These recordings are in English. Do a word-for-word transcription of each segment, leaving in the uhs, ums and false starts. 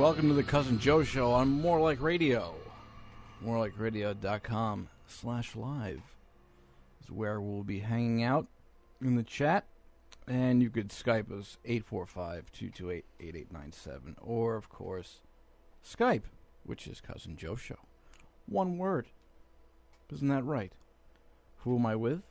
welcome to the Cousin Joe Show on More Like Radio. morelikeradio.com slash live is where we'll be hanging out in the chat. And you could Skype us eight four five, two two eight, eight eight nine seven. Or, of course, Skype, which is Cousin Joe Show. One word. Isn't that right? Who am I with?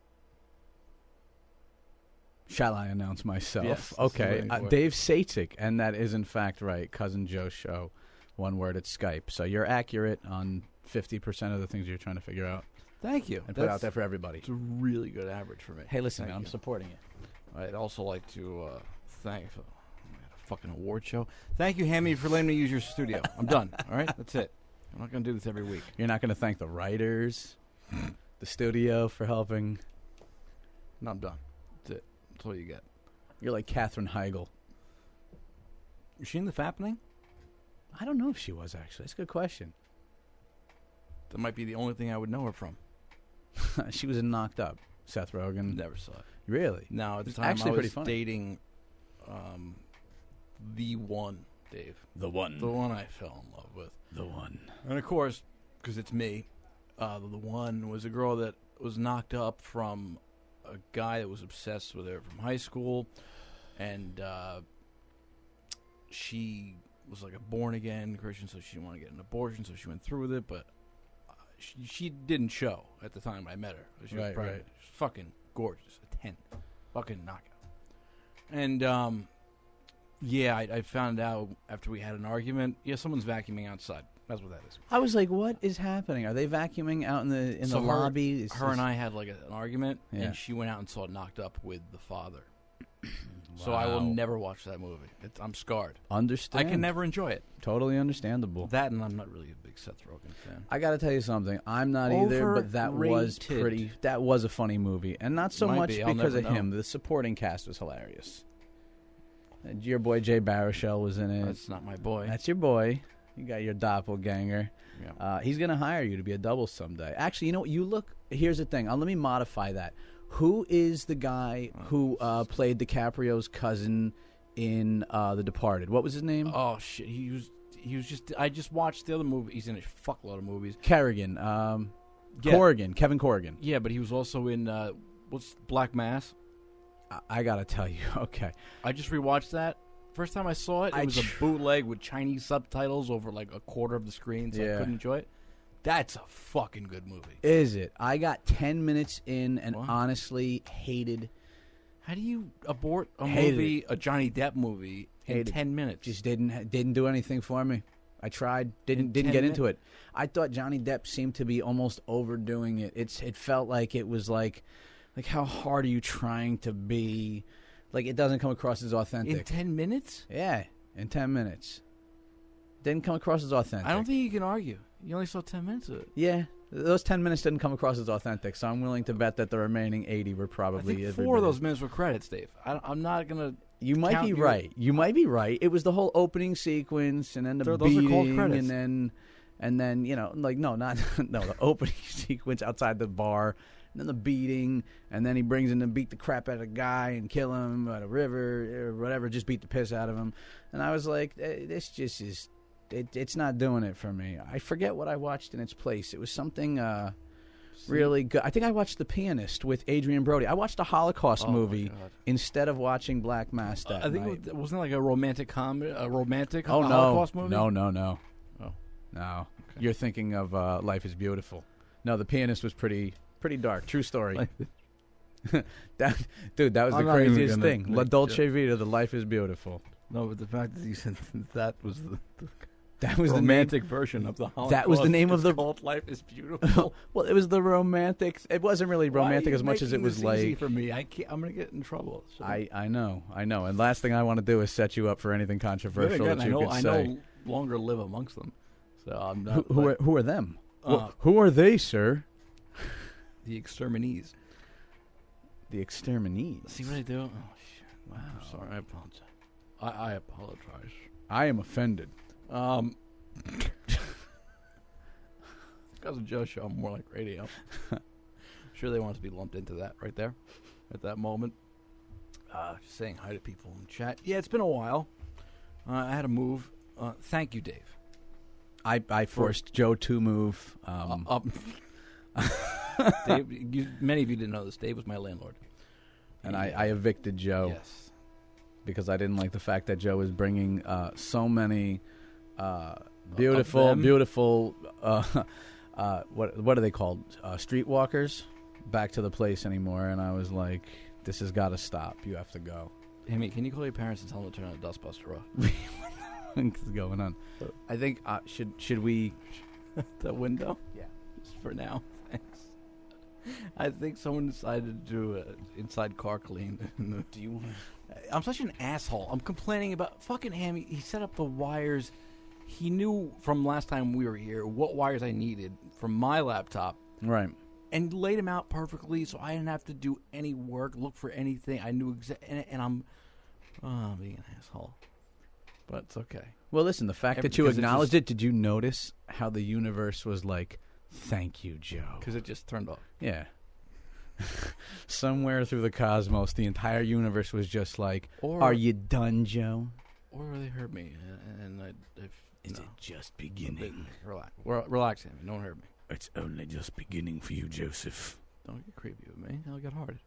Shall I announce myself? Yes. Okay. Uh, Dave Satik, and that is in fact right. Cousin Joe Show. One word at Skype. So you're accurate on fifty percent of the things you're trying to figure out. Thank you. And put out there for everybody. It's a really good average for me. Hey, listen, Thank man, I'm you. supporting it. I'd also like to uh, thank uh, a fucking award show. Thank you, Hammy, for letting me use your studio. I'm done. All right, that's it. I'm not going to do this every week. You're not going to thank the writers, the studio for helping. No, I'm done. That's it. That's all you get. You're like Katherine Heigl. Is she in the Fappening? I don't know if she was, actually. That's a good question. That might be the only thing I would know her from. She was in Knocked Up. Seth Rogen. Never saw it. Really? No, at the It's time actually I pretty was funny. dating um, the one, Dave. The one. The one I fell in love with. The one. And, of course, because it's me, uh, the one was a girl that was knocked up from a guy that was obsessed with her from high school. And uh, she was like a born-again Christian, so she didn't want to get an abortion, so she went through with it. But uh, she, she didn't show at the time I met her. She was Right, pregnant. right. She was fucking gorgeous. A ten. Fucking knockout. And, um, yeah, I, I found out after we had an argument, yeah, someone's vacuuming outside. That's what that is. I was like, what is happening? Are they vacuuming out in the in So the her- lobby? Is Her this- and I had like a, an argument, Yeah. and she went out and saw it Knocked Up with the father. So I will Wow. never watch that movie. It's, I'm scarred. Understand. I can never enjoy it. Totally understandable. That, and I'm not really a big Seth Rogen fan. I got to tell you something. I'm not either, but that was Overrated. pretty. That was a funny movie, and not so Might much be, I'll because never of know. him. The supporting cast was hilarious. And your boy Jay Baruchel was in it. That's not my boy. That's your boy. You got your doppelganger. Yeah. Uh, he's going to hire you to be a double someday. Actually, you know what? You look. Here's the thing. Uh, let me modify that. Who is the guy who uh, played DiCaprio's cousin in uh, The Departed? What was his name? Oh shit! He was he was just. I just watched the other movie. He's in a fuckload of movies. Kerrigan. Um, Yeah. Corrigan. Kevin Corrigan. Yeah, but he was also in uh, what's Black Mass. I, I got to tell you. Okay. I just rewatched that. First time I saw it, it I was tr- a bootleg with Chinese subtitles over like a quarter of the screen, so I Yeah. couldn't enjoy it. That's a fucking good movie. Is it? I got ten minutes in and Wow. honestly hated. How do you abort a Hated movie, a Johnny Depp movie, in Hated. ten minutes? Just didn't didn't do anything for me. I tried, didn't In didn't ten get into it. I thought Johnny Depp seemed to be almost overdoing it. It's it felt like it was like like how hard are you trying to be? Like it doesn't come across as authentic. in ten minutes? Yeah, in ten minutes. Didn't come across as authentic. I don't think you can argue. You only saw ten minutes of it. Yeah, those ten minutes didn't come across as authentic. So I'm willing to bet that the remaining eighty were I probably think every four of bit. those minutes were credits, Dave. I, I'm not gonna. You might count be you- right. You might be right. It was the whole opening sequence, and then the Those are beating, called credits. and then, and then you know, like no, not no, the opening sequence outside the bar, and then the beating, and then he brings in to beat the crap out of a guy and kill him at a river or whatever, just beat the piss out of him, and I was like, eh, this just is, it, it's not doing it for me. I forget what I watched in its place. It was something. Uh, Really good. I think I watched The Pianist with Adrian Brody. I watched a Holocaust Oh, my movie God. instead of watching Black Mass that I think night. it was, wasn't it like a romantic comedy, a romantic Oh no, Holocaust movie. no, no, no, Oh. no. You're thinking of uh, Life is Beautiful. No, The Pianist was pretty, pretty dark. True story. that, dude, that was I'm the not even craziest gonna thing. La make Dolce joke. Vita, The Life is Beautiful. No, but the fact that you said that was the, the That was romantic version of the Holocaust. That was the name of It's the- called Life is the Beautiful. well, it was the romantic. It wasn't really Why are romantic you as much as it making was this like. easy for me. I can't, I'm gonna get in trouble. So. I, I know, I know. And last thing I want to do is set you up for anything Then controversial again, that I you know could I say. no longer live amongst them, so I'm not. Who, who like are who are them? Uh, Wh- who are they, sir? the exterminees? The exterminees. See what I do? Oh shit! Wow. I'm sorry, I apologize. I, I apologize. I am offended. Um, Cousin Joe show, More Like Radio. Sure, they want to be lumped into that right there, at that moment. Uh, just saying hi to people in the chat. Yeah, it's been a while. Uh, I had to move Uh, thank you, Dave. I, I forced Joe to move. Um, Uh, up. Dave, you, many of you didn't know this. Dave was my landlord. and He, I, uh, I evicted Joe Yes. because I didn't like the fact that Joe was bringing uh, so many uh, beautiful, them? beautiful, uh, uh, what what are they called? Uh, streetwalkers back to the place anymore. And I was like, this has got to stop. You have to go. Amy, can you call your parents and tell them to turn the dustbuster off? What's going on? I think uh, should should we? The window? Yeah. Just for now. Thanks. I think someone decided to do an inside car clean. Do you want? I'm such an asshole. I'm complaining about fucking him. He set up the wires. He knew from last time we were here what wires I needed from my laptop Right. and laid them out perfectly so I didn't have to do any work, look for anything. I knew exactly. And, and I'm, oh, I'm being an asshole. But it's okay. Well, listen. The fact Every- that you because it acknowledged just- it, did you notice how the universe was like, "Thank you, Joe"? Because it just turned off. Yeah. Somewhere through the cosmos, the entire universe was just like, Or, "Are you done, Joe? Or they hurt me. And, and I, if, Is no. it just Big- beginning? Relax. Re- relax, Amy. No one hurt me. It's only just beginning for you, Joseph." Don't get creepy with me. I'll get hard.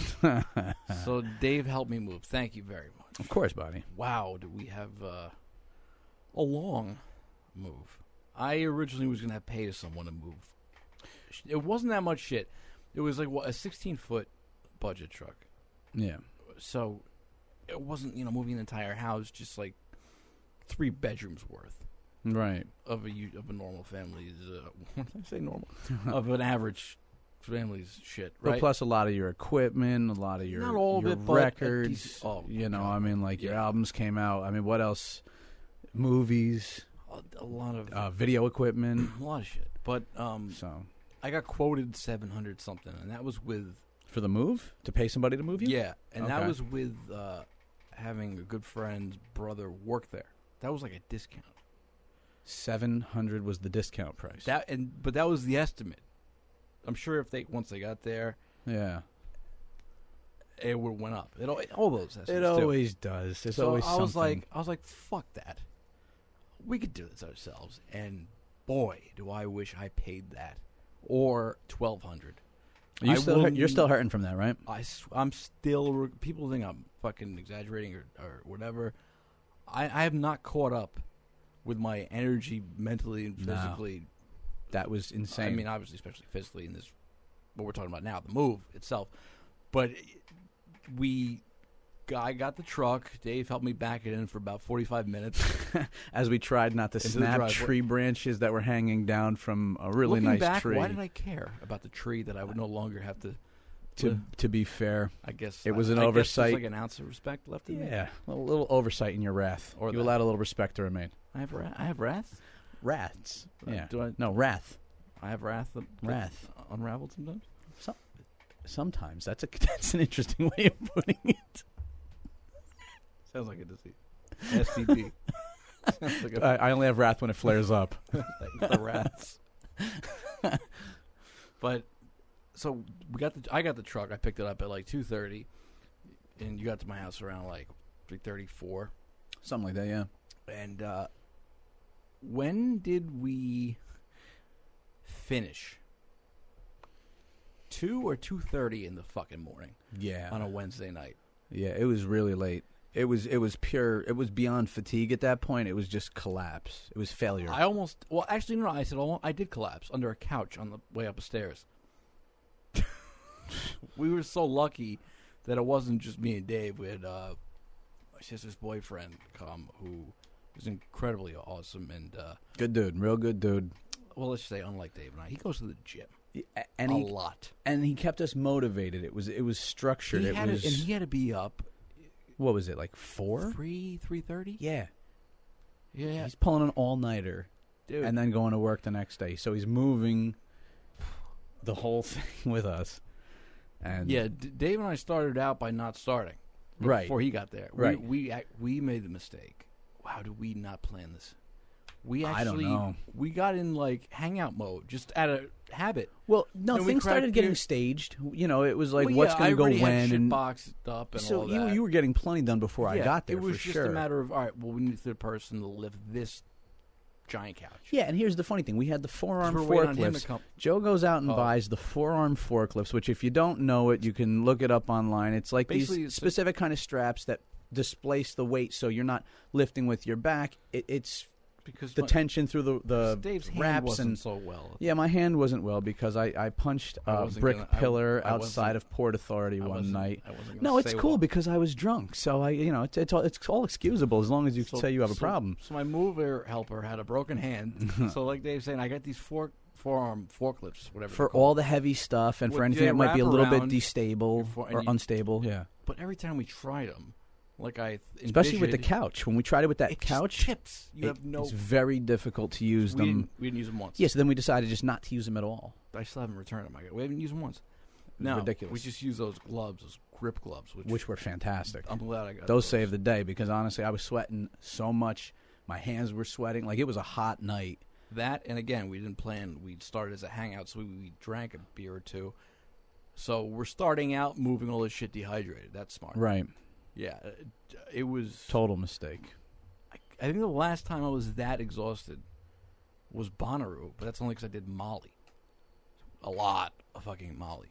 So Dave helped me move. Thank you very much. Of course, buddy. Wow, do we have uh, a long move? I originally was going to have paid someone to move. It wasn't that much shit. It was like what, a sixteen foot budget truck. Yeah. So it wasn't, you know, moving an entire house, just like three bedrooms worth Right. of a u- of a normal family's. Uh, what did I say? Normal of an average family's shit, But right? plus a lot of your equipment, a lot of your, Not all of your it, but a records. decent- oh, you know, God. I mean, like your Yeah. albums came out. I mean, what else? Movies, a, a lot of uh, video equipment. a lot of shit. But um, So I got quoted seven hundred something, and that was with for the move to pay somebody to move you. yeah, and that Okay. was with uh, having a good friend's brother work there. That was like a discount. Seven hundred was the discount price. That and but that was the estimate. I'm sure if they once they got there, yeah. it would went up. It, al- all those estimates It too. always does. There's so always I was something. like, I was like, fuck that. We could do this ourselves. And boy, do I wish I paid that or twelve hundred. you I still will- hurt, you're still hurting from that, right? I am still. Re- people think I'm fucking exaggerating or, or whatever. I, I have not caught up with my energy, mentally and No. physically. That was insane. I mean, obviously, especially physically in this, what we're talking about now, the move itself. But we, I got the truck. Dave helped me back it in for about forty-five minutes. as we tried not to Into the snap driveway. tree branches that were hanging down from a really Looking nice back, tree. why did I care about the tree that I would no longer have to? to to be fair, I guess It was I, an I guess oversight. there's like an ounce of respect left in me. yeah, a little, little oversight in your wrath. Or you that. allowed a little respect to remain. I have ra- I have wrath. Rats. Uh, Yeah. Do I? No, wrath. I have wrath. That Wrath. gets unraveled sometimes. Sometimes that's a that's an interesting way of putting it. Sounds like a disease. S T D. Sounds like a, I, I only have wrath when it flares up. the rats. But so we got the. I got the truck. I picked it up at like two thirty, and you got to my house around like three thirty four. Something like that. Yeah. And uh, when did we finish? Two or two thirty in the fucking morning Yeah. on a Wednesday night. Yeah. It was really late. It was it was pure. It was beyond fatigue at that point. It was just collapse. It was failure. I almost. Well, actually, no. I said oh, I did collapse under a couch on the way up the stairs. We were so lucky that it wasn't just me and Dave. We had uh, my sister's boyfriend come, who was incredibly awesome, and uh, Good dude. Real good dude. well, let's just say, unlike Dave and I, he goes to the gym A- And a he lot. and he kept us motivated. It was it was structured. He it had was to, and he had to be up what was it like four? three, three thirty. Yeah. Yeah, He's pulling an all nighter dude. and then going to work the next day. So he's moving the whole thing with us. And yeah, D- Dave and I started out by not starting. Right. Before he got there, Right. We we, ac- we made the mistake. How did we not plan this? We I don't actually know. we got in like hangout mode just out of habit. Well, no, And we things cracked started getting beer- staged. You know, it was like Well, what's yeah, going I to go already when, had shit and boxed up and so all you that. you were getting plenty done before I Yeah, got there. It was for just sure. a matter of all right. Well, we need the person to lift this giant couch. Yeah, and here's the funny thing: we had the forearm we're waiting on him to forklifts. come- Joe goes out and Oh. buys the forearm forklifts, which, if you don't know it, you can look it up online. It's like Basically, these it's a- specific kind of straps that displace the weight, so you're not lifting with your back. It, it's Because the my- tension through the the Dave's hand wraps wasn't and so well. yeah, my hand wasn't well because I, I punched I a wasn't brick gonna- I- pillar I outside wasn't- of Port Authority I one wasn't- night. I wasn't gonna No, it's say cool what. because I was drunk. So I, you know, it's it's all, it's all excusable as long as you So- say you have a so- problem. So my mover helper had a broken hand. So like Dave's saying, I got these four forearm forklifts, whatever. For they're called. all the heavy stuff and for What- anything they that might be a wrap little bit around destable your fore- and or you- unstable. Yeah. But every time we tried them, like I th- Especially with the envisioned, couch. When we tried it with that it just couch, chips. You it- have no. it's very difficult to use we them. didn't, we didn't use them once. Yes, then we decided just not to use them at all. I still haven't returned them. I got, we haven't used them once. was No, ridiculous. we just use those gloves, those grip gloves, which, Which were fantastic. I'm glad I got. Those saved the day because honestly, I was sweating so much. My hands were sweating. Like it was a hot night. That, and again, we didn't plan. We started as a hangout, so we, we drank a beer or two. So we're starting out moving all this shit dehydrated. That's smart. Right. Yeah, it, it was. Total mistake. I, I think the last time I was that exhausted was Bonnaroo, but that's only because I did Molly. A lot of fucking Molly.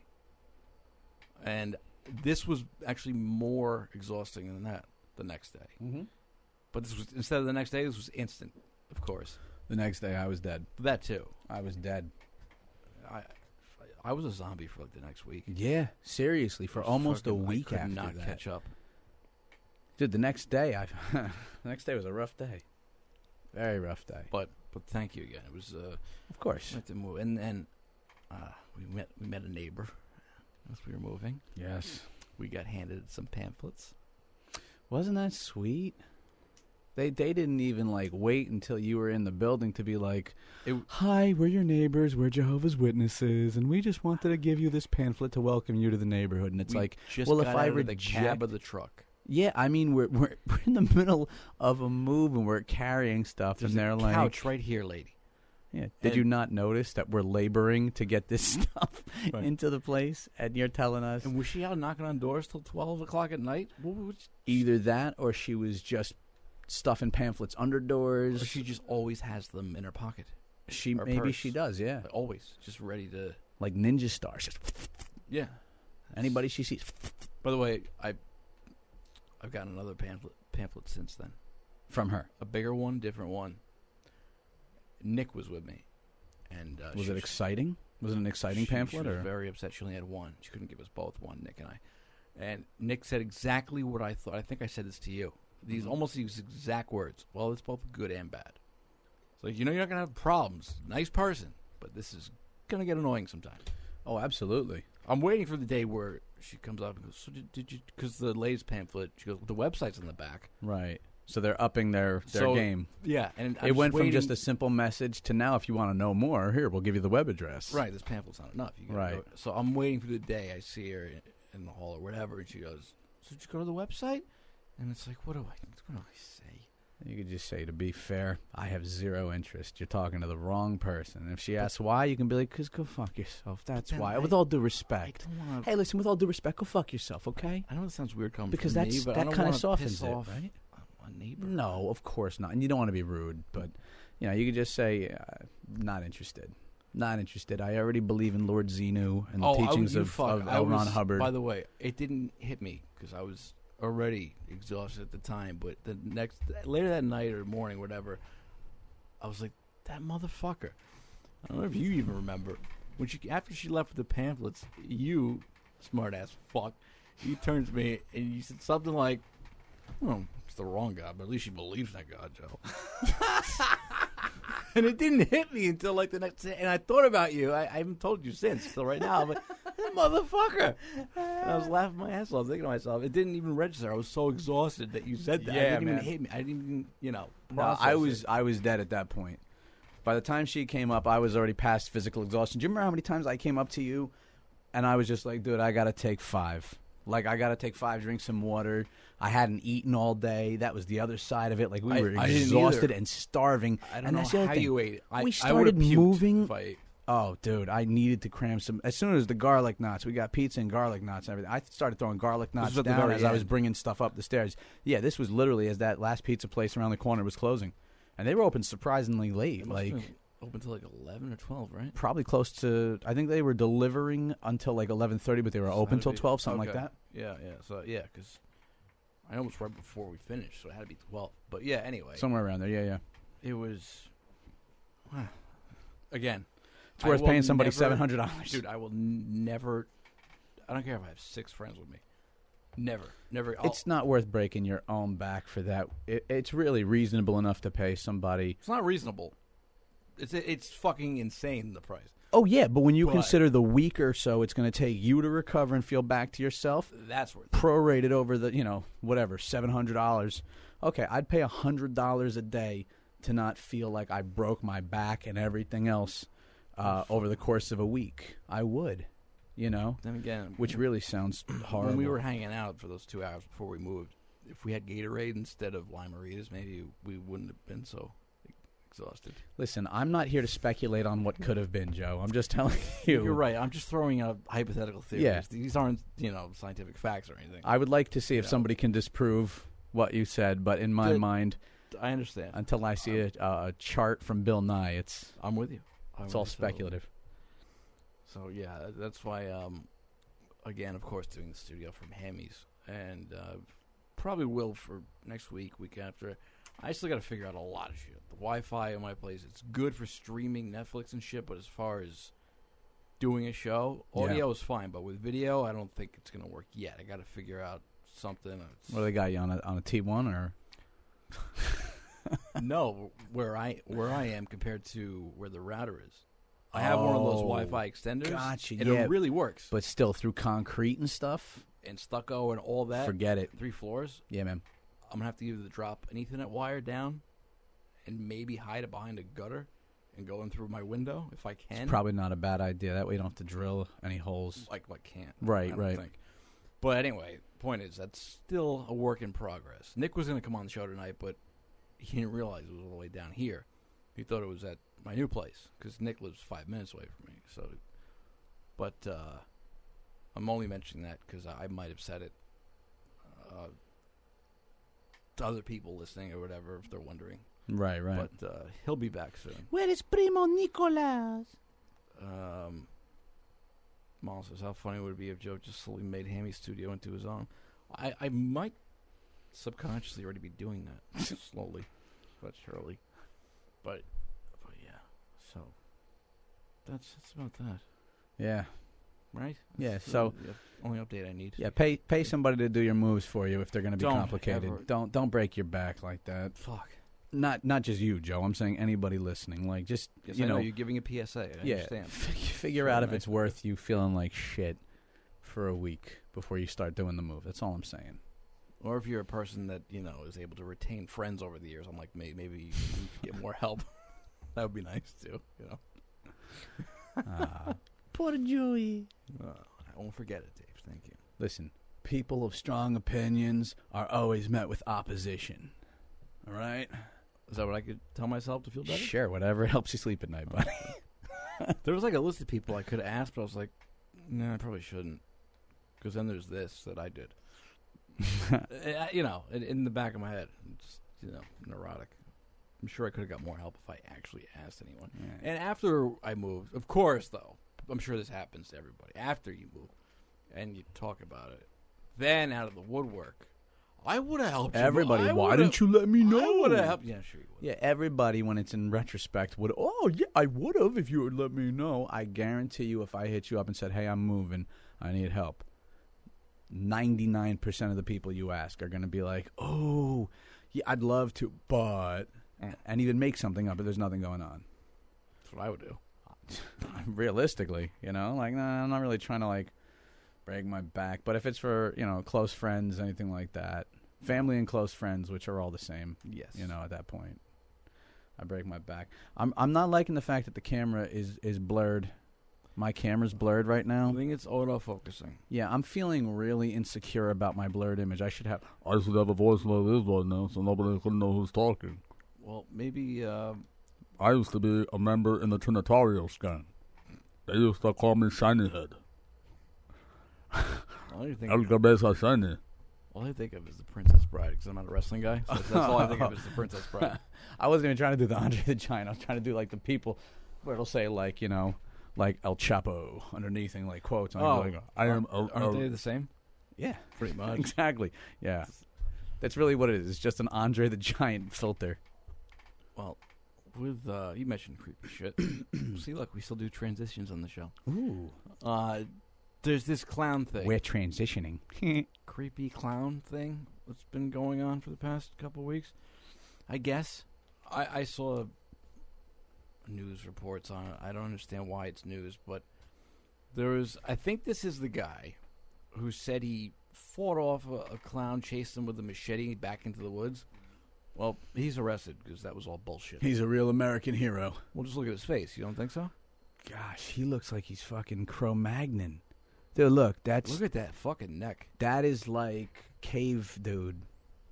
And this was actually more exhausting than that the next day. Mm-hmm. But this was instead of the next day, this was instant, of course. The next day, I was dead. That too. I was dead. I I was a zombie for like the next week. Yeah, seriously, for almost a Fucking- week I could after not that. catch up. Dude, the next day, I the next day was a rough day. Very rough day. But but thank you again. It was uh, Of course. we had to move, and then uh, we met we met a neighbor as we were moving. Yes. We got handed some pamphlets. Wasn't that sweet? They they didn't even like wait until you were in the building to be like, It, "Hi, we're your neighbors. We're Jehovah's Witnesses, and we just wanted to give you this pamphlet to welcome you to the neighborhood." And it's we like, just well, got if I out of the reject- cab of the truck. yeah, I mean, we're we're we're in the middle of a move and we're carrying stuff, There's and they're a like, couch right here, lady. yeah. Did and- you not notice that we're laboring to get this stuff Right. into the place, and you're telling us And was she out knocking on doors till twelve o'clock at night? What was- either that or she was just stuffing pamphlets under doors? Or she just always has them in her pocket. She Or maybe purse. she does, yeah. Like, always, just ready to. Like ninja stars, just Yeah. anybody she sees. By the way, I I've got another pamphlet pamphlet since then. From her. A bigger one, different one. Nick was with me, and uh, Was she it exciting? Was it an exciting she, pamphlet? She was or very upset. She only had one. She couldn't give us both one, Nick and I. And Nick said exactly what I thought. I think I said this to you. These Mhm. almost these exact words. Well, it's both good and bad. It's like, you know, you're not gonna have problems. Nice person, but this is gonna get annoying sometimes. Oh, absolutely. I'm waiting for the day where she comes up and goes, "So did, did you?" Because the latest pamphlet, she goes, "The website's in the back." Right. So they're upping their, their So, game. Yeah, and I'm It went from waiting- just a simple message to now, if you want to know more, here, we'll give you the web address. right. This pamphlet's not enough. You gotta Right. go- So I'm waiting for the day I see her in, in the hall or whatever, and she goes, "So did you go to the website?" And it's like, what do I? What do I say? You could just say, to be fair, I have zero interest. You're talking to the wrong person. And if she asks why, you can be like, because go fuck yourself. That's then why. I- with all due I respect. don't want Hey, listen, with all due respect, go fuck yourself, okay? I know this sounds weird coming Because from that's me, but I that don't kind of wanna softens piss it, off right? a neighbor. No, of course not. And you don't want to be rude, but you know, you could just say, uh, not interested. Not interested. I already believe in Lord Xenu and the Oh, I- teachings you of, fuck. of I L. Ron was- Hubbard. By the way, it didn't hit me because I was already exhausted at the time. But the next later that night or morning, whatever, I was like, that motherfucker. I don't know if you even remember when she after she left with the pamphlets. You, smart ass fuck, you turned to me and you said something like, "Oh, it's the wrong God, but at least she believes in that God, Joe." And it didn't hit me until like the next day. And I thought about you. I, I haven't told you since, still right now. But that motherfucker. And I was laughing my ass off, thinking to myself, it didn't even register. I was so exhausted that you said that. Yeah, it didn't man. even hit me. I didn't even, you know. No, process I was it. I was dead at that point. By the time she came up, I was already past physical exhaustion. Do you remember how many times I came up to you and I was just like, dude, I got to take five. Like, I got to take five drinks of water. I hadn't eaten all day. That was the other side of it. Like, we I- were I didn't exhausted either. and starving. I don't and know that's the other how thing. you ate it. I, we I started would've puked moving. if I ate. Oh, dude, I needed to cram some. As soon as the garlic knots, we got pizza and garlic knots and everything. I started throwing garlic knots was at the down very as I was end. bringing stuff up the stairs. Yeah, this was literally as that last pizza place around the corner was closing. And they were open surprisingly late. It must have Like, been open till like eleven or twelve, right? probably close to, I think they were delivering until like eleven thirty, but they were open till Saturday- twelve, something okay. like that. Yeah, yeah. So yeah, because I know it was right before we finished, so it had to be twelve. But yeah, anyway, Somewhere around there, yeah, yeah. it was again. It's worth I will paying somebody never- seven hundred dollars. Dude, I will n- never. I don't care if I have six friends with me. Never, never. I'll- It's not worth breaking your own back for that. It, it's really reasonable enough to pay somebody. It's not reasonable. It's it's fucking insane, the price. Oh, yeah, but when you But- consider the week or so it's going to take you to recover and feel back to yourself, That's worth it. prorated over the, you know, whatever, seven hundred dollars. Okay, I'd pay one hundred dollars a day to not feel like I broke my back and everything else uh, over the course of a week. I would, you know, Then again, which really sounds horrible. when we were hanging out for those two hours before we moved, if we had Gatorade instead of lime margaritas, maybe we wouldn't have been so exhausted. Listen, I'm not here to speculate on what could have been, Joe. I'm just telling you. You're right. I'm just throwing out hypothetical theories. Yeah. These aren't, you know, scientific facts or anything. I would like to see if Yeah. somebody can disprove what you said, but in my Good. mind, I understand. until I see a, a chart from Bill Nye, it's I'm with you. I'm it's with all you. So- speculative. So, yeah, that's why. Um, again, of course, doing the studio from Hammy's, and uh, probably will for next week, week after. I still got to figure out a lot of shit. The Wi-Fi in my place, it's good for streaming Netflix and shit, but as far as doing a show, audio Yeah. is fine, but with video, I don't think it's gonna work yet. I got to figure out something. It's- What do they got you on a on a T one or? no, where I where I am compared to where the router is. I have one of those Oh, Wi-Fi extenders, gotcha, and yeah. it really works. But still through concrete and stuff. And stucco and all that, Forget it. three floors. Yeah, man. I'm gonna have to either drop an Ethernet wire down, and maybe hide it behind a gutter, and go in through my window if I can. It's probably not a bad idea. That way you don't have to drill any holes. like like can't. Right, I don't right. Think. But anyway, point is that's still a work in progress. Nick was gonna come on the show tonight, but he didn't realize it was all the way down here. He thought it was at my new place because Nick lives five minutes away from me. So, but uh, I'm only mentioning that because I, I might have said it uh, to other people listening or whatever if they're wondering. Right, right. But uh, he'll be back soon. Where is Primo Nicolas? Um, Mom says, how funny would it be if Joe just slowly made Hammy Studio into his own? I, I might subconsciously already be doing that slowly but surely. But, but yeah, so that's, that's about that, Yeah. right? Yeah, That's so- the only update I need. Yeah, pay pay somebody to do your moves for you if they're going to be Don't complicated. ever- Don't don't break your back like that. Fuck. Not not just you, Joe. I'm saying anybody listening. Like just Yes, you I know, know, you're giving a P S A. I yeah, understand. f- figure So out if nice it's of worth you feeling like shit for a week before you start doing the move. That's all I'm saying. Or if you're a person that, you know, is able to retain friends over the years, I'm like, may, maybe you could get more help. That would be nice, too, you know. Ah, poor Joey. Uh, I won't forget it, Dave. Thank you. Listen, people of strong opinions are always met with opposition. All right? Is that what I could tell myself to feel better? Sure, whatever helps you sleep at night, buddy. There was like a list of people I could have asked, but I was like, no, I probably shouldn't. Because then there's this that I did. Uh, you know, in, in the back of my head. It's, you know, neurotic. I'm sure I could have got more help if I actually asked anyone. Yeah. And after I moved, of course, though, I'm sure this happens to everybody. After you move and you talk about it, then out of the woodwork, I would have helped you. Everybody, I why would've- didn't you let me know? I would have helped. Yeah, sure you would. Yeah, everybody, when it's in retrospect, would, oh, yeah, I would have if you would let me know. I guarantee you, if I hit you up and said, hey, I'm moving, I need help, ninety-nine percent of the people you ask are going to be like, oh, yeah, I'd love to, but, and even make something up, but there's nothing going on. That's what I would do. Realistically, you know, like, nah, I'm not really trying to, like, break my back. But if it's for, you know, close friends, anything like that, family and close friends, which are all the same, Yes. you know, at that point, I break my back. I'm I'm not liking the fact that the camera is, is blurred. My camera's blurred right now. I think it's autofocusing. Yeah, I'm feeling really insecure about my blurred image. I should have. I should have a voice like this right now, so nobody could know who's talking. Well, maybe. Uh, I used to be a member in the Trinitarios gang. They used to call me Shiny Head. all I think. El Cabeza Shiny. All I think of is the Princess Bride because I'm not a wrestling guy. So that's all I think of is the Princess Bride. I wasn't even trying to do the Andre the Giant. I was trying to do like the people where it'll say like you know, like El Chapo underneath and like quotes. And Oh, like, I am. aren't, a, aren't a, they the same? yeah, Pretty much. exactly. Yeah, that's really what it is. It's just an Andre the Giant filter. Well, with uh, you mentioned creepy shit. See, look, we still do transitions on the show. Ooh, Uh, there's this clown thing. we're transitioning. Creepy clown thing that's been going on for the past couple weeks. I guess I, I saw news reports on it. I don't understand why it's news, but there is. I think this is the guy who said he fought off a, a clown, chased him with a machete back into the woods. Well, he's arrested because that was all bullshit. He's a real American hero. Well, just look at his face. You don't think so? Gosh, he looks like he's fucking Cro-Magnon. Dude, look, that's Look at that fucking neck. that is like cave dude.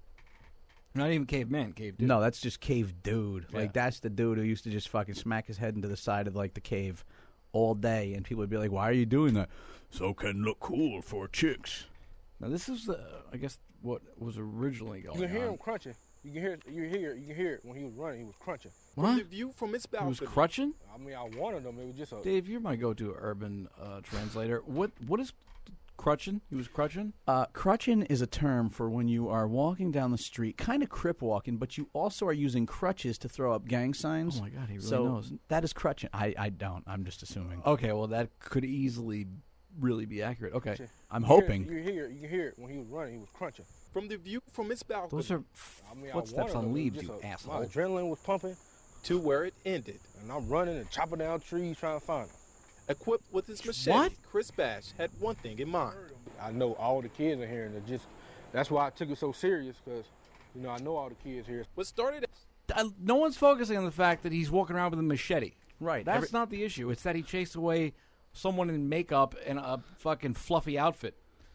Not even caveman, cave dude. No, that's just cave dude. Yeah. Like that's the dude who used to just fucking smack his head into the side of like the cave all day, and people would be like, "Why are you doing that?" So can look cool for chicks. Now this is, uh, I guess, what was originally going You can hear on. him crunching. You can hear it. You hear it. You can hear it when he was running. He was crunching. From What? the view from its He was balcony. crutching? I mean, I wanted him. It was just a. Dave, you're my go-to urban uh, translator. What What is crutching? He was crutching? Uh, crutching is a term for when you are walking down the street, kind of crip walking, but you also are using crutches to throw up gang signs. Oh my God, he really so knows. that is crutching. I, I don't. I'm just assuming. Okay, well that could easily really be accurate. Okay, I'm you hear it- hoping. You hear it. You can hear it when he was running. He was crunching. From the view from its balcony those are I mean, footsteps I wanted on him. It was leaves, just you a- asshole. My adrenaline was pumping, to where it ended. and I'm running and chopping down trees trying to find him. Equipped with his machete, What? Chris Bash had one thing in mind. I know all the kids in here, and it just that's why I took it so serious because, you know, I know all the kids here. What started Uh, no one's focusing on the fact that he's walking around with a machete. Right. That's Every- not the issue. It's that he chased away someone in makeup and a fucking fluffy outfit.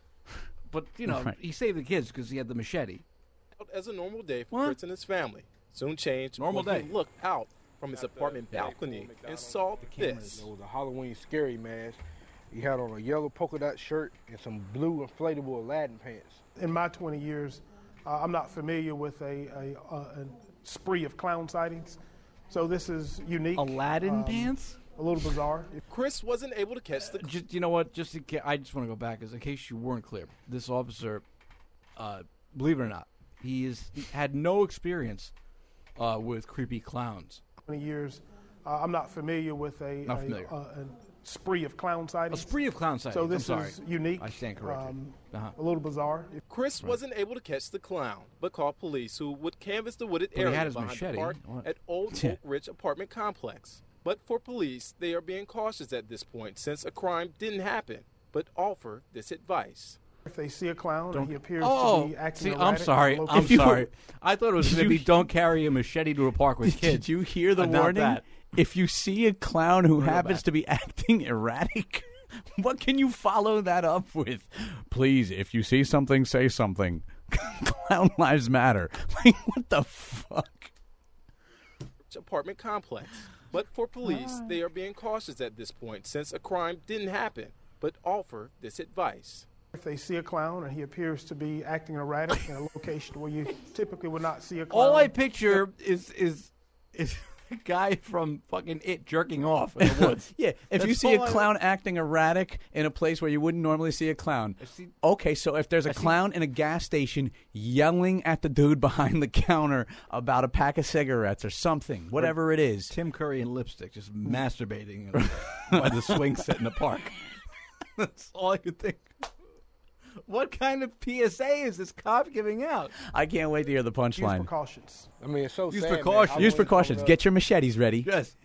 But you know, Right. he saved the kids because he had the machete. out as a normal day for What? Chris and his family soon changed Normal when day. he looked out from his apartment balcony and saw this. There was a Halloween scary mask. He had on a yellow polka dot shirt and some blue inflatable Aladdin pants. In my twenty years, uh, I'm not familiar with a, a, a, a spree of clown sightings. So this is unique. Aladdin um, pants? A little bizarre. Chris wasn't able to catch the Just, you know what? Just in case, I just want to go back, as in case you weren't clear. This officer, uh, believe it or not, he is he had no experience uh, with creepy clowns. twenty years, uh, I'm not familiar with a, Not a, familiar. a, a spree of clown A sightings. spree of clown sightings. So this I'm sorry. is unique. I stand corrected. um, Uh-huh. A little bizarre. Chris wasn't able to catch the clown, but called police, who would canvass the wooded But he area had his behind machete. the park What? at Old Yeah. Oak Ridge apartment complex. But for police, they are being cautious at this point since a crime didn't happen, but offer this advice. If they see a clown and he appears Oh, to be acting see, I'm erratic, sorry. local- I'm If you- sorry. I thought it was Did going to you- be don't carry a machete to a park with kids. Did you hear the Uh, not warning? that. If you see a clown who We'll go happens back. to be acting erratic, what can you follow that up with? Please, if you see something, say something. Clown lives matter. Like, what the fuck? Apartment complex. But for police, they are being cautious at this point since a crime didn't happen, but offer this advice. If they see a clown and he appears to be acting erratic in a location where you typically would not see a clown. All I picture is is is a guy from fucking It jerking off in the woods. Yeah, if you That's see a all I- clown acting erratic in a place where you wouldn't normally see a clown. see- Okay, so if there's a I see- clown in a gas station yelling at the dude behind the counter about a pack of cigarettes or something, whatever it is. Tim Curry in lipstick just masturbating by the swing set in the park. That's all I could think. What kind of P S A is this cop giving out? I can't wait to hear the Use punchline. precautions. I mean, it's so Use sad. man. precautions. I Use went precautions. from the- Get your machetes ready. Yes.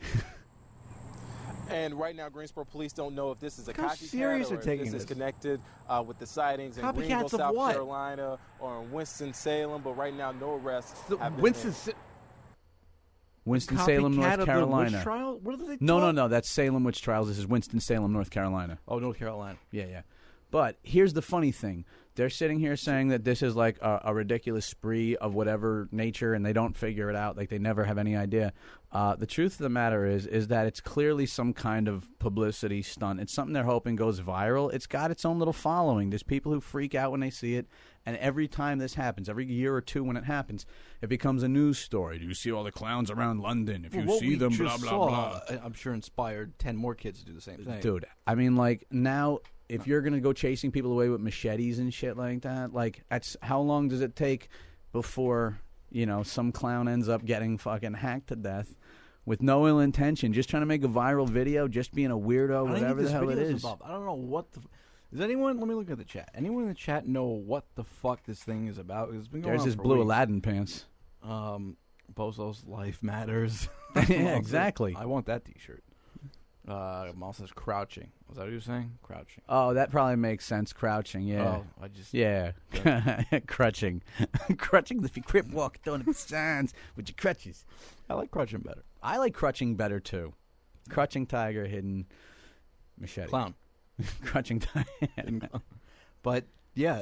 And right now, Greensboro police don't know if this is a Look how copycat serious or they're if taking this is this. connected uh, with the sightings in Copycats Greenville, of South what? Carolina, or in Winston-Salem. But right now, no arrests The have been Winston. made. Si- Winston-Salem, North Copycat of the Carolina. witch trial? What are they? No, no, talking- no. That's Salem Witch Trials. This is Winston-Salem, North Carolina. Oh, North Carolina. Yeah, yeah. But here's the funny thing. They're sitting here saying that this is like a, a ridiculous spree of whatever nature, and they don't figure it out. Like, they never have any idea. Uh, the truth of the matter is is that it's clearly some kind of publicity stunt. It's something they're hoping goes viral. It's got its own little following. There's people who freak out when they see it, and every time this happens, every year or two when it happens, it becomes a news story. Do you see all the clowns around London? If you Well, what see we them, just blah, blah, saw, blah. uh, I'm sure inspired ten more kids to do the same thing. Dude, I mean, like, now, if you're going to go chasing people away with machetes and shit like that, like, that's, how long does it take before, you know, some clown ends up getting fucking hacked to death with no ill intention, just trying to make a viral video, just being a weirdo, I don't whatever think the this hell it video's is. involved. I don't know what the. Does anyone? Let me look at the chat. Anyone in the chat know what the fuck this thing is about? It's been going There's on his for blue weeks. Aladdin pants. Um, Bozo's life matters. Yeah, exactly. I want that T-shirt. Uh, Mal says crouching. Was that what you were saying? Crouching. Oh, that probably makes sense. Crouching, yeah. Oh, I just Yeah. Crutching. Crutching if you crip walk down the signs with your crutches. I like crouching better. I like crutching better, too. Crutching tiger, hidden machete. Clown. Crutching tiger. But yeah,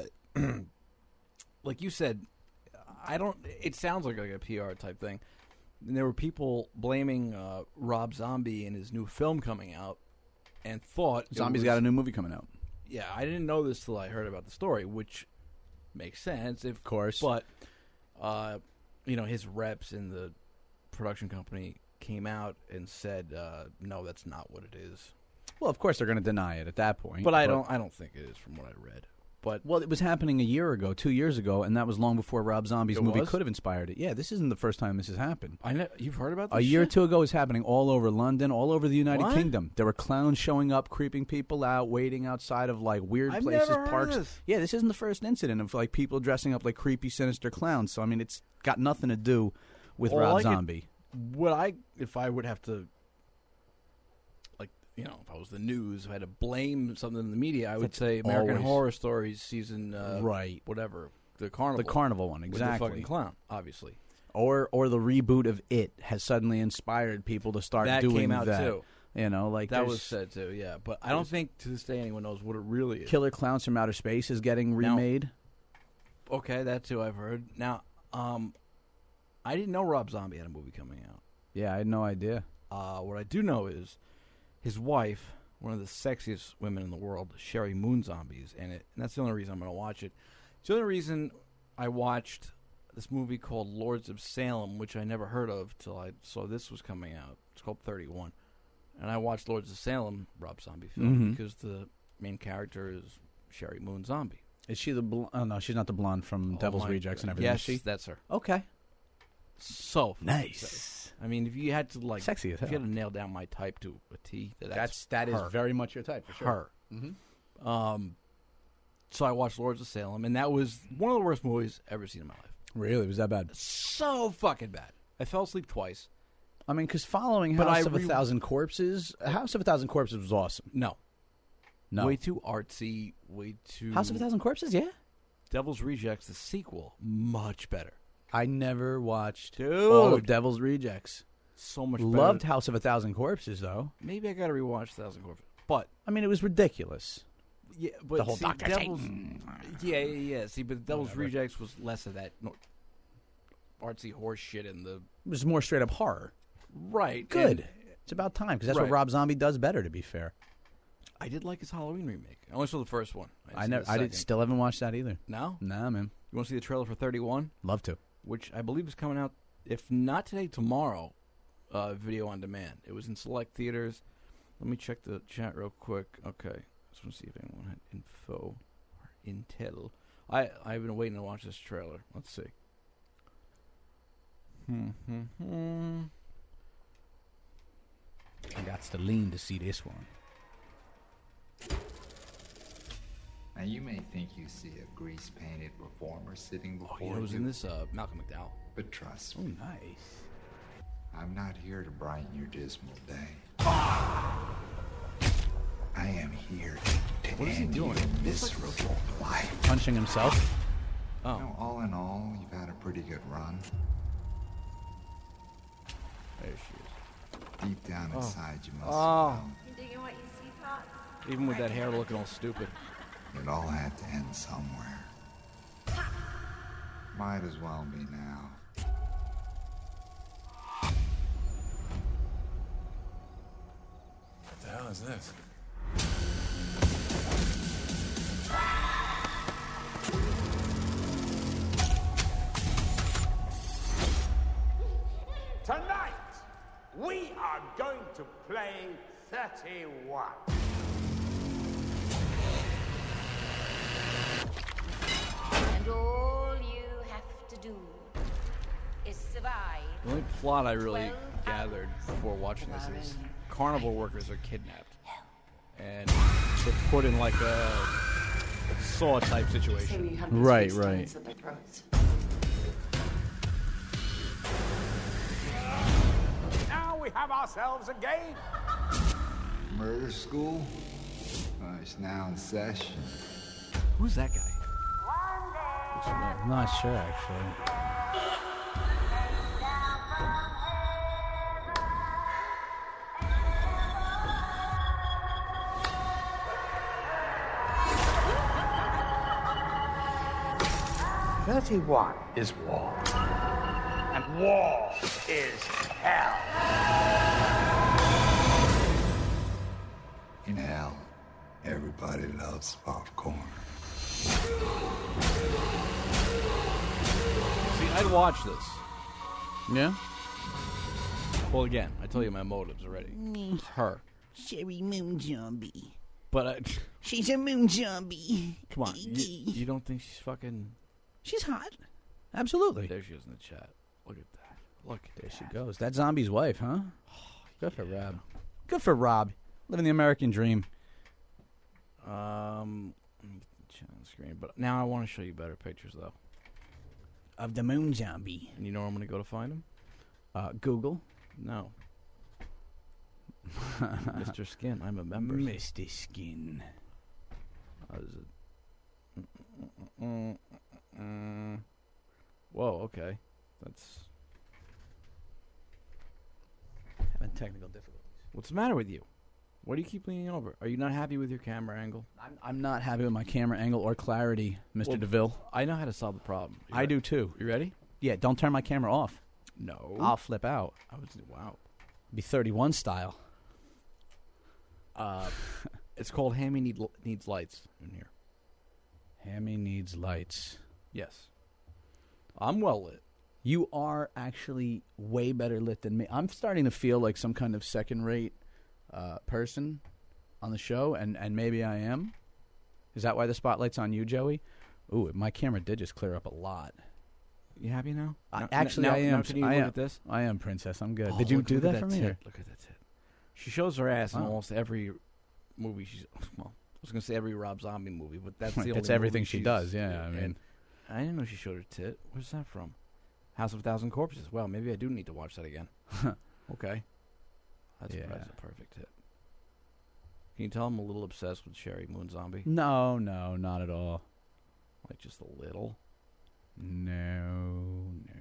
like you said, I don't. It sounds like, like a P R type thing. And there were people blaming uh, Rob Zombie and his new film coming out, and thought it Zombie's was- got a new movie coming out. Yeah, I didn't know this till I heard about the story, which makes sense, if, Of course. But uh, you know, his reps in the production company came out and said, uh, "No, that's not what it is." Well, of course they're going to deny it at that point. But I don't. I don't think it is, from what I read. But Well, it was happening a year ago, two years ago, and that was long before Rob Zombie's It movie was? could have inspired it. Yeah, this isn't the first time this has happened. I know you've heard about this A year or shit? two ago, it was happening all over London, all over the United What? Kingdom. There were clowns showing up, creeping people out, waiting outside of like weird I've places, never heard of parks. this. Yeah, this isn't the first incident of like people dressing up like creepy, sinister clowns. So I mean, it's got nothing to do with Well, Rob I could- Zombie. What I, if I would have to, like, you know, if I was the news, if I had to blame something in the media, I would That's say American always- Horror Stories season, uh, Right. whatever, the carnival, The carnival one, with the exactly. fucking clown, obviously. Or or the reboot of It has suddenly inspired people to start That doing came out that. too. You know, like That there's was said too, yeah. But I don't think to this day anyone knows what it really is. Killer Clowns from Outer Space is getting Now- remade. Okay, that too I've heard. Now, um, I didn't know Rob Zombie had a movie coming out. Yeah, I had no idea. Uh, what I do know is his wife, one of the sexiest women in the world, Sherry Moon Zombie, is in it. And that's the only reason I'm going to watch it. It's the only reason I watched this movie called Lords of Salem, which I never heard of till I saw this was coming out. It's called thirty-one. And I watched Lords of Salem, Rob Zombie film, Mhm. because the main character is Sherry Moon Zombie. Is she the bl- oh no, she's not the blonde from Oh Devil's my Rejects and God. everything. Yes, is she? that's her. Okay. So fucking Nice. sexy. I mean, if you had to like, Sexy as if you hell. had to nail down my type to a T, that That's that's, that is her. very much your type for sure. her. Mm-hmm. Um, so I watched Lords of Salem, and that was one of the worst movies ever seen in my life. Really? Was that bad? So fucking bad. I fell asleep twice. I mean, because following But House I of re- a Thousand Corpses, House of a Thousand Corpses was awesome. No, No. way too artsy. Way too House of a Thousand Corpses, yeah. Devil's Rejects, the sequel, much better. I never watched Dude, all of Devil's Rejects. so much Loved better. House of a Thousand Corpses, though. Maybe I got to rewatch Thousand Corpses, but I mean, it was ridiculous. yeah, but The whole see, Doctor Devil's, Satan. yeah, yeah, yeah. See, but Devil's Whatever. Rejects was less of that no, artsy horse shit in the It was more straight up horror. right. Good. and It's about time because that's Right. what Rob Zombie does better. To be fair, I did like his Halloween remake. I only saw the first one. didn't I see never, the I did, second. still haven't watched that either. No, Nah, man, you want to see the trailer for thirty-one, love to. which I believe is coming out, if not today, tomorrow. Uh, video on demand. It was in select theaters. Let me check the chat real quick. Okay, just want to see if anyone had info or intel. I I've been waiting to watch this trailer. Let's see. Hmm hmm hmm. I got to lean to see this one. Now you may think you see a grease-painted performer sitting Oh, before yeah, it was you, in this uh, Malcolm McDowell. but trust Oh, me, nice. I'm not here to brighten your dismal day. I am here to What is he end doing? your miserable life. Punching himself. You Oh, know, all in all, you've had a pretty good run. There she is. Deep down Oh. inside, you must Oh. have known You digging what you see, Pops? Even with that hair looking all stupid. it all had to end somewhere. Might as well be now. What the hell is this? Tonight, we are going to play thirty-one. And all you have to do is survive. The only plot I really gathered before watching this is carnival workers are kidnapped. And they're put in like a, a Saw type situation. Right, right. Now we have ourselves a game. Murder school? Uh, it's now in session. Who's that guy? Looks familiar. I'm not sure, actually. thirty-one is war. And war is hell. In hell, everybody loves popcorn. See, I'd watch this. Yeah? Well, again, I tell you my motives already. It's her. Sherry Moon Zombie. But I, She's a moon zombie. come on, you, you don't think she's fucking... She's hot. Absolutely. There she is in the chat. Look at that. Look at There that. she goes. That zombie's wife, huh? Good for Rob. Good for Rob. Living the American dream. Um, let me get the chat on the screen. But now I want to show you better pictures, though. Of the moon zombie. And you know where I'm going to go to find them? Uh, Google. No. Mister Skin. I'm a member. Mister Skin. How is it? Mm, mm, mm, mm. Whoa, okay. That's... Having technical difficulties. What's the matter with you? Why do you keep leaning over? Are you not happy with your camera angle? I'm, I'm not happy with my camera angle or clarity, Mister Well, DeVille. I know how to solve the problem. You I re- do too. You ready? Yeah, don't turn my camera off. No. I'll flip out. I was... Wow. Be thirty-one style. Uh, it's called Hammy Need, Needs Lights in here. Hammy needs lights. Yes. I'm well lit. You are actually way better lit than me. I'm starting to feel like some kind of second-rate uh, person on the show, and, and maybe I am. Is that why the spotlight's on you, Joey? Ooh, my camera did just clear up a lot. You happy now? I, No- actually, now, I am. Now can you I look am. at this? I am, Princess. I'm good. Oh, did you look- do look that at for that me? tit. or- Look at that tit. She shows her ass in Wow. almost every movie she's... Well, I was going to say every Rob Zombie movie, but that's the Right, only that's everything movie she she's- does, yeah, I and mean- I didn't know she showed her tit. Where's that from? House of a Thousand Corpses. Well, maybe I do need to watch that again. Okay. That's, Yeah. that's a perfect tit. Can you tell I'm a little obsessed with Sherry Moon Zombie? No, no, not at all. Like, just a little? No, no.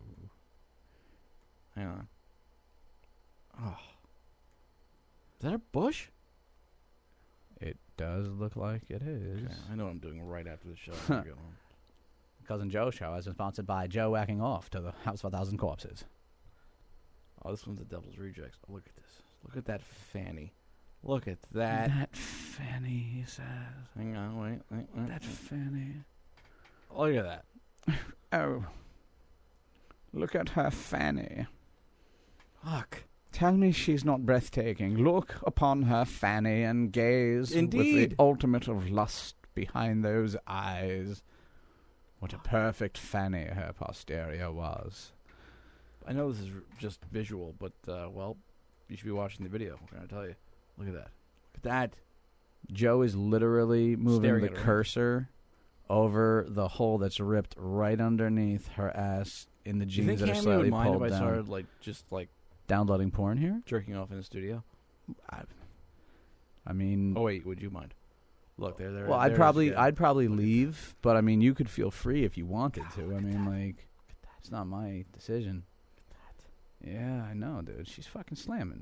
Hang on. Oh. Is that a bush? It does look like it is. Okay, I know what I'm doing right after the show. when I get home. Cousin Joe show has been sponsored by Joe whacking off to the House of a Thousand Corpses. Oh, this one's the Devil's Rejects. Oh, look at this. Look at that fanny. Look at that. That fanny, he says. Hang on, wait. wait, wait That wait. fanny. Look at that. Oh. Look at her fanny. Fuck. Tell me she's not breathtaking. Look upon her fanny and gaze with Indeed. the ultimate of lust behind those eyes. What a perfect fanny her posterior was. I know this is r- just visual, but, uh, well, you should be watching the video. What can I tell you? Look at that. Look at that. Joe is literally moving Staring the at her. cursor over the hole that's ripped right underneath her ass in the Do you jeans think that are Hammy would slightly mind if pulled I down. started, like, just, like, Downloading porn here? jerking off in the studio? I, I mean, Oh, wait, would you mind? Look, there, there. well, I'd there's probably, again. I'd probably leave, but I mean, you could feel free if you wanted to. I mean, like, it's not my decision. Yeah, I know, dude. She's fucking slamming.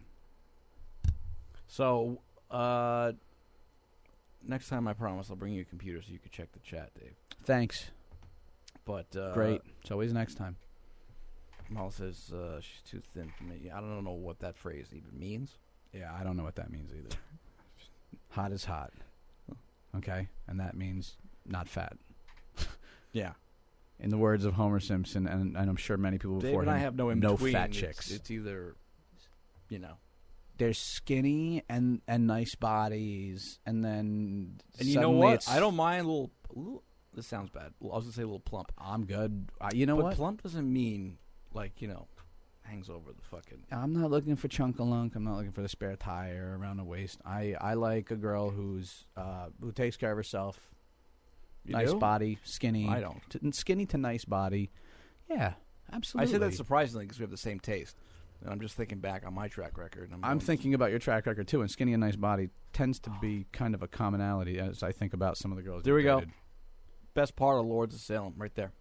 So, uh, next time I promise I'll bring you a computer so you can check the chat, Dave. Thanks. But uh, Great. It's always next time. Mal says uh, she's too thin for me. I don't know what that phrase even means. Yeah, I don't know what that means either. Hot is hot. Okay? And that means not fat. Yeah. In the words of Homer Simpson, and, and I'm sure many people Dave before and him, I have no in no between. fat It's- chicks. It's either, you know. They're skinny and, and nice bodies, and then And you know suddenly what? it's- I don't mind a little, a little. This sounds bad. I was gonna say a little plump. I'm good. Uh, you know but what? plump doesn't mean like you know, hangs over the fucking. I'm not looking for chunk-a-lunk. I'm not looking for the spare tire around the waist. I, I like a girl who's uh, who takes care of herself. You nice do? body, skinny. I don't. T- skinny to nice body. Yeah, absolutely. I say that surprisingly because we have the same taste. And I'm just thinking back on my track record. And I'm, I'm going, thinking about your track record too, and skinny and nice body tends to be kind of a commonality as I think about some of the girls. There you've we go. dated. Best part of Lords of Salem, right there.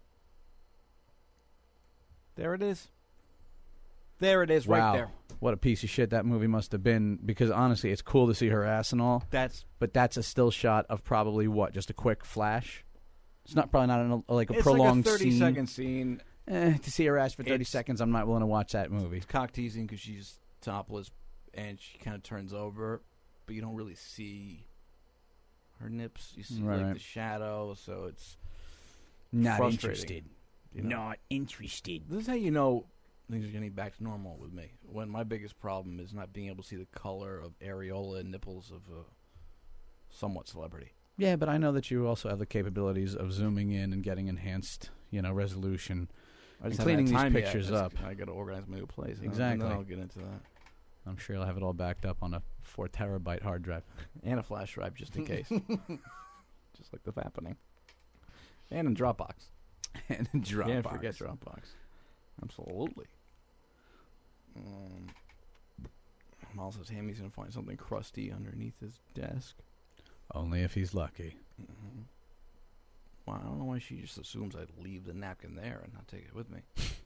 There it is. There it is, Wow. right there. What a piece of shit that movie must have been. Because honestly, it's cool to see her ass and all. That's but that's a still shot of probably what, just a quick flash. It's not probably not an, like a it's prolonged like a thirty scene. second scene. Eh, to see her ass for thirty It's- seconds, I'm not willing to watch that movie. It's cock teasing because she's topless and she kind of turns over, but you don't really see her nips. You see Right, like right. the shadow, so it's Not frustrating, interested. you know? Not interested. This is how you know things are getting back to normal with me. When my biggest problem is not being able to see the color of areola and nipples of a somewhat celebrity. Yeah, but I know that you also have the capabilities of zooming in and getting enhanced, you know, resolution, I and just cleaning haven't these had time yet. pictures It's- up. I got to organize my new place. and Exactly. then I'll get into that. I'm sure you'll have it all backed up on a four terabyte hard drive. And a flash drive just in case. Just like the happening. And in Dropbox. And in Dropbox. Can't forget Dropbox. Absolutely. Um, Mal says Hammy's going to find something crusty underneath his desk. Only if he's lucky. Mm-hmm. Well, I don't know why she just assumes I'd leave the napkin there and not take it with me.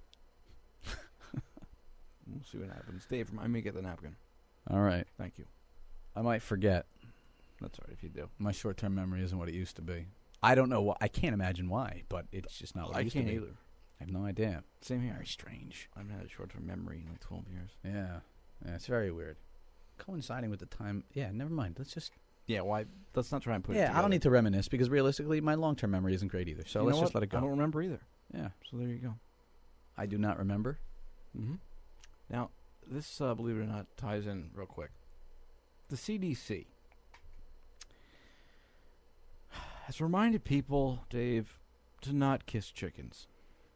We'll see what happens. Dave, remind me to get the napkin. All right. Thank you. I might forget. That's all right if you do. My short-term memory isn't what it used to be. I don't know why. I can't imagine why, but it's just not what it I used can't to be. either. I have no idea. Same here. Very strange. I haven't had a short-term memory in like twelve years. Yeah. Yeah, it's very weird. Coinciding with the time. Yeah, never mind. Let's just. Yeah, why? Let's not try and put it Yeah, together. I don't need to reminisce because realistically, my long-term memory isn't great either. So You let's know just what? let it go. I don't remember either. Yeah. So there you go. I do not remember. Mm-hmm. Now, this, uh, believe it or not, ties in real quick. The C D C has reminded people, Dave, to not kiss chickens.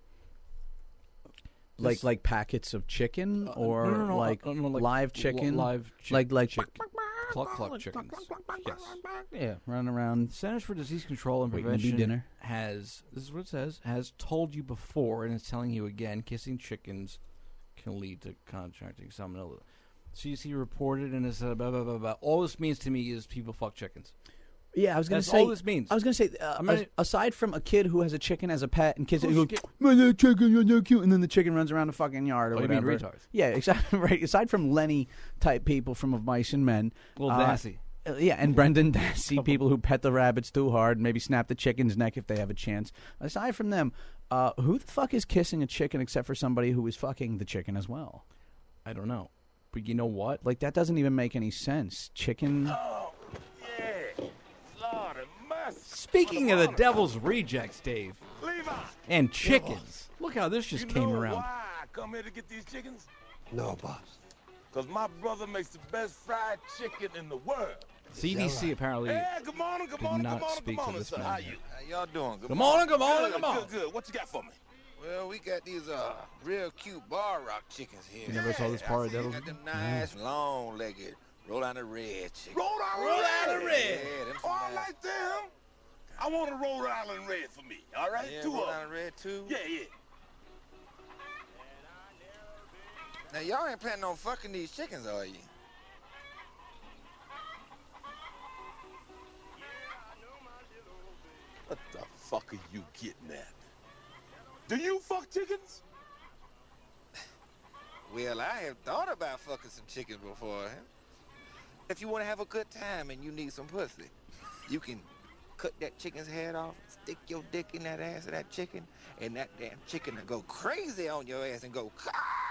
Like This- like packets of chicken Uh, or no, no, no, like, uh, no, like live li- chicken, live chi- like like chick- cluck cluck chickens. Yes. yeah, running around. Centers for Disease Control and Waiting to be Prevention dinner. has, this is what it says, has told you before, and it's telling you again, kissing chickens can lead to contracting salmonella. C D C reported and it said, blah, blah, blah, blah. All this means to me is people fuck chickens. Yeah, I was gonna That's say. all this means. I was gonna say. Uh, I mean- as- aside from a kid who has a chicken as a pet and kids Who's who ki- go, "Man, that chicken, you're so cute," and then the chicken runs around the fucking yard or Oh, you mean whatever. retards. Yeah, exactly. Right. Aside from Lenny type people from Of Mice and Men, Little uh, Dassey. Uh, yeah, and Brendan Dassey, people who pet the rabbits too hard, maybe snap the chicken's neck if they have a chance. Aside from them, uh, who the fuck is kissing a chicken except for somebody who is fucking the chicken as well? I don't know. But you know what? Like, that doesn't even make any sense. Chicken... Oh, yeah. Lord have mercy. Speaking of the devil's rejects, Dave, Levi. and chickens, look how this just you came know around. why I come here to get these chickens? No, boss. Because my brother makes the best fried chicken in the world. C D C apparently Hey, good morning, good did morning, not good morning, speak good to morning, this sir. man How here. you? How y'all doing? Good morning, good morning, Good, good morning. Good, good. What you got for me? Well, we got these uh real cute bar rock chickens here. You never saw this part of I see you Devil's? got them nice, long-legged, roll out the red chicken. Rhode Island Rhode Red. Island Red. Yeah, them Oh, I some like them. I want a Rhode Island Red for me. All right, Yeah, two Rhode of them. Island Red too. Yeah, yeah. Now y'all ain't planning on fucking these chickens, are you? What the fuck are you getting at? Do you fuck chickens? Well, I have thought about fucking some chickens before. Huh? If you want to have a good time and you need some pussy, you can cut that chicken's head off, stick your dick in that ass of that chicken, and that damn chicken will go crazy on your ass and go.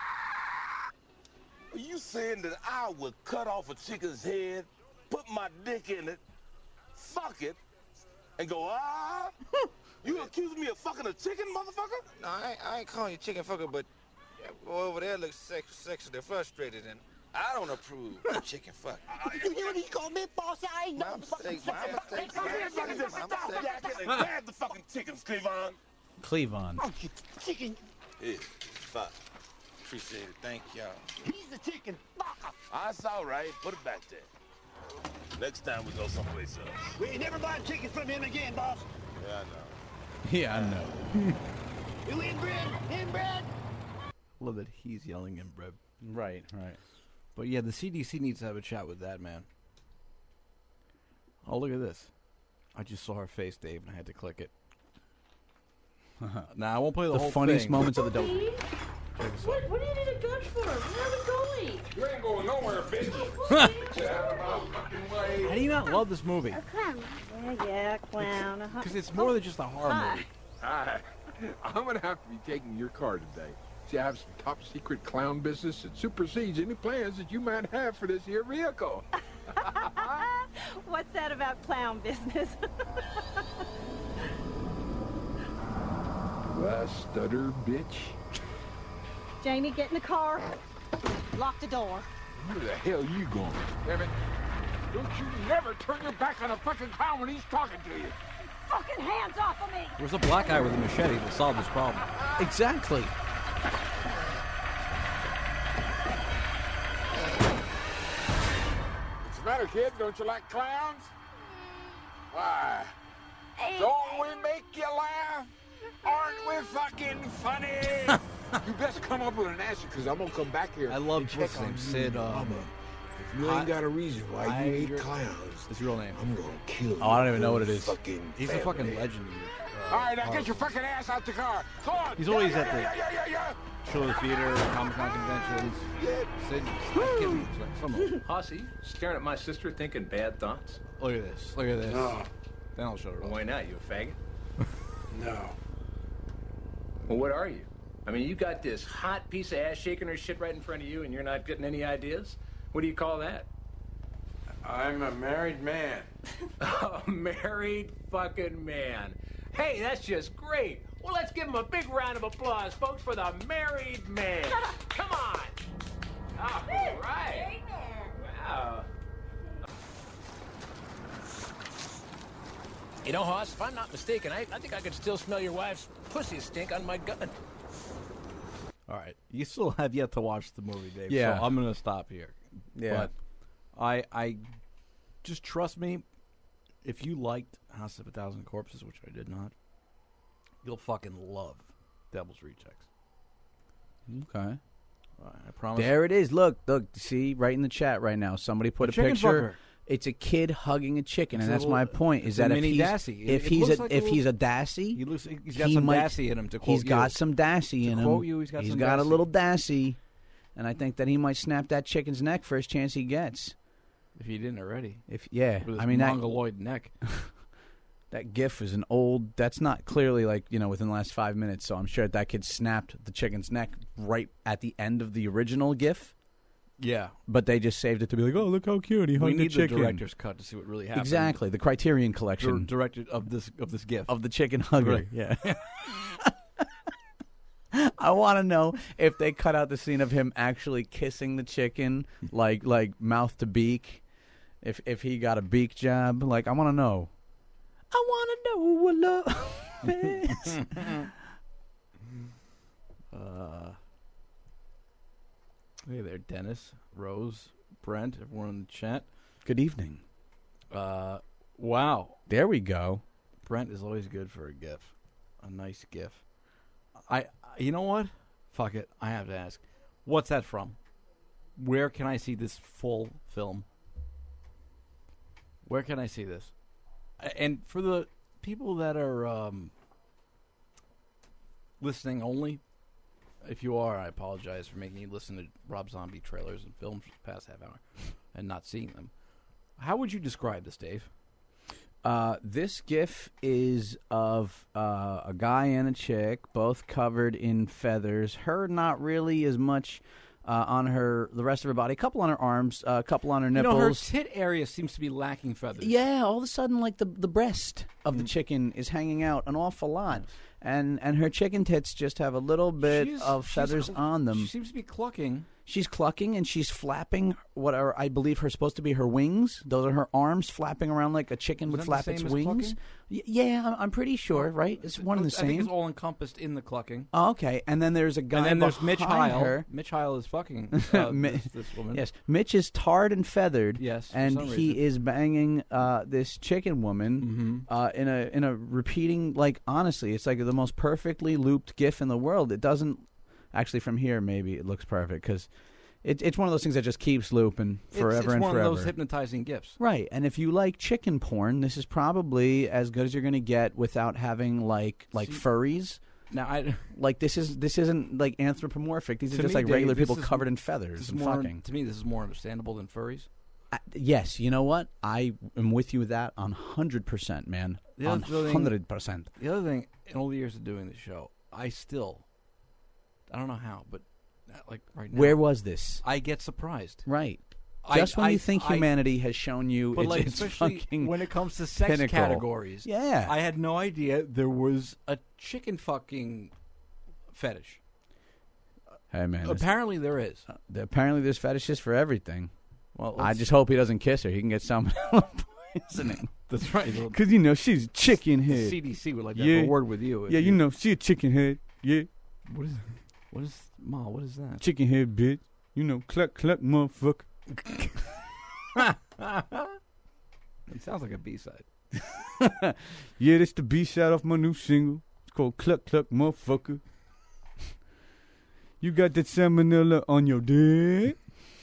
Are you saying that I would cut off a chicken's head, put my dick in it, fuck it, and go, ah? You accuse me of fucking a chicken, motherfucker? No, I ain't, I ain't calling you chicken fucker, but that boy over there looks sex, sexually frustrated, and I don't approve of chicken fuck. You hear what he called me, boss? I ain't no mistake, my mistake. Come here, fucking just stop yakking and grab the fucking chickens, Cleavon. Cleavon. I'll get the chicken. Here, fuck. Appreciate it, thank y'all. He's the chicken fucker. That's all right. Put it back there. Next time we go someplace else. We ain't never buying chickens from him again, boss. Yeah, I know. Yeah, I know. You inbred? Inbred? Love that he's yelling inbred. Right, right. But yeah, the C D C needs to have a chat with that man. Oh, look at this. I just saw her face, Dave, and I had to click it. Nah, I won't play the, The whole funniest thing. moments of the dope. What, what do you need a gun for? Where are we going? You ain't going nowhere, bitch. How do you not love this movie? Clown. Yeah, yeah, clown. Uh-huh. Because it's more than just a horror Hi. movie. Hi. I'm going to have to be taking your car today. See, I have some top secret clown business that supersedes any plans that you might have for this here vehicle. What's that about clown business? Well, stutter, bitch. Jamie, get in the car. Lock the door. Where the hell you going? Damn it. Don't you never turn your back on a fucking clown when he's talking to you. Fucking hands off of me! There's a black guy with a machete to solve this problem. Exactly. What's the matter, kid? Don't you like clowns? Why? Don't we make you laugh? Aren't we fucking funny? You best come up with an answer, because I'm going to come back here I love and check what's his on name, you, Sid, um, Mama. If you ain't got a reason why I- you hate clowns, His real name. I'm going to kill you. Oh, I don't even know what it is. Fucking He's a family. fucking legend. Uh, All right, now horror get your fucking ass out the car. Come on. He's Yeah, always yeah, at the- yeah, yeah, yeah, yeah. Show the theater, Comic Con conventions. Sid, I can't believe it's like some- Posse, staring at my sister thinking bad thoughts? Look at this. Look at this. No. Then I'll show her. Why not? You a faggot? No. Well, what are you? I mean, you got this hot piece of ass shaking her shit right in front of you and you're not getting any ideas? What do you call that? I'm a married man. A married fucking man. Hey, that's just great. Well, let's give him a big round of applause, folks, for the married man. Come on. All right. Wow. You know, Hoss, if I'm not mistaken, I, I think I could still smell your wife's pussy stink on my gun. All right. You still have yet to watch the movie, Dave. Yeah. So I'm going to stop here. Yeah. But I, I just trust me. If you liked House of a Thousand Corpses, which I did not, you'll fucking love Devil's Rejects. Okay. All right, I promise. There it is. Look, look. See, right in the chat right now. Somebody put A a, chicken picture. fucker. It's a kid hugging a chicken, It's and a that's little- my point. Is it's a that if mini he's Dassey. It- if it he's looks a like a if he's a little- Dassey, He looks. He's got he some might- Dassey in him. To quote He's got you. some Dassey To in him. quote you, he's got some got a Dassey. little Dassey, and I think that he might snap that chicken's neck first chance he gets. If he didn't already. If yeah, With his I mean that mongoloid neck. that GIF is an old. That's not clearly like you know within the last five minutes. So I'm sure that kid snapped the chicken's neck right at the end of the original GIF. Yeah. But they just saved it to be like, oh, look how cute he hugged We the need the chicken. director's cut to see what really happened. Exactly, the Criterion Collection Dir- directed of this of this gift of the chicken hugger. Right. Yeah. I want to know if they cut out the scene of him actually kissing the chicken, like like mouth to beak. If if he got a beak job, like I want to know. I want to know what love is. Uh, hey there, Dennis, Rose, Brent, everyone in the chat. Good evening. Uh, wow. There we go. Brent is always good for a GIF, a nice GIF. I, you know what? Fuck it. I have to ask. What's that from? Where can I see this full film? Where can I see this? A- And for the people that are um, listening only, If you are, I apologize for making you listen to Rob Zombie trailers and films for the past half hour and not seeing them. How would you describe this, Dave? Uh, this GIF is of uh, a guy and a chick, both covered in feathers. Her not really as much uh, on her, the rest of her body. A couple on her arms, uh, a couple on her nipples. You know, her tit area seems to be lacking feathers. Yeah, all of a sudden, like the the breast of the chicken is hanging out an awful lot, and and her chicken tits just have a little bit She's- of she's feathers cl- on them. She seems to be clucking. She's clucking and she's flapping what are, I believe, are supposed to be her wings. Those are her arms flapping around like a chicken Is would that the flap same its as wings. clucking? Y- yeah, I'm- I'm pretty sure, right? It's one and the I think same. it's all encompassed in the clucking. Oh, okay, and then there's a guy And then there's Mitch behind Heil. her. Mitch Heil is fucking uh, Mi- this, this woman. Yes, Mitch is tarred and feathered. Yes, for and some he reason. is banging uh, this chicken woman Mm-hmm. uh, in a in a repeating. Like honestly, it's like the most perfectly looped GIF in the world. It doesn't actually from here. Maybe it looks perfect because it, it's one of those things that just keeps looping forever it's, it's and one forever. of those hypnotizing gifts. Right, and if you like chicken porn, this is probably as good as you're going to get without having like like See, furries. Now, I like this is this isn't like anthropomorphic. These are To just me, like Dave, regular this people is- covered in this feathers is and more, fucking. To me, this is more understandable than furries. I, yes, you know what? I am with you with that on hundred percent, man. The On other thing- hundred percent. The other thing, in all the years of doing the show, I still, I don't know how, but uh, like right now, Where was this? I get surprised. Right. I- Just when I- you think I- humanity has shown you, But it's, like, it's especially fucking when it comes to sex pinnacle. categories, Yeah. I had no idea there was a chicken fucking fetish. Hey man, this- Apparently there is. uh, apparently there's fetishes for everything. Well, I let's- just hope he doesn't kiss her. He can get salmonella poisoning. That's right. Because you know she's a chicken head. C D C would like to yeah. have a word with you. if Yeah, you know she a chicken head. Yeah, What is? What is? Ma, what is that? chicken head bitch. You know, cluck cluck motherfucker. It sounds like a B side. Yeah, that's the B side off my new single. It's called Cluck Cluck Motherfucker. You got that salmonella on your dick?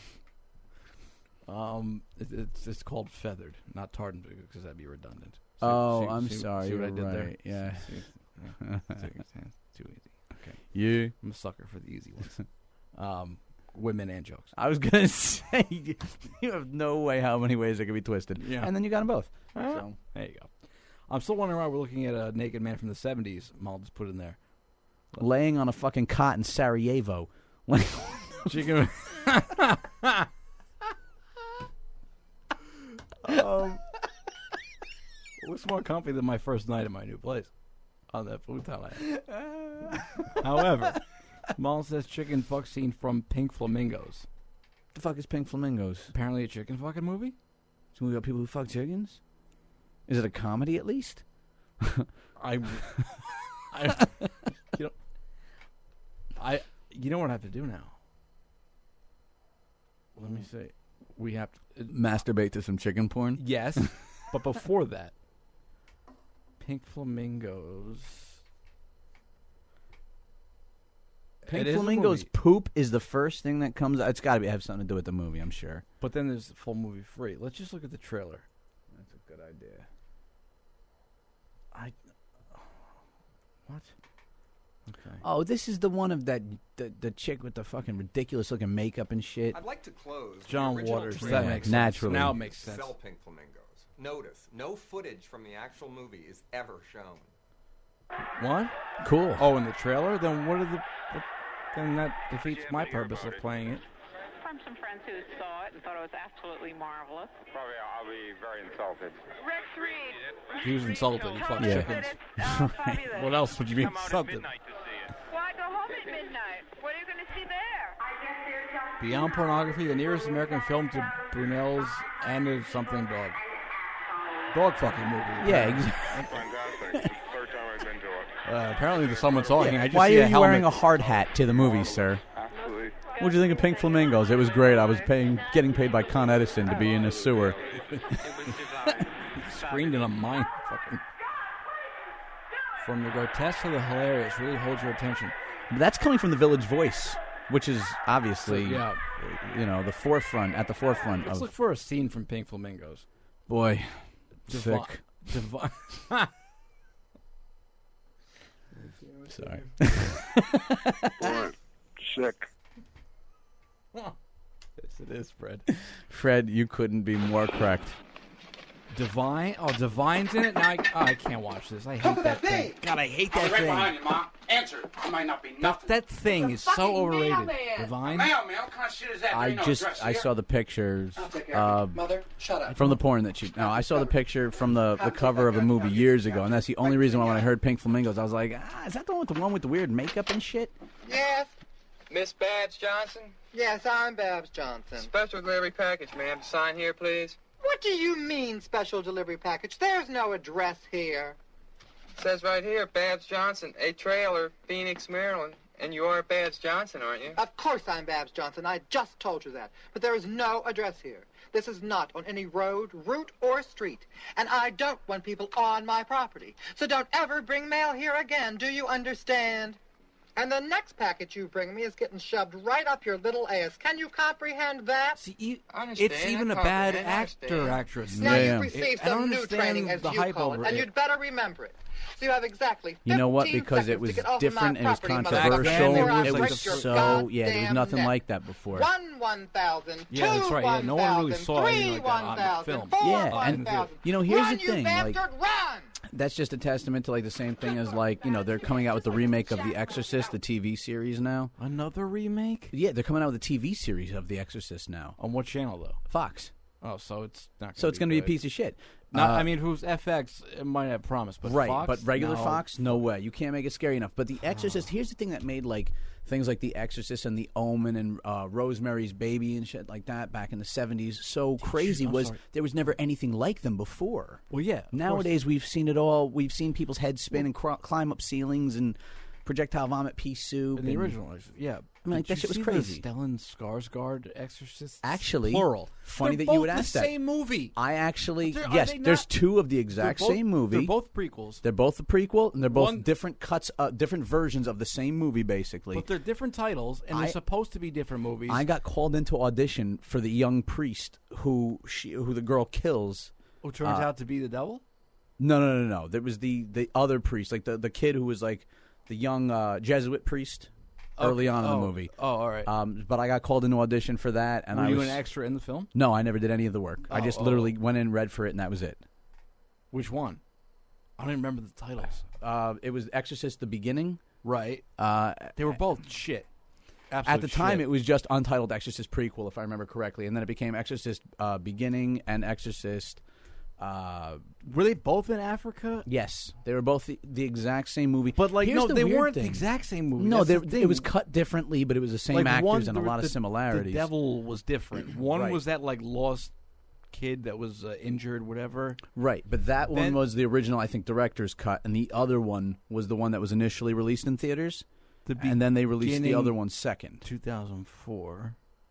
Um, it, it's it's called feathered, not tarred and feathered, because that'd be redundant. See- Oh, see- I'm see- sorry. See what I you're did there? right. Yeah. See- yeah. See- Too easy. Okay. Yeah. I'm a sucker for the easy ones. Um, women and jokes. I was gonna say you have no way how many ways it could be twisted. Yeah. And then you got them both. Uh, So. There you go. I'm still wondering why we're looking at a naked man from the seventies. I'll just put it in there. Laying on a fucking cot in Sarajevo. Chicken. um, what's more comfy than my first night at my new place on that futon I had? However, Mall says chicken fuck scene from Pink Flamingos. The fuck is Pink Flamingos? Apparently a chicken fucking movie? So we got people who fuck chickens? Is it a comedy at least? I, I, you know, I, you know what I have to do now? Let me see. We have to Masturbate to some chicken porn? Yes, but before that, Pink Flamingos. Pink It is a Flamingos movie, poop is the first thing that comes out. It's got to have something to do with the movie, I'm sure. but then there's the full movie free. Let's just look at the trailer. That's a good idea. I. What? Okay. Oh, this is the one of that the, the chick with the fucking ridiculous looking makeup and shit. I'd like to close. the John original Waters. trailer That makes sense. Naturally. Now it makes sense. Sell Pink Flamingos. Notice, no footage from the actual movie is ever shown. What? Cool. Oh, in the trailer? Then what are the? What, then that defeats my purpose of playing it. From some friends who saw it and thought it was absolutely marvelous. Probably I'll be very insulted. Rex Reed. He was insulted. He fucked Yeah. chickens. Uh, fabulous. What else would you be Come out at insulted? midnight to see it. Why go home at midnight? What are you going to see there? I guess there's just Beyond Pornography, the nearest American film to Brunel's and a something dog. Dog fucking movie. Yeah, apparently. exactly. Fantastic. Third time I've been to it. Uh, apparently there's someone talking. I just Why see are a you wearing a helmet. hard hat to the movie, sir? Absolutely. What'd you think of Pink Flamingos? It was great. I was paying, getting paid by Con Edison to be in a sewer. Screened in a mine. Fucking. From the grotesque to the hilarious, really holds your attention. But that's coming from the Village Voice, which is obviously, So, yeah. you know, the forefront at the forefront Let's of. look for a scene from Pink Flamingos. Boy, Divi- sick. Divi- Sorry. What? sick. Yes, it is, Fred. Fred, you couldn't be more correct. Divine? Oh, Divine's in it? Now I, oh, I can't watch this. I hate that thing. God, I hate that I'll be right thing. behind you, Ma. Answer. It might not be That, nothing. that thing is so overrated. Divine? Mailman, what kind of shit is that? There I ain't no just address I here. saw the pictures I'll take care of uh, it. Mother, shut up. from the porn that you. No, I saw the picture from the, the cover of a movie years ago, and that's the only reason why when I heard Pink Flamingos, I was like, ah, is that the one with the one with the weird makeup and shit? Yes. Miss Babs Johnson? Yes, I'm Babs Johnson. Special delivery package, ma'am. Sign here, please. What do you mean, special delivery package? There's no address here. It says right here, Babs Johnson, a trailer, Phoenix, Maryland. And you are Babs Johnson, aren't you? Of course I'm Babs Johnson. I just told you that. But there is no address here. This is not on any road, route, or street. And I don't want people on my property. So don't ever bring mail here again. Do you understand? And the next package you bring me is getting shoved right up your little ass. Can you comprehend that? See, you, understand, it's even I a bad comprehend, I actor, understand. actress. Now Yeah. you've received I don't some new understand training, as the you hype call it, over and it. you'd better remember it. So you have exactly You know what? fifteen Because it seconds was to get off different. of It my was property, controversial. before I It break was your so yeah. There was goddamn nothing neck. like that before. One one thousand, Yeah, two that's right. Yeah, no one really one thousand, saw anything three like that one on the thousand, film. four Yeah, one and thousand. you know, here's Run, the you thing, like- bastard, run! That's just a testament to like the same thing as like you know they're coming out with the remake of The Exorcist, the T V series now. Another remake? Yeah, they're coming out with a T V series of The Exorcist now. On what channel, though? Fox. Oh, so it's not. Gonna So it's going to be a piece of shit. No, Uh, I mean, if it was F X, it might have promise, but right, Fox, but regular no. Fox, no way. You can't make it scary enough. But The Exorcist, here's the thing that made like things like The Exorcist and The Omen and uh, Rosemary's Baby and shit like that back in the seventies so crazy I'm was sorry. there was never anything like them before. Well, yeah. of Nowadays we've seen it all. We've seen people's heads spin and cr- climb up ceilings and projectile vomit pea soup. course. In the and- original, yeah. I mean, like, Did that you shit was see crazy. The Stellan Skarsgård Exorcist. Actually, plural. funny They're that you both would the ask that. Same movie. I actually They're- are yes. they There's not- two of the They're exact both- same movie. They're both prequels, They're both the prequel, and they're both One- different cuts, uh, different versions of the same movie, basically. but they're different titles, and I- they're supposed to be different movies. I got called into audition for the young priest who she, who the girl kills. Who turns uh, out to be the devil? No, no, no, no. There was the the other priest, like the the kid who was like the young uh, Jesuit priest early Okay. on in Oh. the movie. Oh, all right. Um, but I got called into audition for that, and Were I you was an extra in the film? No, I never did any of the work. I Oh, just oh. literally went in, read for it, and that was it. Which one? I don't even remember the titles. Uh, it was Exorcist: The Beginning. Right. Uh, They were both shit. At Absolute the time, shit. it was just Untitled Exorcist prequel, if I remember correctly, and then it became Exorcist uh, Beginning and Exorcist. Uh, were they both in Africa? Yes, they were both the, the exact same movie. But like, Here's no, the they weird weren't thing. the exact same movie. No, That's they, the thing. it was cut differently, but it was the same Like, actors one, and a the- lot the- of similarities. The devil was different. One Right. was that like lost kid that was uh, injured, whatever. Right, but that one Then- was the original, I think, director's cut, and the other one was the one that was initially released in theaters, The and then they released the beginning- other one second. two thousand four.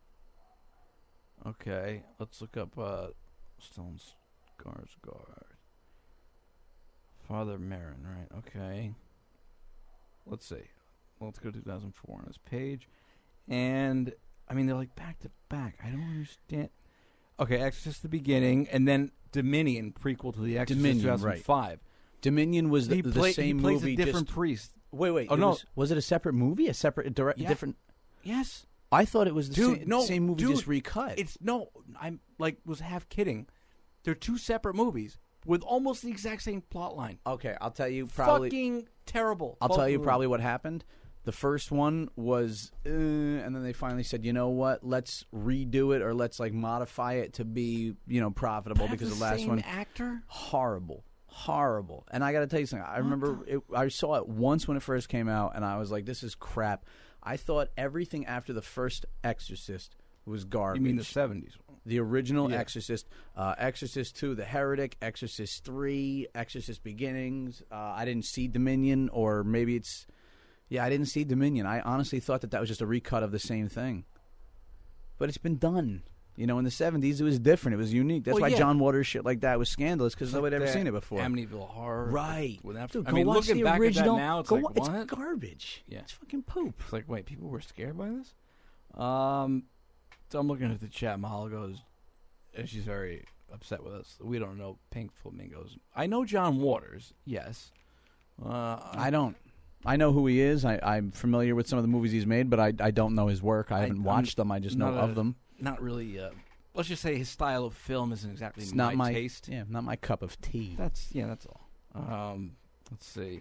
Okay, let's look up uh, Stellan Skarsgård. Father Marin, right? Okay. Let's see. Let's go to two thousand four on this page. And, I mean, they're like back to back. I don't understand. Okay, Exorcist the Beginning, and then Dominion, prequel to The Exorcist Dominion, two thousand five. right. Dominion was the, He the play- he same plays a movie. different just, priest. Wait, wait. Oh, it no. Was, was it a separate movie? A separate, direct, Yeah. different? Yes. I thought it was the Dude, same, no, same movie, dude, just recut. It's no, I'm like was half kidding. They're two separate movies with almost the exact same plot line. Okay, I'll tell you probably. Fucking terrible. I'll both tell you of them. probably what happened. The first one was, uh, and then they finally said, you know what? Let's redo it, or let's like modify it to be, you know, profitable. But have Because the the last same one, actor? horrible, horrible. And I got to tell you something. I remember it, I saw it once when it first came out, and I was like, this is crap. I thought everything after the first Exorcist was garbage. You mean the seventies one? The original Yeah. Exorcist, uh, Exorcist two, The Heretic, Exorcist three, Exorcist Beginnings. Uh, I didn't see Dominion, or maybe it's, yeah, I didn't see Dominion. I honestly thought that that was just a recut of the same thing. But it's been done. You know, in the seventies, it was different. It was unique. That's Well, why yeah. John Waters shit like that was scandalous, because nobody had ever That seen it before. Amityville Horror. Right. With that- Dude, I go mean, watch looking the back original. at that now, it's go like, wa- what? It's garbage. Yeah. It's fucking poop. It's like, wait, people were scared by this? Um, so I'm looking at the chat. Mahal goes, and she's very upset with us. We don't know Pink Flamingos. I know John Waters, yes. Uh, I don't. I know who he is. I, I'm familiar with some of the movies he's made, but I, I don't know his work. I haven't I'm watched them. I just know not of a- them. Not really. Uh, let's just say his style of film isn't exactly It's my, not my taste. Yeah, not my cup of tea. That's yeah. That's all. Um, let's see.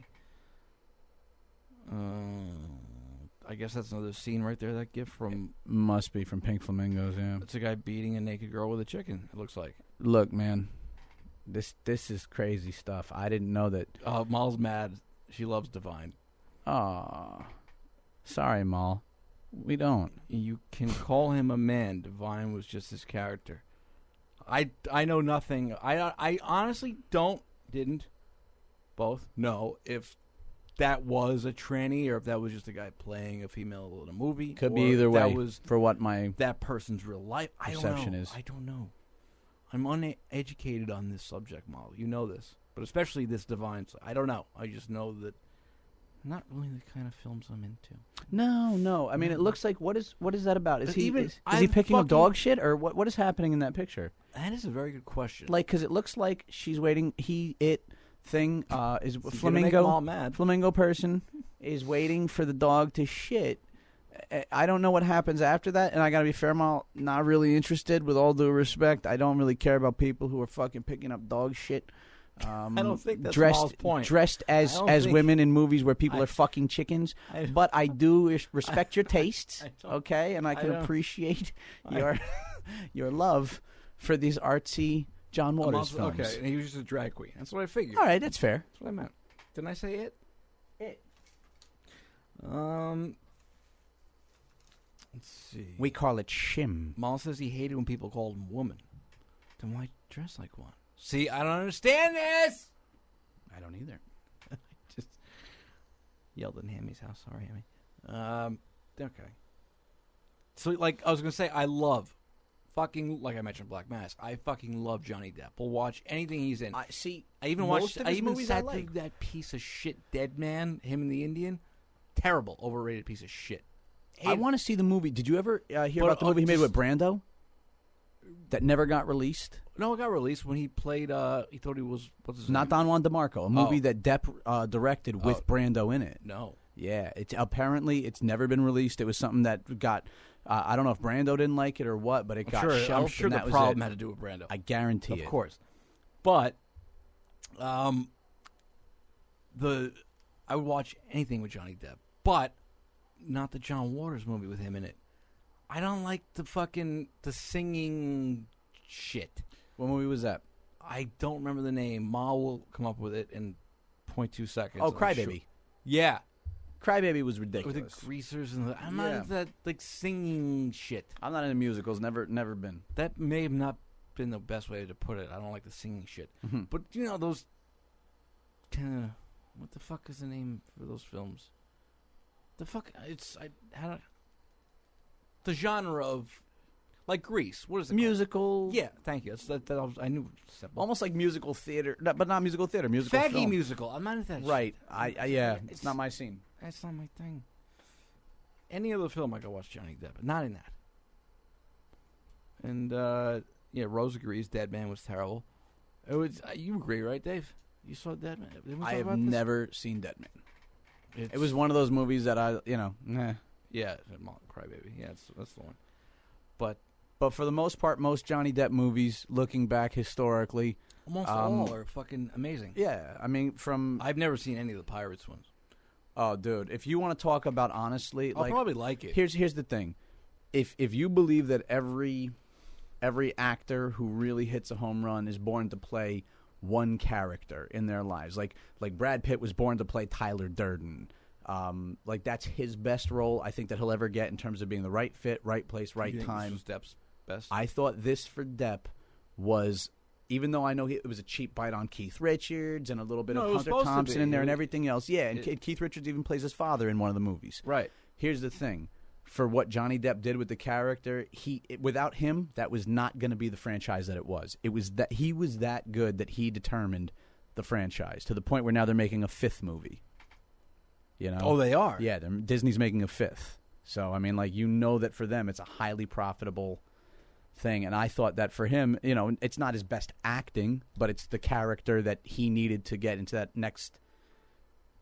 Uh, I guess that's another scene right there. That gift from Must be from Pink Flamingos. Yeah. it's a guy beating a naked girl with a chicken. It looks like. Look, man, this this is crazy stuff. I didn't know that. Uh, Maul's mad. She loves Divine. Aw, sorry, Maul. We don't. You can call him a man. Divine was just his character. I, I know nothing. I I honestly don't didn't both know if that was a tranny or if that was just a guy playing a female in a movie. Could or be either if that way. was for what my that person's real life I don't perception know. is. I don't know. I'm uneducated on this subject, Molly. You know this, but especially this Divine. I don't know. I just know that not really the kind of films I'm into. No, no. I mean, it looks like what is what is that about? Is But he even- is, is he I'm picking up fucking- dog shit or what? What is happening in that picture? That is a very good question. Like, because it looks like she's waiting. He it thing uh, is gonna make flamingo. them all mad. Flamingo person is waiting for the dog to shit. I- I don't know what happens after that, and I gotta be fair, Mal. Not really interested. With all due respect, I don't really care about people who are fucking picking up dog shit. Um, I don't think that's dressed Mal's point. dressed as I don't as think- women in movies where people I- are fucking chickens. I- but I do res- respect your tastes, I don't- okay, and I I can don't- appreciate I- your your love for these artsy John Waters Mal's- films. Okay, and he was just a drag queen. That's what I figured. All right, that's fair. That's what I meant. Didn't I say it? It. Um. Let's see. We call it shim. Mal says he hated when people called him woman. Then why dress like one? See, I don't understand this. I don't either. Just yelled in Hammy's house. Sorry, Hammy. Um. Okay. So, like, I was gonna say, I love, fucking, like I mentioned, Black Mass. I fucking love Johnny Depp. We'll watch anything he's in. I see. I even most watched. of I his even movies I sat like. through that piece of shit Dead Man. Him and the Indian. Terrible, overrated piece of shit. I want to see the movie. Did you ever uh, hear But, about the uh, movie he made just- with Brando? That never got released. No, it got released when he played. Uh, he thought he was what's his Not name? Don Juan DeMarco, a movie Oh. that Depp uh, directed with Oh. Brando in it. No. Yeah, it's apparently it's never been released. It was something that got. Uh, I don't know if Brando didn't like it or what, but it I'm got sure, shelved. I'm sure and the that was problem it. had to do with Brando. I guarantee of it. course. But, um, the I would watch anything with Johnny Depp, but not the John Waters movie with him in it. I don't like the fucking the singing shit. What movie was that? I don't remember the name. Ma will come up with it in point two seconds. Oh, I'm Crybaby. sure. Yeah. Crybaby was With ridiculous. the greasers and the, I'm Yeah. not into that like singing shit. I'm not into musicals. Never, never been. That may have not been the best way to put it. I don't like the singing shit. Mhm. But you know those kind of what the fuck is the name for those films? The fuck it's I how the genre of like Grease. What is it? Musical. Called? Yeah, thank you. That's, that, that I, was, I knew. Simple. Almost like musical theater, no, but not musical theater. Musical Faggy film. musical. I'm not into that. Right. Shit. I, I yeah. It's, not my scene. That's not my thing. Any other film I go watch Johnny Depp, but not in that. And uh, yeah, Rose agrees. Dead Man was terrible. It was. Uh, you agree, right, Dave? You saw Dead Man. Didn't we I talk have about this? never seen Dead Man. It's, It was one of those movies that I, you know, nah. Yeah, Crybaby. Yeah, that's, that's the one. But But for the most part, most Johnny Depp movies, looking back historically, almost um, all are fucking amazing. Yeah, I mean, from I've never seen any of the Pirates ones. oh, dude, if you want to talk about honestly, I'll like, probably like it. Here's here's the thing, if if you believe that every every actor who really hits a home run is born to play one character in their lives, like like Brad Pitt was born to play Tyler Durden. Um, like that's his best role I think that he'll ever get in terms of being the right fit, right place, right You think time. This was Depp's best. I thought this for Depp was, even though I know he, it was a cheap bite on Keith Richards and a little bit No, it of was Hunter supposed to Thompson be. in there and It- everything else. Yeah, and it- Ke- Keith Richards even plays his father in one of the movies. Right. Here's the thing. For what Johnny Depp did with the character, he it, without him, that was not going to be the franchise that it was. It was that he was that good that he determined the franchise to the point where now they're making a fifth movie. You know? Oh, they are? Yeah, they're, Disney's making a fifth. So I mean, like you know that for them, it's a highly profitable thing. And I thought that for him, you know, it's not his best acting, but it's the character that he needed to get into that next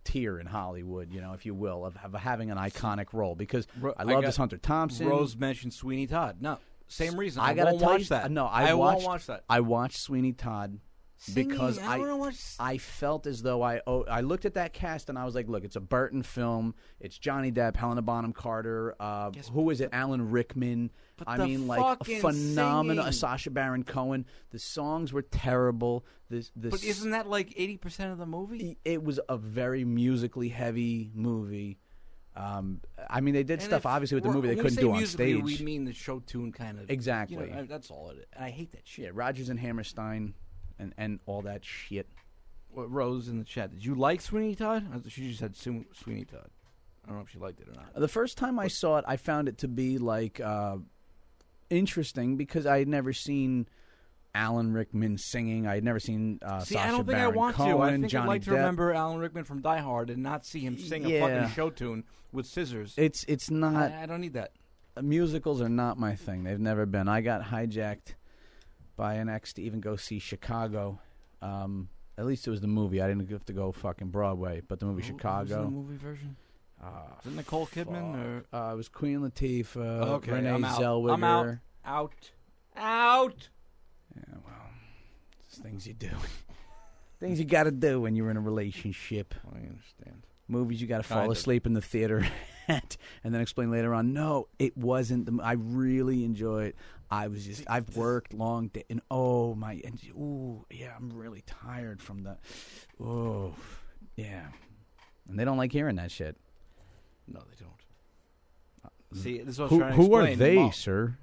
tier in Hollywood, you know, if you will, of, of having an iconic role. Because Ro- I love got- this Hunter Thompson. Rose mentioned Sweeney Todd. No, same reason. I, I gotta won't tell watch you, that. No, I, I watched, won't watch that. I watched Sweeney Todd Singing, because I I don't wanna watch- I felt as though I oh, I looked at that cast and I was like, look, it's a Burton film. It's Johnny Depp, Helena Bonham Carter. Uh, who is it? Alan Rickman. But I the mean, like fucking phenomenal. singing. Sacha Baron Cohen. The songs were terrible. This, this, But isn't that like eighty percent of the movie? It was a very musically heavy movie. Um, I mean, they did And stuff if obviously with the we're- movie they when we couldn't say do on musically, stage. We mean the show tune kind of. Exactly. You know, I- that's all it is. And I hate that shit. Yeah, Rodgers and Hammerstein, and and all that shit. What, Rose in the chat, did you like Sweeney Todd? I thought she just said Swe- Sweeney Todd. I don't know if she liked it or not. The first time I saw it, I found it to be like uh, interesting because I had never seen Alan Rickman singing. I had never seen uh, See, Sacha I don't think Baron I want Cohen, to. I think Johnny I'd like to Depp. remember Alan Rickman from Die Hard and not see him sing a Yeah. fucking show tune with scissors. It's it's not. I, I don't need that. Musicals are not my thing. They've never been. I got hijacked by an ex to even go see Chicago. Um, at least it was the movie. I didn't have to go fucking Broadway, but the movie Who- who was Chicago. in the movie version? Uh, Is it Nicole Kidman or? Uh, it was Queen Latifah, Okay, Renee I'm out. Zellweger. I'm out. Out. Out. Yeah, well, it's things you do. Things you got to do when you're in a relationship. I understand. Movies you got to fall Kind of. asleep in the theater at, and then explain later on. No, it wasn't. The, I really enjoy it. I was just. I've worked long day, and oh my, and ooh, yeah, I'm really tired from the. Oh, yeah, and they don't like hearing that shit. No, they don't. See, this is what I was Who, trying to who are explain. they, Mo- sir?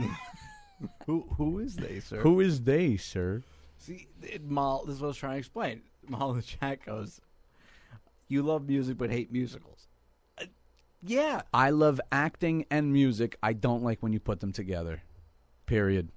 who who is they, sir? Who is they, sir? See, it, Mal, this is what I was trying to explain. Mal in the chat goes, "You love music but hate musicals." Uh, yeah, I love acting and music. I don't like when you put them together. Period.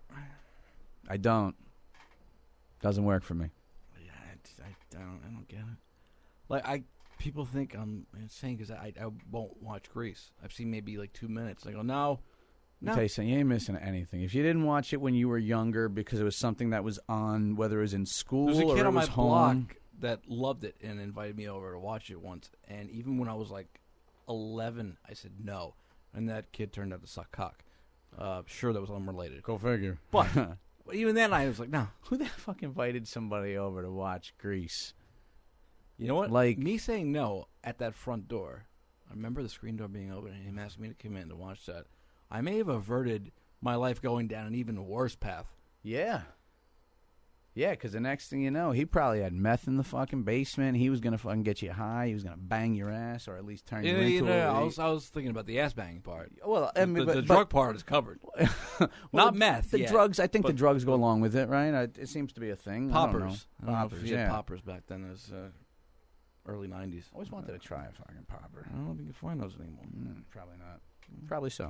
I don't. Doesn't work for me. yeah, I, I, I don't, I don't get it. Like I, people think I'm insane because I, I won't watch Grease. I've seen maybe like two minutes. I go, no, I'll no. tell you something, you ain't missing anything. If you didn't watch it when you were younger because it was something that was on, whether it was in school There's a or kid it on my was home. block that loved it and invited me over to watch it once. And even when I was like eleven, I said no. And that kid turned out to suck cock. Uh, sure, that was unrelated. Go figure. But even then, I was like, no. Who the fuck invited somebody over to watch Grease? You know what? Like me saying no at that front door. I remember the screen door being open and him asking me to come in to watch that. I may have averted my life going down an even worse path. Yeah. Yeah, because the next thing you know, he probably had meth in the fucking basement. He was going to fucking get you high. He was going to bang your ass or at least turn you Yeah, into you know, a... I was I was thinking about the ass banging part. Well, I mean, the, but, the but- drug part is covered. Well, Not the, meth. The yet, drugs, I think the but drugs go along with it, right? I, it seems to be a thing. Poppers. I don't know. I don't know Poppers, if you yeah. had poppers back then. It was uh, early nineties. Always wanted to try a fucking popper. I don't know if you can find those anymore. Mm, probably not. Probably so.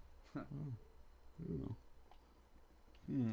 Hmm.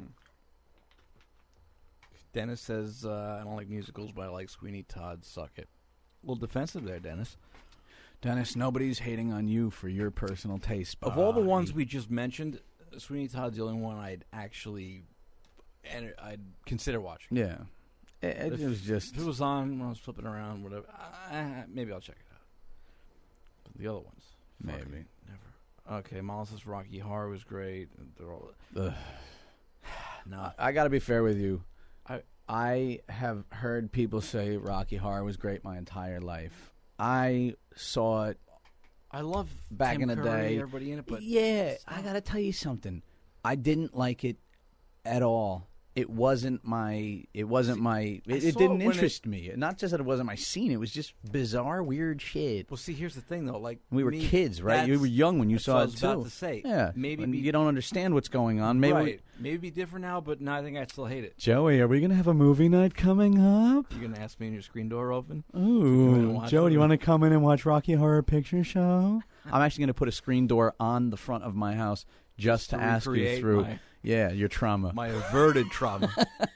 Dennis says, uh, I don't like musicals, but I like Sweeney Todd. Suck it. A little defensive there, Dennis. Dennis, nobody's hating on you for your personal taste. Of all the buddy. ones we just mentioned, Sweeney Todd's the only one I'd actually enter, I'd consider watching. Yeah. It, it If- was just... If it was on when I was flipping around, whatever, uh, maybe I'll check it out. But the other ones, Maybe. fucking never. Okay, Molly says Rocky Horror was great. They're all... Ugh. No. I got to be fair with you. I I have heard people say Rocky Horror was great my entire life. I saw it I love back Tim in the Curry, day. everybody in it, but yeah, I got to tell you something. I didn't like it at all. It wasn't my. It wasn't my. I It, it saw didn't it when interest me. Not just that it wasn't my scene. It was just bizarre, weird shit. Well, see, here's the thing, though. Like We were me, kids, right? You that's- were young when you that's saw what I it was too. about to say. Yeah, maybe when be, you don't understand what's going on. Maybe right. we, Maybe be different now, but no, I think I still hate it. Joey, are we gonna have a movie night coming up? You're gonna ask me and your screen door open? Ooh, watch Joe, it? do you want to come in and watch Rocky Horror Picture Show? I'm actually going to put a screen door on the front of my house just to, To ask you recreate through, my- yeah, your trauma. My averted trauma.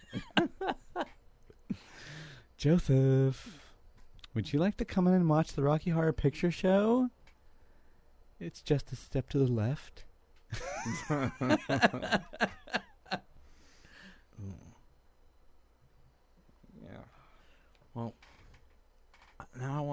Joseph, would you like to come in and watch the Rocky Horror Picture Show? It's just a step to the left. Yeah. Well, now I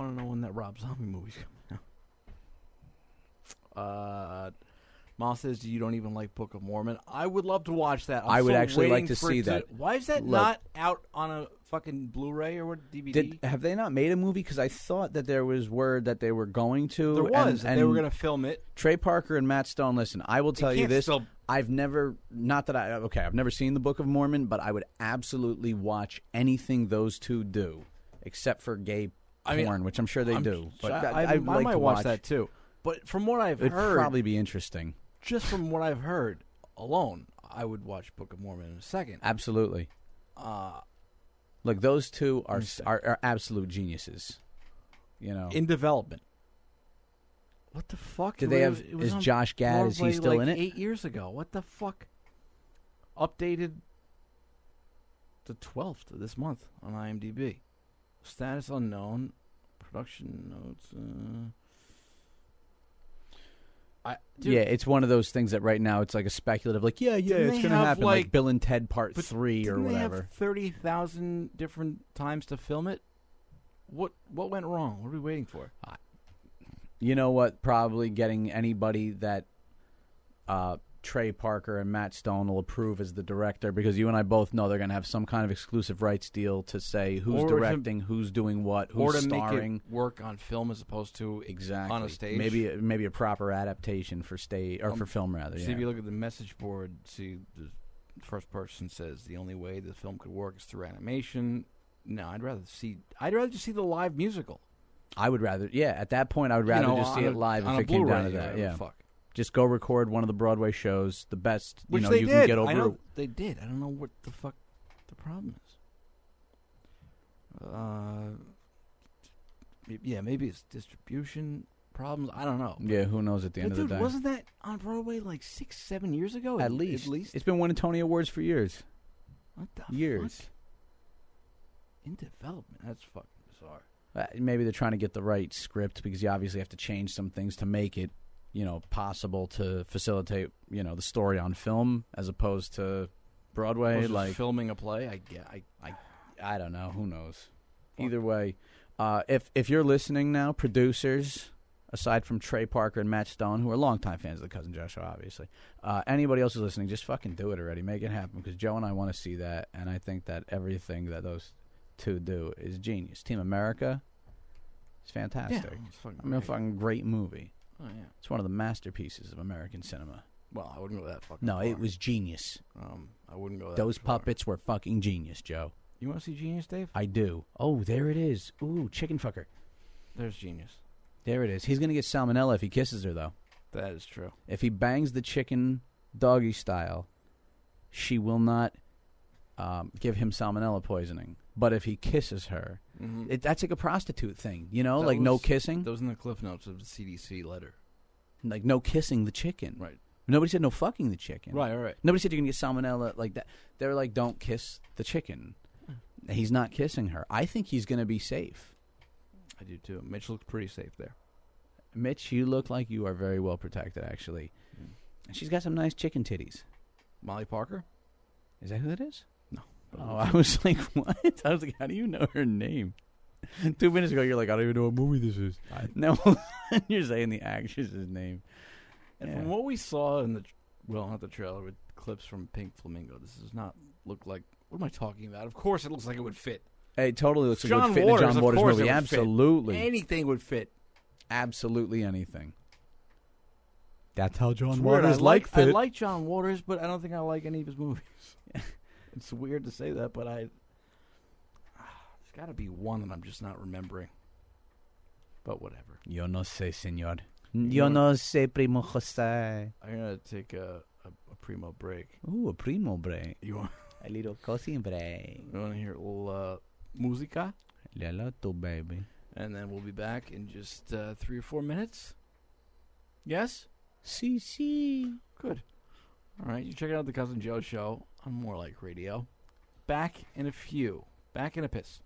Rob Zombie movies coming out. Uh, Mom says you don't even like Book of Mormon. I would love to watch that. I'm I would still actually like waiting to for see it that. Why is that Look. not out on a fucking Blu-ray or what D V D? Did, have they not made a movie? Because I thought that there was word that they were going to. There was. And, and they were and going to film it. Trey Parker and Matt Stone. Listen, I will tell you can't this. still- I've never, not that I, okay, I've never seen the Book of Mormon, but I would absolutely watch anything those two do, except for gay I mean, porn, which I'm sure they I'm- do. But I, that- I, I'd I like might to watch watch that too. But from what I've It'd heard, probably be interesting. just from what I've heard alone, I would watch Book of Mormon in a second. Absolutely. Uh, Look, those two are, are are absolute geniuses. You know, in development. What the fuck? Do they have- It was is on Josh Gad, is he Broadway, still like in it? Eight years ago. What the fuck? Updated the twelfth of this month on IMDb. Status unknown. Production notes. Uh, I dude, yeah, it's one of those things that right now it's like a speculative, like yeah, yeah, Didn't it's they going to have, happen, like, like- Bill and Ted Part but Three or didn't they have whatever. Thirty thousand different times to film it. What what went wrong? What are we waiting for? You know what? Probably getting anybody that uh, Trey Parker and Matt Stone will approve as the director, because you and I both know they're going to have some kind of exclusive rights deal to say who's Or to- directing, who's doing what, or who's to starring. make it work on film as opposed to exactly on a stage. Maybe maybe a proper adaptation for stage or Um, for film rather. See, Yeah. if you look at the message board, see the first person says the only way the film could work is through animation. No, I'd rather see. I'd rather just see the live musical. I would rather, yeah. At that point, I would You rather know, just see on it a- live on if a it came down to Blu-ray or that. whatever Yeah, the fuck. Just go record one of the Broadway shows, the best you Which know they you did. can get over. I know they did. I don't know what the fuck the problem is. Uh, m- yeah, maybe it's distribution problems. I don't know. Yeah, who knows at the But end of dude, the day. wasn't that on Broadway like six, seven years ago? At least. At least. It's been winning Tony Awards for years. What the Years. fuck? In development. That's fucking bizarre. Uh, maybe they're trying to get the right script because you obviously have to change some things to make it, you know, possible to facilitate, you know, the story on film as opposed to Broadway. Was it like filming a play. I get. I. I, I don't know. Who knows? Either way, uh, if if you're listening now, producers, aside from Trey Parker and Matt Stone, who are longtime fans of the Cousin Joe show, obviously, uh, anybody else who's listening, just fucking do it already. Make it happen because Joe and I want to see that, and I think that everything that those two do is genius. Team America is fantastic. Yeah, it's fucking I mean, a great. fucking great movie. Oh yeah. It's one of the masterpieces of American cinema. Well, I wouldn't go that fucking. No, far. it was genius. Um, I wouldn't go that. Those far. puppets were fucking genius, Joe. You want to see Genius, Dave? I do. Oh, there it is. Ooh, chicken fucker. There's Genius. There it is. He's going to get salmonella if he kisses her, though. That is true. If he bangs the chicken doggy style, she will not um, give him salmonella poisoning. But if he kisses her, Mhm. it, that's like a prostitute thing, you know? That like no was- kissing. That was in the cliff notes of the C D C letter. Like no kissing the chicken. Right. Nobody said no fucking the chicken. Right, right. Nobody said you're going to get salmonella like that. They're like, don't kiss the chicken. He's not kissing her. I think he's going to be safe. I do too. Mitch looks pretty safe there. Mitch, you look like you are very well protected, actually. And she's got some nice chicken titties. Molly Parker? Is that who that is? No. Oh, I was like, what? I was like, how do you know her name? Two minutes ago, you're like, I don't even know what movie this is. No, you're saying the actress's name. And Yeah. from what we saw in the, tr- well, not the trailer, but clips from Pink Flamingo, this does not look like, what am I talking about? Of course it looks like it would fit. Hey, it totally looks John like it would fit Waters, in a John of Waters course movie. it would fit. Absolutely. Anything would fit. Absolutely anything. That's how John It's weird. Waters I like, liked I it. like John Waters, but I don't think I like any of his movies. It's weird to say that, but I, there's got to be one that I'm just not remembering. But whatever. Yo no sé, señor. You Yo wanna- no sé, primo Jose. I'm gonna take a, a, a primo break. Ooh, a primo break. You want a little cousin break. You want to hear a little uh, musica? Lalato, baby. And then we'll be back in just uh, three or four minutes. Yes? Si, si. Good. All right, you're checking out the Cousin Joe Show on More Like Radio. Back in a few. Back in a piss.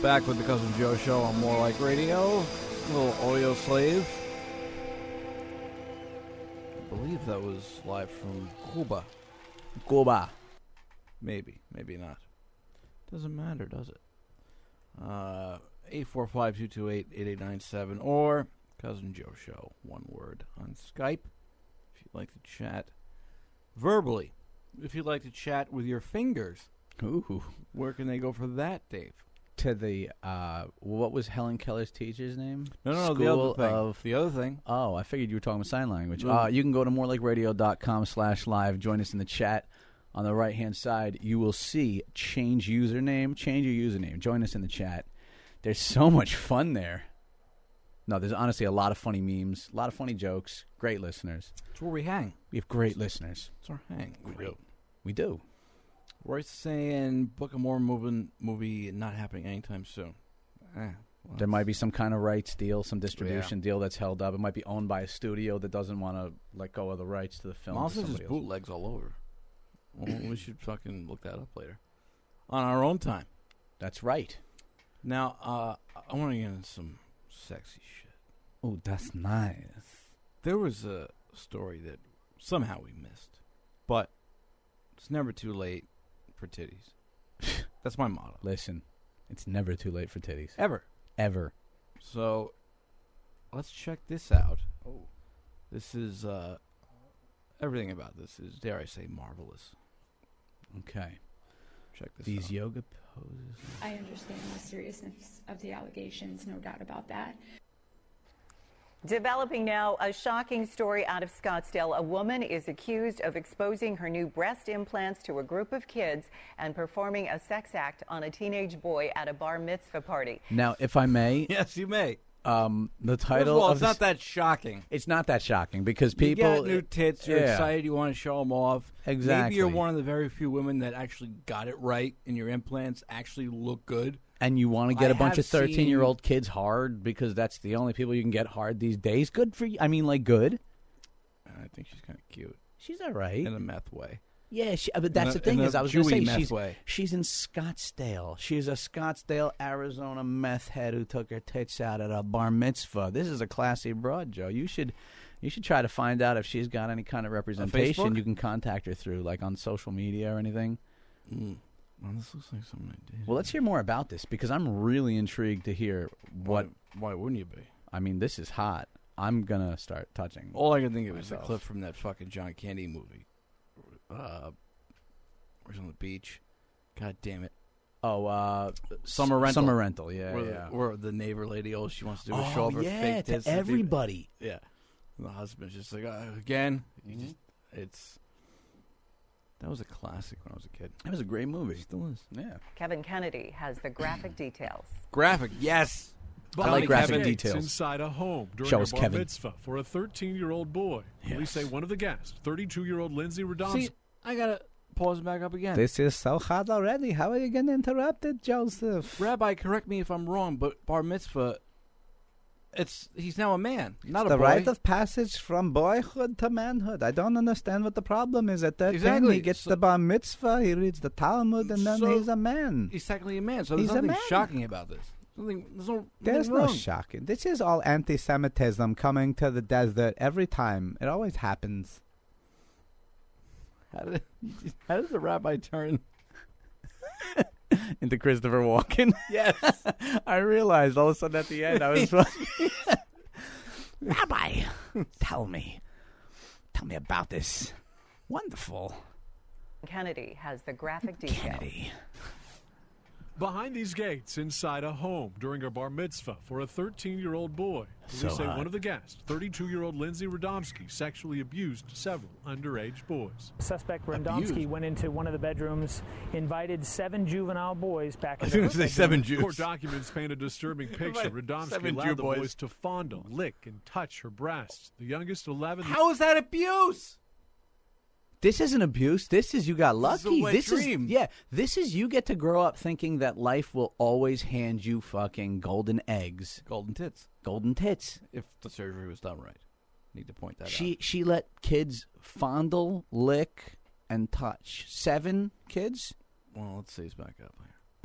Back with the Cousin Joe Show on More Like Radio. A little Audio Slave. I believe that was live from Cuba. Cuba. Maybe, maybe not. Doesn't matter, does it? Uh, eight four five, two two eight, eight eight nine seven or Cousin Joe Show, one word, on Skype. If you'd like to chat verbally. If you'd like to chat with your fingers. Ooh. Where can they go for that, Dave? To the, uh, what was Helen Keller's teacher's name? No, no, no, School the other thing. Of, the other thing. Oh, I figured you were talking about sign language. No. Uh, you can go to morelikeradio.com slash live. Join us in the chat. On the right-hand side, you will see change username. Change your username. Join us in the chat. There's so much fun there. No, there's honestly a lot of funny memes, a lot of funny jokes, great listeners. It's where we hang. We have great listeners. It's our hang. We Great. do. We do. Royce saying Book of Mormon movie, movie not happening anytime soon. Eh, well, There might be some kind of rights deal, some distribution Yeah. deal that's held up. It might be owned by a studio that doesn't want to let go of the rights to the film. to also just somebody else. bootlegs all over. Well, we should fucking look that up later. On our own time. That's right. Now, uh, I want to get into some sexy shit. Oh, that's nice. There was a story that somehow we missed, but it's never too late for titties. That's my motto. Listen, it's never too late for titties. Ever. Ever. So, let's check this out. Oh. This is, uh, everything about this is, dare I say, marvelous. Okay. Check this These out. yoga poses. I understand the seriousness of the allegations, no doubt about that. Developing now, a shocking story out of Scottsdale. A woman is accused of exposing her new breast implants to a group of kids and performing a sex act on a teenage boy at a bar mitzvah party. Now, if I may. Yes, you may. Um, the First title of all, of it's this- not that shocking. It's not that shocking because people you get new tits, you're Yeah. excited, you want to show them off. Exactly. Maybe you're one of the very few women that actually got it right, and your implants actually look good. And you want to get I a bunch have of thirteen-year-old kids hard because that's the only people you can get hard these days. Good for you. I mean, like, good. I think she's kind of cute. She's all right. In a meth way. Yeah, she, but that's In a- the thing in a is, I was going to Jewy say meth she's way. she's in Scottsdale. She's a Scottsdale, Arizona meth head who took her tits out at a bar mitzvah. This is a classy broad, Joe. You should you should try to find out if she's got any kind of representation. Facebook? You can contact her through, like, on social media or anything. Mm. Well, this looks like something I did. Well, let's hear more about this because I'm really intrigued to hear what. Why, why wouldn't you be? I mean, this is hot. I'm gonna start touching. All I can think of is the myself. clip from that fucking John Candy movie. Uh, where's on the beach? God damn it. Oh, uh, Summer Rental. Summer Rental, yeah, where yeah. The, where the neighbor lady, all she wants to do is Oh, show off her yeah, fake to tits people. everybody. Yeah. And the husband's just like, uh, again? You Mm-hmm. just, it's... That was a classic when I was a kid. That was a great movie. Still is. Yeah. Kevin Kennedy has the graphic details. Graphic, yes. I like graphic Kevin details. inside a home during Show a us, bar Kevin. mitzvah for a thirteen-year-old boy. Police say one of the guests, thirty-two-year-old Lindsay Radomski. See, I gotta pause it back up again. This is so hot already. How are you going to interrupt it, Joseph? Rabbi, correct me if I'm wrong, but bar mitzvah, it's he's now a man, not the a boy. rite of passage from boyhood to manhood. I don't understand what the problem is. At thirteen, Exactly. he gets So- the bar mitzvah, he reads the Talmud, and then So- he's a man. He's technically a man, so He's there's a nothing man. shocking about this. Something, there's no, There's nothing no wrong. shocking. This is all anti-Semitism coming to the desert every time. It always happens. How, did, how does the rabbi turn? Into Christopher Walken. Yes. I realized all of a sudden at the end I was Rabbi, tell me. Tell me about this. Wonderful. Kennedy has the graphic details. Kennedy. Behind these gates, inside a home during a bar mitzvah for a thirteen-year-old boy. Police So say hot. one of the guests, thirty-two-year-old Lindsay Radomski, sexually abused several underage boys. Suspect Radomski went into one of the bedrooms, invited seven juvenile boys back. I in was the gonna say seven Jews. Court documents paint a disturbing picture. Radomski Seven allowed Jew the boys. boys to fondle, lick, and touch her breasts. The youngest, eleven. How is that abuse? This isn't abuse. This is you got This is a lucky. wet This dream. is yeah. This is you get to grow up thinking that life will always hand you fucking golden eggs, Golden tits. golden tits. If the surgery was done right. Need to point that She out. she let kids fondle, lick, and touch. Seven kids. Well, let's see his back up here.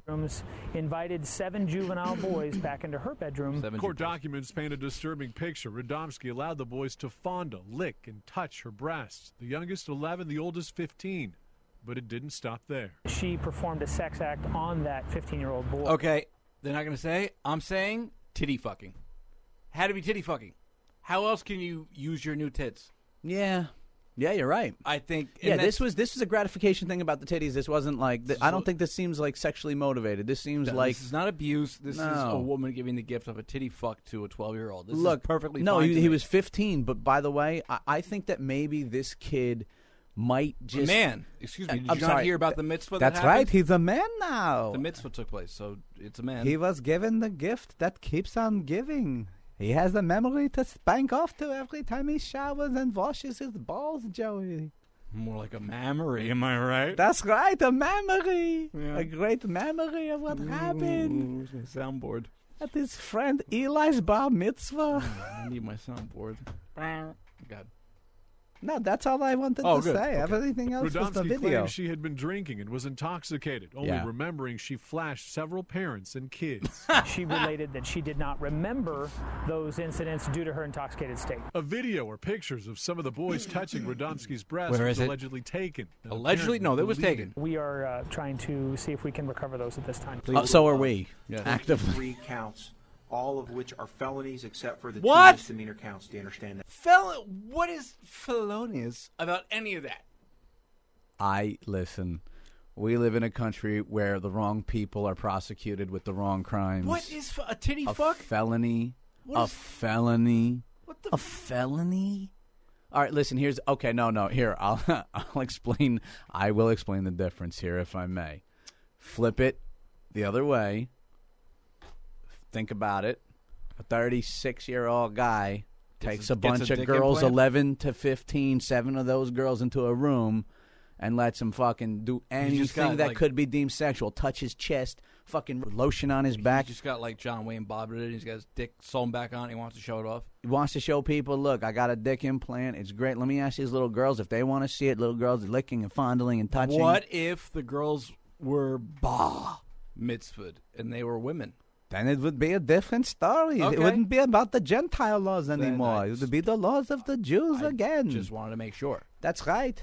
bedrooms, invited seven juvenile boys back into her bedroom. Court documents paint a disturbing picture. Radomski allowed the boys to fondle, lick, and touch her breasts. The youngest eleven, the oldest fifteen. But it didn't stop there. She performed a sex act on that fifteen-year-old boy. Okay, they're not going to say. I'm saying titty fucking. Had to be titty fucking. How else can you use your new tits? Yeah. Yeah, you're right. I think. Yeah, this was this was a gratification thing about the titties. This wasn't like th- I don't think this seems like sexually motivated. This seems No, like this is not abuse. This is a No. woman giving the gift of a titty fuck to a twelve-year-old. This look is perfectly no. fine. He, to he me. was fifteen, but by the way, I, I think that maybe this kid might just man. Excuse me. Did I'm you not sorry. hear about the mitzvah? That's that right. happened? He's a man now. The mitzvah took place, so it's a man. He was given the gift that keeps on giving. He has a memory to spank off to every time he showers and washes his balls, Joey. More like a memory, am I right? That's right, a memory. Yeah. A great memory of what happened. Where's my soundboard? At his friend Eli's bar mitzvah. I need my soundboard. God. No, that's all I wanted Oh, to good. say. Okay. Everything else was the Radomski video. claimed she had been drinking and was intoxicated, only Yeah. remembering she flashed several parents and kids. She related that she did not remember those incidents due to her intoxicated state. A video or pictures of some of the boys touching Radomski's breast Where was is it? allegedly taken. and Allegedly? apparently No, that was deleted. taken. We are uh, trying to see if we can recover those at this time. Uh, so are we. Yes. Actively. Three counts, all of which are felonies except for the What? two misdemeanor counts. Do you understand that? Fel- what is felonious about any of that? I listen. We live in a country where the wrong people are prosecuted with the wrong crimes. What is f- a titty a fuck? felony? What a is- felony? What the a felony? All right, listen. Here's okay. No, no. Here, I'll I'll explain. I will explain the difference here, if I may. Flip it the other way. Think about it. A thirty-six-year-old guy takes a- a bunch gets a of dick girls, implant? eleven to fifteen, seven of those girls into a room, and lets him fucking do He just got, anything that like- could be deemed sexual. Touch his chest, fucking lotion on his back. He just got like John Wayne bobbled it. He's got his dick sewn back on. He wants to show it off. He wants to show people, look, I got a dick implant. It's great. Let me ask these little girls if they want to see it. Little girls are licking and fondling and touching. What if the girls were bah mitzvahed and they were women? Then it would be a different story. Okay. It wouldn't be about the Gentile laws Then anymore. I It just- would be the laws of the Jews I again. Just wanted to make sure. That's right.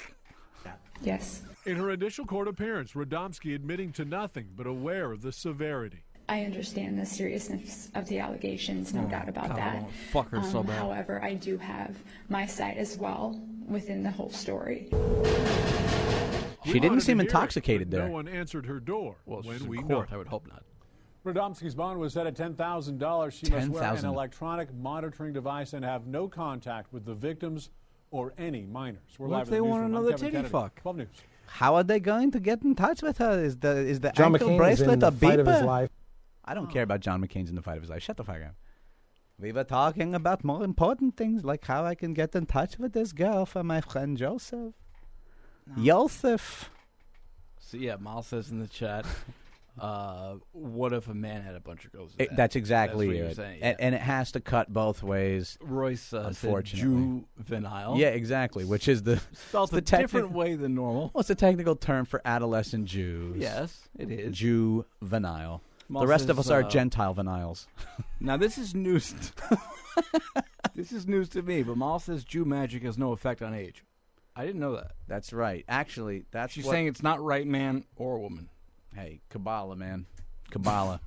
Yes. In her initial court appearance, Radomski admitting to nothing but aware of the severity. I understand the seriousness of the allegations, no Oh, doubt about God, I that. wanna fuck her so Um, bad. However, I do have my side as well within the whole story. She We didn't wanted seem to hear it, intoxicated but there. No one answered her door. Well, when she's in we court. know. I would hope not. Radomski's bond was set at ten thousand dollars. She must wear an ten thousand dollars. electronic monitoring device and have no contact with the victims or any minors. We're What live if in they the want newsroom. I'm another Kevin titty Kennedy. fuck? twelve News. How are they going to get in touch with her? Is the is the John ankle McCain is bracelet in the a fight of his beeper? life. I don't care about John McCain's in the fight of his life. Shut the fuck up. We were talking about more important things, like how I can get in touch with this girl for my friend Joseph. Joseph. So yeah, Mal says in the chat, uh, what if a man had a bunch of girls? It- that's exactly That's what it. you're saying, and, yeah. and it has to cut both ways. Royce uh, said unfortunately. juvenile. Yeah, exactly. Which is the Spelled the a techni- different way than normal. What's the technical term for adolescent Jews? Yes, it is. Juvenile. Mal The rest of says, us are uh, Gentile veniles. Now this is news. This is news to me, but Mal says Jew magic has no effect on age. I didn't know that. That's right. Actually, that's She's what- saying it's not right man or woman. Hey, Kabbalah, man. Kabbalah.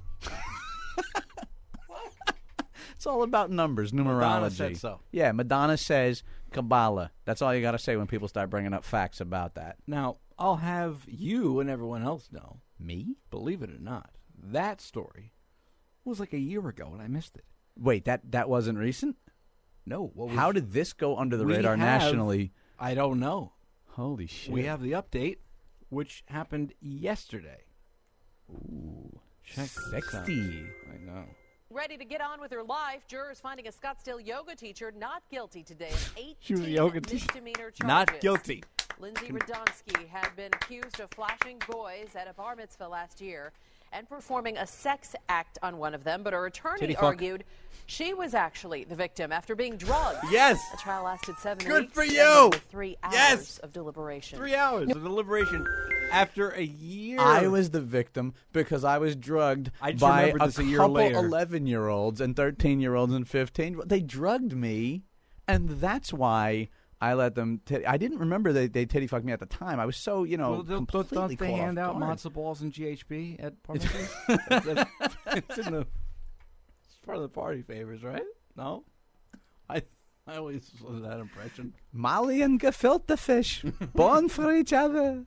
It's all about numbers, numerology. Madonna said so. Yeah, Madonna says Kabbalah. That's all you got to say when people start bringing up facts about that. Now, I'll have you and everyone else know. Me? Believe it or not, that story was like a year ago and I missed it. Wait, that that wasn't recent? No. What was, How did this go under the we radar have- nationally? I don't know. Holy shit. We have the update, which happened yesterday. Ooh. Check this out. Sexy. I know. Ready to get on with her life, jurors finding a Scottsdale yoga teacher not guilty today of eighteen She was a yoga teacher. misdemeanor charges. Not guilty. Lindsay Radomski had been accused of flashing boys at a bar mitzvah last year and performing a sex act on one of them, but her attorney Titty fuck. argued she was actually the victim after being drugged. Yes. The trial lasted seven Good weeks. for ending you. with three hours Yes. of deliberation. Three hours of deliberation. After a year. I was the victim because I was drugged I just by remembered a this a year couple later. eleven-year-olds and thirteen-year-olds and fifteen. They drugged me, and that's why I let them. T- I didn't remember they they titty fucked me at the time. I was so you know Well, don't, completely don't they caught hand off out guard. matzo balls and G H B at parties? That's- that's- it's in the. It's part of the party favors, right? No, I I always was that impression. Molly and gefilte fish, born for each other.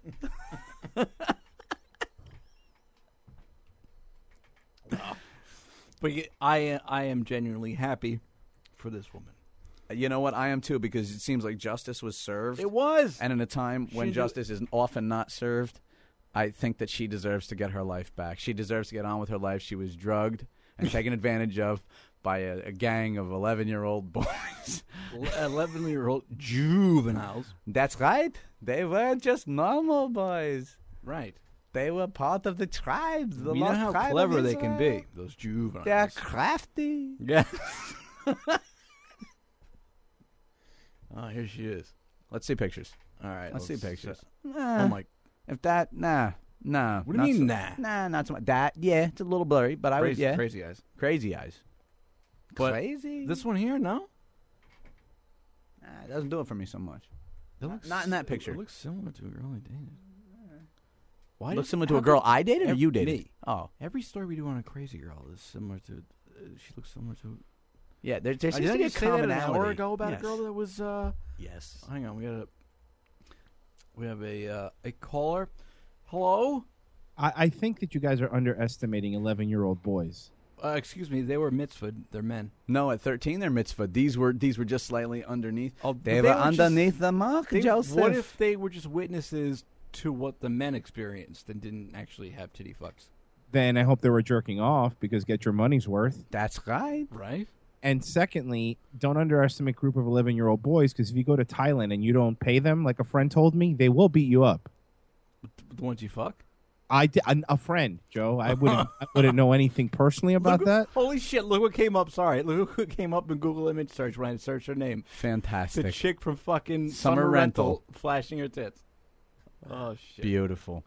But y- I I am genuinely happy for this woman. You know what? I am too, because it seems like justice was served. It was. And in a time when She do- justice is often not served, I think that she deserves to get her life back. She deserves to get on with her life. She was drugged and taken advantage of by a, a gang of eleven-year-old boys. eleven-year-old juveniles. That's right. They weren't just normal boys. Right. They were part of the tribes. The You know lost how tribe of clever they can Israel. be, those juveniles. They're crafty. Yeah. Oh, here she is. Let's see pictures. All right. Let's see pictures. uh, Nah. oh my. If that, nah, nah. What do you not mean, so- nah? Nah, not so much. That, yeah, it's a little blurry, but I would, Crazy, yeah. crazy eyes. Crazy eyes. But Crazy? This one here, no. Nah, it doesn't do it for me so much. It Not- looks, not in that picture. It looks similar to a girl I dated. Why Looks does- similar to how a girl come I dated or ev- you dated? Me. Oh. Every story we do on a crazy girl is similar to. Uh, she looks similar to. Yeah, there, there Uh, seems did to I be a just say that an commonality. hour ago about Yes. a girl that was. Uh, Yes. Hang on, we got a. We have a uh, a caller. Hello. I, I think that you guys are underestimating eleven-year-old boys. Uh, excuse me, they were mitzvah. They're men. No, at thirteen they're mitzvah. These were these were just slightly underneath. Oh, they, but were were just- underneath the mark, they- Joseph. What if they were just witnesses to what the men experienced and didn't actually have titty fucks? Then I hope they were jerking off because get your money's worth. That's right. Right. And secondly, don't underestimate a group of eleven-year-old boys because if you go to Thailand and you don't pay them, like a friend told me, they will beat you up. The ones you fuck? I di- a, a friend, Joe. I wouldn't I wouldn't know anything personally about Look- that. Holy shit! Look what came up. Sorry, look what came up in Google image search when I searched her name. Fantastic. The chick from fucking Summer Summer, Rental. Rental, flashing her tits. Oh shit! Beautiful.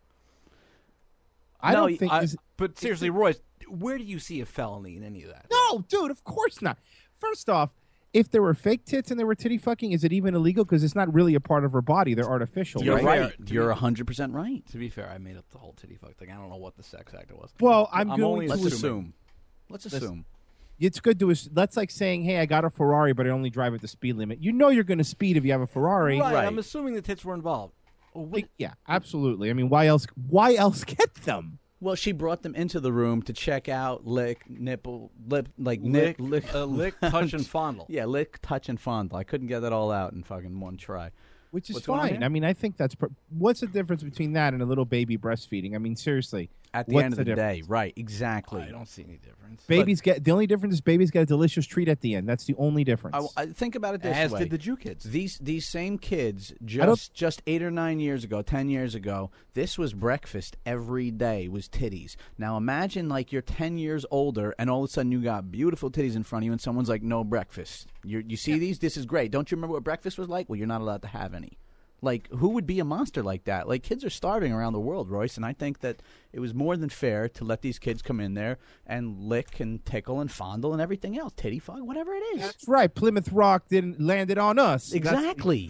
I No, don't think. I- is- but seriously, Royce, where do you see a felony in any of that? no, dude. Of course not. First off, if there were fake tits and they were titty fucking, is it even illegal? Because it's not really a part of her body; they're artificial. You're right? right. To You're be- one hundred percent right. To be fair, I made up the whole titty fuck thing. I don't know what the sex act was. Well, I'm, I'm going only to Let's assuming. assume. Let's Listen, assume. It's good to. ass- That's like saying, "Hey, I got a Ferrari, but I only drive at the speed limit." You know you're going to speed if you have a Ferrari, Right, I'm assuming the tits were involved. Oh, what- Like, yeah, absolutely. I mean, why else? Why else get them? Well, she brought them into the room to check out, lick, nipple, lip, like Lick, nip, lick, uh, lick, touch, and fondle. Yeah, lick, touch, and fondle. I couldn't get that all out in fucking one try. Which is What's going on fine. here? I mean, I think that's. Per- What's the difference between that and a little baby breastfeeding? I mean, seriously. At the what's end of the, difference? day, right? Exactly. I don't see any difference. Babies get the only difference is babies get a delicious treat at the end. That's the only difference. I, I think about it this As way: did the Jew kids. These these same kids I don't- just just eight or nine years ago, ten years ago, this was breakfast every day was titties. Now imagine like you're ten years older and all of a sudden you got beautiful titties in front of you and someone's like, no breakfast. You you see these? This is great. Don't you remember what breakfast was like? Well, you're not allowed to have any. Like, who would be a monster like that? Like, kids are starving around the world, Royce, and I think that it was more than fair to let these kids come in there and lick and tickle and fondle and everything else, titty fuck, whatever it is. That's right. Plymouth Rock didn't land it on us. That's- Exactly.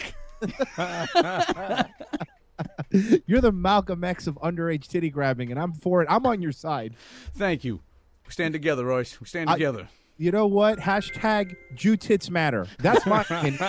You're the Malcolm X of underage titty grabbing, and I'm for it. I'm on your side. Thank you. We stand together, Royce. We stand I- together. You know what? Hashtag Jew tits matter. That's my opinion.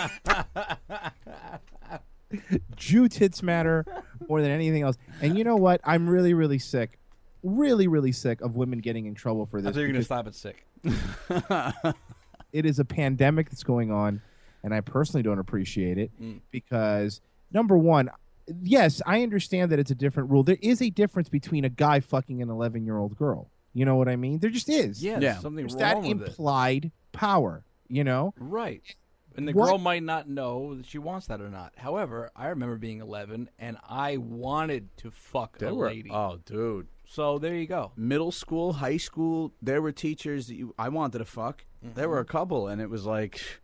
Jew tits matter more than anything else. And you know what? I'm really, really sick, really, really sick of women getting in trouble for I this. thought you were going to because stop at sick. It is a pandemic that's going on, and I personally don't appreciate it Mm. because, number one, yes, I understand that it's a different rule. There is a difference between a guy fucking an eleven-year-old girl. You know what I mean? There just is. Yeah, Yeah. there's something There's wrong that with it. implied power, you know? Right. And the What- girl might not know that she wants that or not. However, I remember being eleven and I wanted to fuck There a were- lady. oh, dude. So there you go. Middle school, high school, there were teachers that you, I wanted to fuck. There were a couple, and it was like,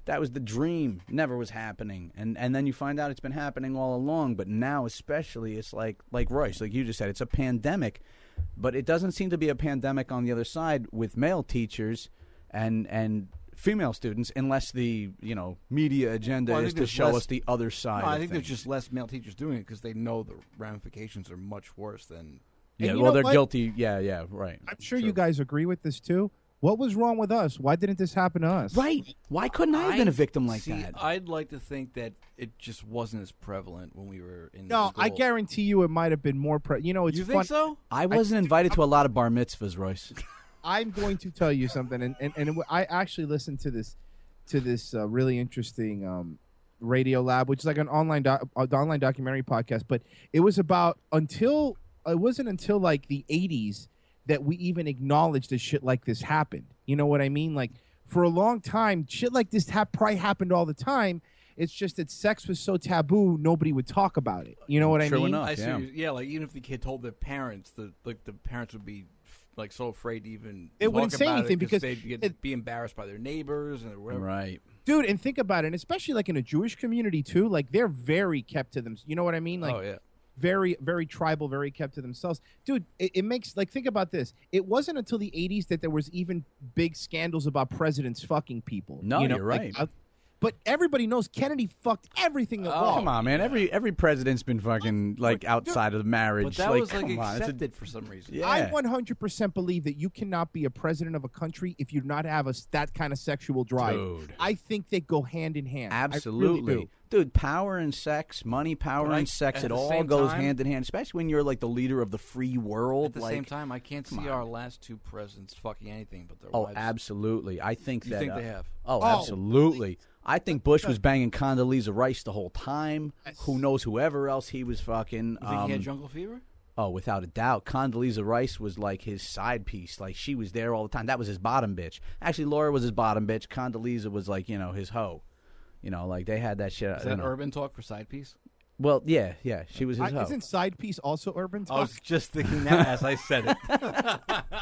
that was the dream. Never was happening, and and then you find out it's been happening all along. But now, especially, it's like like Royce, like you just said, it's a pandemic. But it doesn't seem to be a pandemic on the other side with male teachers and and female students, unless the you know media agenda Well, I is think to there's show less- us the other side. No, I of think things. there's just less male teachers doing it because they know the ramifications are much worse than. Yeah, And you well, know they're what? guilty. Yeah, yeah, right. I'm sure you guys agree with this too. What was wrong with us? Why didn't this happen to us? Right. Why couldn't I have been a victim like see, that? I'd like to think that it just wasn't as prevalent when we were in. No, I school. guarantee you it might have been more. Pre- you know, it's You fun. think so? I wasn't invited to a lot of bar mitzvahs, Royce. I'm going to tell you something, and and, and I actually listened to this to this uh, really interesting um, Radio Lab, which is like an online doc, uh, online documentary podcast. But it was about until it wasn't until like the eighties that we even acknowledged that shit like this happened. You know what I mean? Like for a long time, shit like this ha- probably happened all the time. It's just that sex was so taboo, nobody would talk about it. You know what I True mean? enough. I see. Yeah. Yeah. yeah, like even if the kid told their parents, the like the parents would be like so afraid to even. They talk wouldn't say about it anything because they'd get, it- be embarrassed by their neighbors and whatever. Right. Dude, and think about it, and especially like in a Jewish community too, like they're very kept to them. You know what I mean? Like, Oh yeah. very, very tribal, very kept to themselves. Dude, it, it makes, like, think about this. It wasn't until the eighties that there was even big scandals about presidents fucking people. No, you know? you're Like, right. uh, but everybody knows Kennedy fucked everything that Oh, law. come on, man. Every every president's been fucking like outside of the marriage. But that like, was like come on, it's a- accepted for some reason. Yeah. I one hundred percent believe that you cannot be a president of a country if you do not have a, that kind of sexual drive. Dude. I think they go hand in hand. I really Absolutely. do. Dude, power and sex, money, power But I- and sex, at it the all same goes time- hand in hand, especially when you're like the leader of the free world. At the like, same time, I can't come see on. our last two presidents fucking anything but their Oh, wives. absolutely. I think You that. think uh, they have? Oh, Oh, absolutely. I think Bush was banging Condoleezza Rice the whole time. Who knows whoever else he was fucking. You think he had um, jungle fever? Oh, without a doubt. Condoleezza Rice was like his side piece. Like, she was there all the time. That was his bottom bitch. Actually, Laura was his bottom bitch. Condoleezza was like, you know, his hoe. You know, like, they had that shit. Is you that know. urban talk for side piece? Well, yeah, yeah. She was his I, hoe. isn't side piece also urban talk? I was just thinking that as I said it.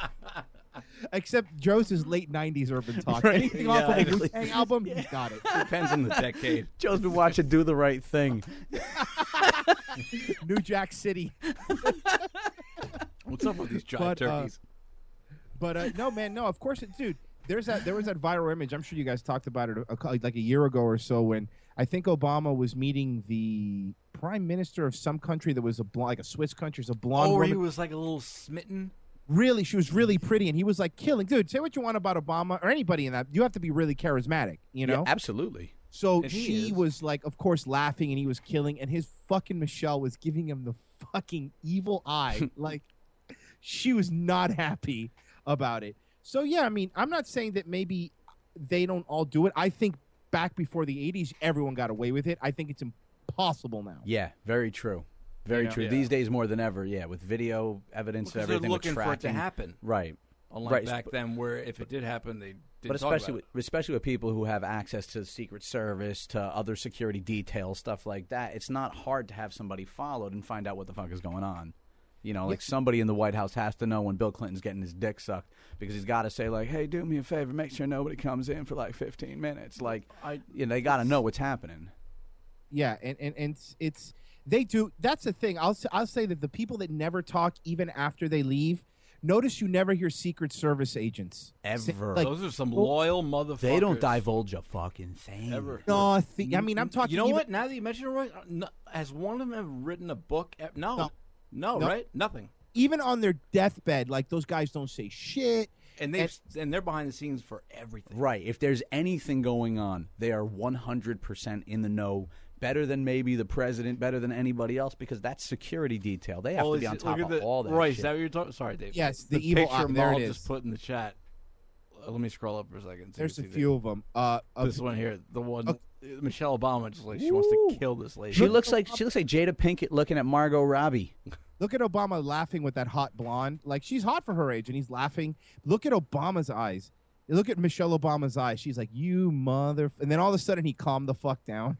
Except Joe's is late nineties urban talk. Right. Anything Yeah, off of the actually. Wu-Tang album, he's got it. Depends on the decade. Joe's been watching Do the Right Thing. New Jack City. What's up with these jive But, uh, turkeys? But uh, no, man, no. Of course, it, dude. There's that. There was that viral image. I'm sure you guys talked about it a, a, like a year ago or so when I think Obama was meeting the prime minister of some country that was a blonde, like a Swiss country, is a blonde Oh, where woman. he was like a little smitten. Really, she was really pretty, and he was like killing. Dude, say what you want about Obama or anybody in that. You have to be really charismatic, you know. Yeah, absolutely. So And he she is. was like, of course, laughing, and he was killing, and his fucking Michelle was giving him the fucking evil eye. Like, she was not happy about it. So yeah, I mean, I'm not saying that maybe they don't all do it. I think back before the eighties, everyone got away with it. I think it's impossible now. Yeah, very true. Very Yeah. true. Yeah. These days more than ever, yeah, with video evidence, Because everything, they're with looking for it to tracking. happen. Right. Unlike Right. back then, where if it did happen, they didn't But talk especially about with, especially with people who have access to the Secret Service, to other security details, stuff like that, it's not hard to have somebody followed and find out what the fuck is going on. You know, like somebody in the White House has to know when Bill Clinton's getting his dick sucked because he's got to say, like, hey, do me a favor, make sure nobody comes in for like fifteen minutes. Like, I, you know, they got to know what's happening. Yeah, and, and, and it's, it's they do. That's the thing. I'll s- I'll say that the people that never talk even after they leave. Notice you never hear Secret Service agents say- Ever. like, Those are some well, loyal motherfuckers. They don't divulge a fucking thing. Ever. No, I think. I mean, I'm talking. You know even- what? Now that you mention it, right? No, has one of them ever written a book? E- No. No. No, No. right? Nothing. Even on their deathbed, like those guys don't say shit. And they have and they're behind the scenes for everything. Right. If there's anything going on, they are one hundred percent in the know. Better than maybe the president, better than anybody else, because that's security detail. They have Oh, to is be on it- top look of at the, all that Right, shit. is that what you're talking? Sorry, Dave. Yes, the evil picture eye- there Maul it is. just put in the chat. Uh, Let me scroll up for a second. so There's you a can see few of them. Uh, of- This one here, the one Okay. uh, Michelle Obama, just like she wants to kill this lady. She looks like she looks like Jada Pinkett looking at Margot Robbie. Look at Obama laughing with that hot blonde. Like, she's hot for her age, and he's laughing. Look at Obama's eyes. Look at Michelle Obama's eyes. She's like, you mother... And then all of a sudden, he calmed the fuck down.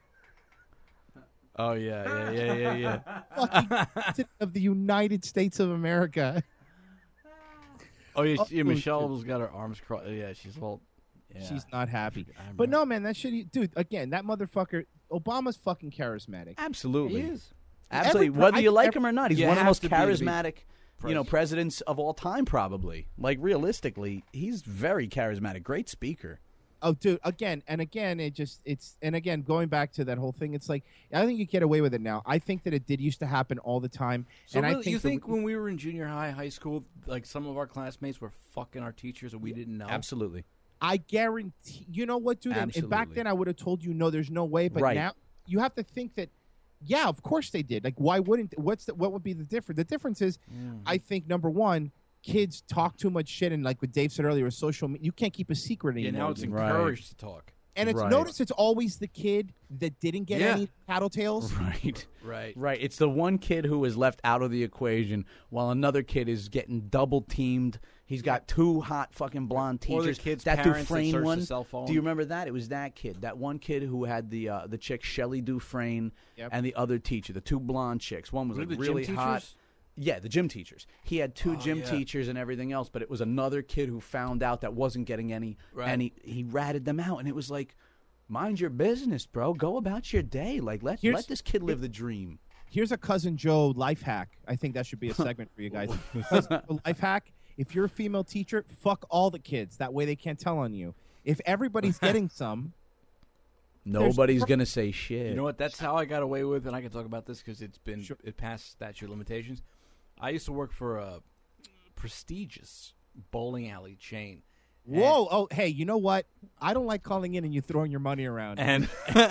Oh yeah, yeah, yeah, yeah, yeah. Fucking president of the United States of America. Oh yeah, Oh, she- yeah Michelle shit. has got her arms crossed. Yeah, she's all Yeah. She's not happy. I But no, man, that shit, dude. Again, that motherfucker. Obama's fucking charismatic. Absolutely. He is. Absolutely. Every- Whether I- you like every- him or not, he's You one of the have most to be to be charismatic, you know, president. presidents of all time, probably. Like realistically, he's very charismatic. Great speaker. Oh, dude, again and again, it just it's and again going back to that whole thing. It's like I think you get away with it now. I think that it did used to happen all the time. So and really, I think you the- think when we were in junior high, high school, like some of our classmates were fucking our teachers and we didn't know? Absolutely. I guarantee. You know what, dude? And, and back Absolutely. then, I would have told you no. There's no way. But Right. now you have to think that. Yeah, of course they did. Like, why wouldn't? What's the, what would be the difference? The difference is, Mm. I think number one, kids talk too much shit, and like what Dave said earlier, with social media, you can't keep a secret Yeah, anymore. now it's dude. encouraged to talk. And it's Right. notice it's always the kid that didn't get Yeah. any tattletales. Right. Right. Right. It's the one kid who is left out of the equation while another kid is getting double teamed. He's got two hot fucking blonde Or the teachers. kid's that parents that Dufresne search the one. cell phone. Do you remember that? It was that kid. That one kid who had the uh, the chick Shelley Dufresne Yep. and the other teacher, the two blonde chicks. One was Were like they the gym really hot. teachers? Yeah, the gym teachers. He had two Oh, gym yeah. teachers and everything else, but it was another kid who found out that wasn't getting any, Right. and he, he ratted them out, and it was like, mind your business, bro. Go about your day. Like let Here's- let this kid live the dream. Here's a Cousin Joe life hack. I think that should be a segment for you guys. Cousin Joe life hack. If you're a female teacher, fuck all the kids. That way they can't tell on you. If everybody's getting some, Nobody's gonna say shit. You know what? That's how I got away with, and I can talk about this because it's been it passed statute of limitations. I used to work for a prestigious bowling alley chain. whoa, oh, hey, you know what? I don't like calling in and you throwing your money around. And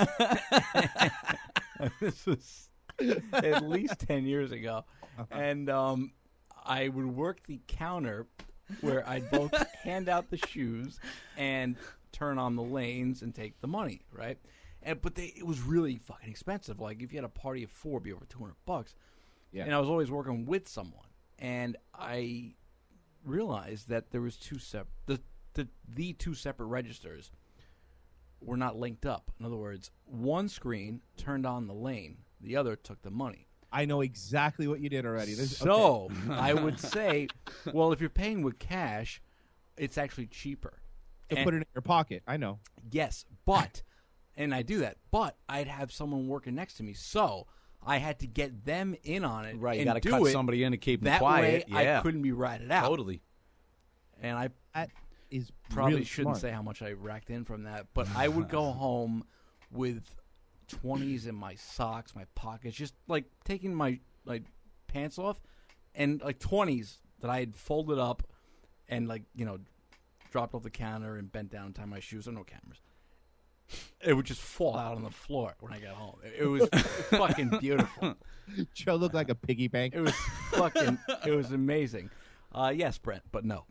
this was at least ten years ago, and um, I would work the counter where I'd both hand out the shoes and turn on the lanes and take the money, right? And but they it was really fucking expensive. Like if you had a party of four, it'd be over two hundred bucks. Yeah. And I was always working with someone, and I realized that there was two sep the the the two separate registers were not linked up. In other words, one screen turned on the lane, the other took the money. I know exactly what you did already. This, So okay. I would say, well, if you're paying with cash, it's actually cheaper to And- put it in your pocket. I know. Yes, but and I do that, but I'd have someone working next to me, so I had to get them in on it. Right, you and gotta do cut it. somebody in to keep them that quiet, Way yeah. I couldn't be ratted out. Totally. And I that is probably really shouldn't smart. say how much I racked in from that, but I would go home with twenties in my socks, my pockets, just like taking my like pants off, and like twenties that I had folded up and like you know dropped off the counter and bent down, tie my shoes. There were no cameras. It would just fall out on the floor when I got home. It, it was fucking beautiful. Joe looked like a piggy bank. It was fucking. It was amazing. Uh, yes, Brent, but no.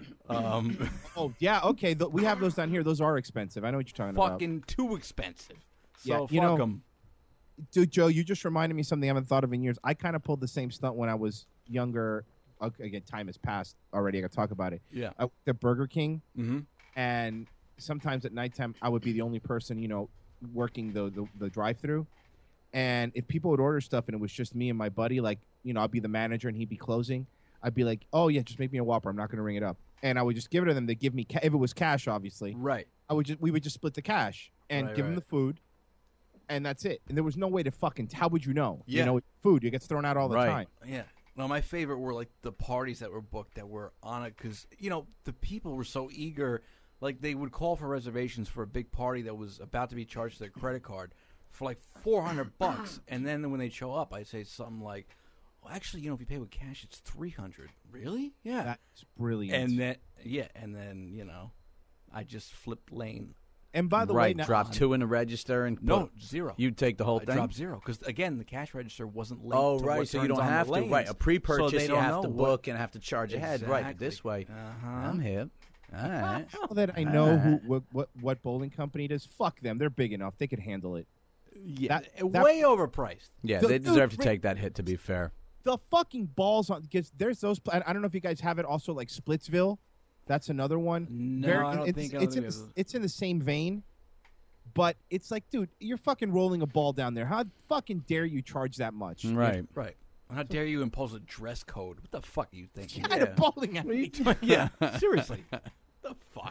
Um, oh yeah, okay. Th- we have those down here. Those are expensive. I know what you're talking about. fucking too expensive. So Yeah, fuck you know- 'em. Dude, Joe, you just reminded me something I haven't thought of in years. I kind of pulled the same stunt when I was younger. Okay, again, time has passed already. I got to talk about it. Yeah. I worked at Burger King, Mhm. and sometimes at nighttime I would be the only person, you know, working the the, the drive-through. And if people would order stuff and it was just me and my buddy, like you know, I'd be the manager and he'd be closing. I'd be like, "Oh yeah, just make me a Whopper. I'm not going to ring it up." And I would just give it to them. They give me ca- if it was cash, obviously. Right. I would just we would just split the cash and Right, give them right. the food, and that's it. And there was no way to fucking. How would you know? Yeah. You know, food it gets thrown out all the Right. time. Yeah. No, my favorite were like the parties that were booked that were on it because you know the people were so eager. Like they would call for reservations for a big party that was about to be charged to their credit card for like four hundred bucks, and then when they show up, I say something like, well, "Actually, you know, if you pay with cash, it's three hundred." Really? Yeah. That's brilliant. and then yeah, and then you know, I just flipped lane. And by the way, right, now, drop two in the register and No, put- zero. You'd take the whole I thing. dropped zero because again, the cash register wasn't linked. Oh, to right. what So you turns don't on have the to. lanes. Right. A pre-purchase, So they you don't have know to what- book and have to charge ahead. Right. Exactly. This way. Uh-huh. I'm hip. All right. now that I know who what, what what bowling company does, fuck them. They're big enough. They could handle it. Yeah, That- that- way overpriced. Yeah, The- they dude, deserve to Rick- take that hit. To be fair. The fucking balls on because there's those. I I don't know if you guys have it also like Splitsville. That's another one. No, I don't it's, think- I don't it's think in the, there's a- it's in the same vein, but it's like, dude, you're fucking rolling a ball down there. How fucking dare you charge that much? Right. Right. How dare you impose a dress code? What the fuck are you thinking? At a bowling alley. yeah, seriously. The fuck?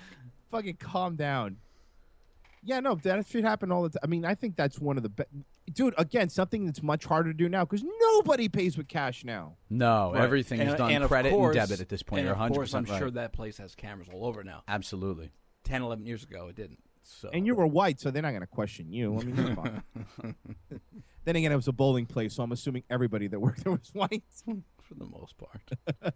Fucking calm down. Yeah, no, that should happen all the time. I mean, I think that's one of the best. Dude, again, something that's much harder to do now because nobody pays with cash now. No, Right. everything is And- done and of credit course- and debit at this point. And You're of one hundred course, I'm percent right. sure that place has cameras all over now. Absolutely. ten, eleven years ago, it didn't. So And you were white, so they're not going to question you. I mean, you're fine. Then again, it was a bowling place, so I'm assuming everybody that worked there was white. For the most part.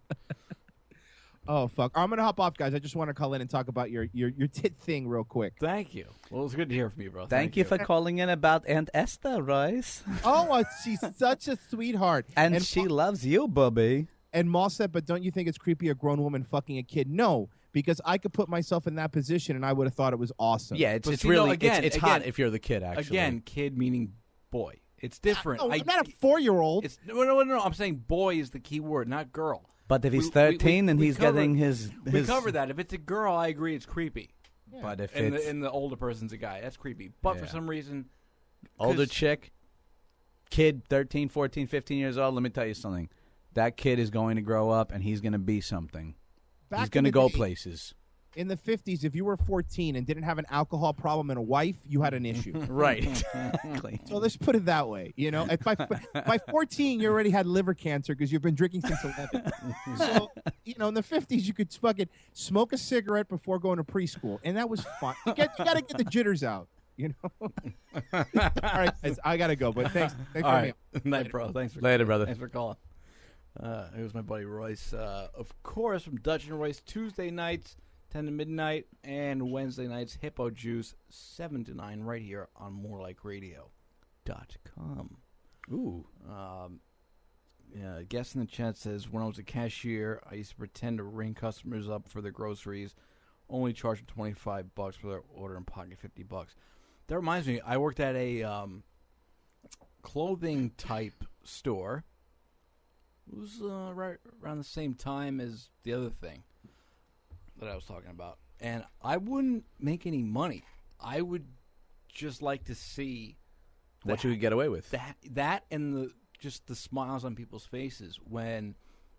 Oh, fuck. I'm going to hop off, guys. I just want to call in and talk about your, your, your tit thing real quick. Thank you. Well, it was good to hear from you, bro. Thank, Thank you you. for calling in about Aunt Esther, Royce. Oh, uh, she's such a sweetheart. And, she loves you, Bubby. And Maul said, but don't you think it's creepy a grown woman fucking a kid? No, because I could put myself in that position and I would have thought it was awesome. Yeah, it's, But it's see, really no, again, it's, it's again, hot if you're the kid, actually. Again, kid meaning boy. It's different. No, I, I'm not a four-year-old. It's, no, no, no, no. I'm saying boy is the key word, not girl. But if he's We- we- thirteen we- and we he's cover- getting his, We his cover that. If it's a girl, I agree it's creepy. But if and it's the, and the older person's a guy, that's creepy. But for Yeah. some reason, older 'cause- chick, kid, thirteen, fourteen, fifteen years old, let me tell you something. That kid is going to grow up and he's going to be something. Back he's in going to the go day- places. In the fifties, if you were fourteen and didn't have an alcohol problem and a wife, you had an issue. Right, exactly. So let's put it that way. You know, At by, by fourteen, you already had liver cancer because you've been drinking since eleven. So, you know, in the fifties, you could fucking smoke a cigarette before going to preschool, and that was fun. You, get, you got to get the jitters out. You know. All right, guys, I gotta go. But thanks, thanks All for right. having me. Night, bro. Thanks for Later, brother. Thanks for calling. Uh, it was my buddy Royce, uh, of course, from Dutch and Royce Tuesday nights, ten to midnight, and Wednesday nights, Hippo Juice, seven to nine, right here on more like radio dot com. Ooh. Um, yeah, a guest in the chat says, when I was a cashier, I used to pretend to ring customers up for their groceries, only charge them twenty-five bucks for their order and pocket fifty bucks. That reminds me, I worked at a um, clothing type store. It was uh, right around the same time as the other thing that I was talking about. And I wouldn't make any money. I would just like to see What you could get away with. that that and the just the smiles on people's faces when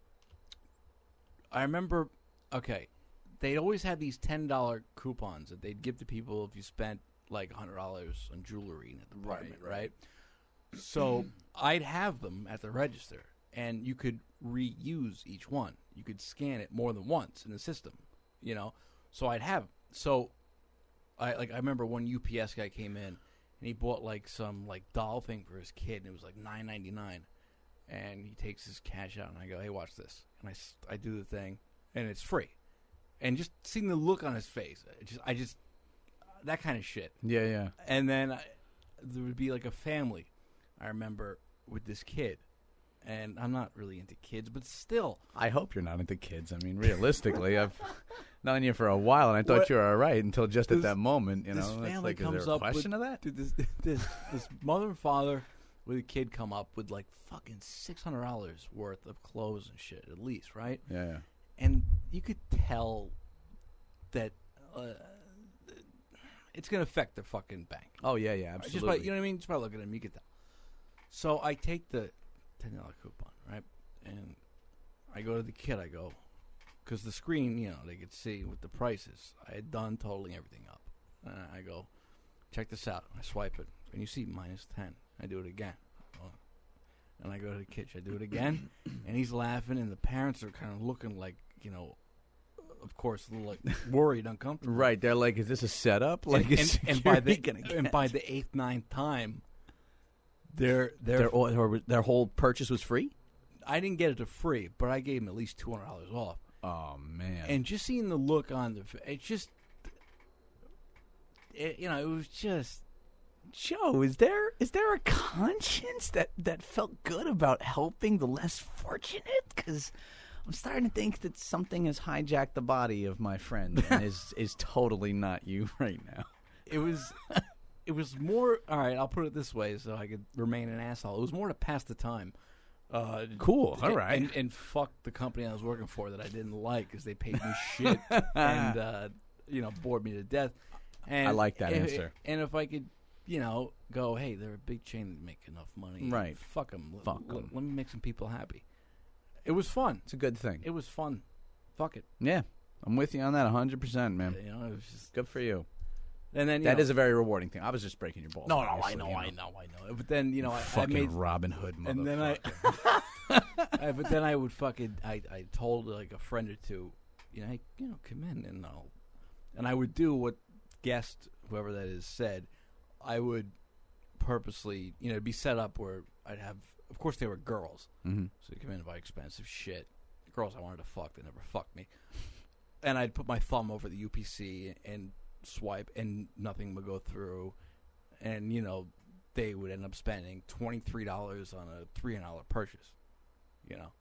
I remember. Okay, they'd always have these ten dollar coupons that they'd give to people if you spent like a hundred dollars on jewelry in the department, right, right? So I'd have them at the register, and you could reuse each one. You could scan it more than once in the system, you know. So I'd have so I like I remember one U P S guy came in. And he bought like some like doll thing for his kid, and it was like nine ninety nine. And he takes his cash out, and I go, "Hey, watch this." And I, s- I do the thing, and it's free. And just seeing the look on his face, I just I just that kind of shit. Yeah, yeah. And then I, there would be like a family. I remember with this kid, and I'm not really into kids, but still, I hope you're not into kids. I mean, realistically, I've known you for a while, and I thought What- you were all right until just This- at that moment. You this know, it's family like, comes is there a up question with, of that? Dude, this, this this mother and father with a kid come up with like fucking six hundred dollars worth of clothes and shit, at least, right? Yeah, yeah. And you could tell that uh, it's gonna affect their fucking bank. Oh yeah, yeah, Right? absolutely. Just by, you know what I mean? Just by looking at them, you could tell. So I take the ten dollar coupon, right, and I go to the kid. I go, because the screen, you know, they could see with the prices. I had done totaling everything up. And I go, check this out. I swipe it, and you see minus ten. I do it again. Oh. And I go to the kid. I do it again, and he's laughing, and the parents are kind of looking like, you know, of course, a little like worried, uncomfortable. Right, they're like, "Is this a setup?" Like, and, is and, and by the security gonna and catch? by the eighth, ninth time, they're, they're their or, their whole purchase was free. I didn't get it to free, but I gave him at least two hundred dollars off. Oh man! And just seeing the look on the, fa- it just, it, you know, it was just. Joe, is there is there a conscience that, that felt good about helping the less fortunate? Because I'm starting to think that something has hijacked the body of my friend and is is totally not you right now. It was, it was more. All right, I'll put it this way, so I could remain an asshole. It was more to pass the time. Uh, Cool, all and- right. and, and fuck the company I was working for that I didn't like because they paid me shit and uh, you know bored me to death. And I like that if- answer. And if I could, you know, go, hey, they're a big chain that make enough money. Right. Fuck them. Fuck let, 'em. let me make some people happy. It was fun. It's a good thing. It was fun. Fuck it. Yeah. I'm with you on that one hundred percent, man. You know, it was just good for you. And then you that know, is a very rewarding thing. I was just breaking your balls. No, no, I obviously, know, you know. I know, I know. But then you know, I, I Fucking made Robin Hood, motherfucker. and then I, I, but then I would fucking, I, I told like a friend or two, you know, hey, you know, come in and I'll, and I would do what guest whoever that is said. I would purposely, you know, it'd be set up where I'd have, of course, they were girls, Mhm. so they come in and buy expensive shit. Girls I wanted to fuck, they never fucked me, and I'd put my thumb over the U P C and swipe, and nothing would go through, and you know, they would end up spending twenty three dollars on a three hundred dollar purchase. You know,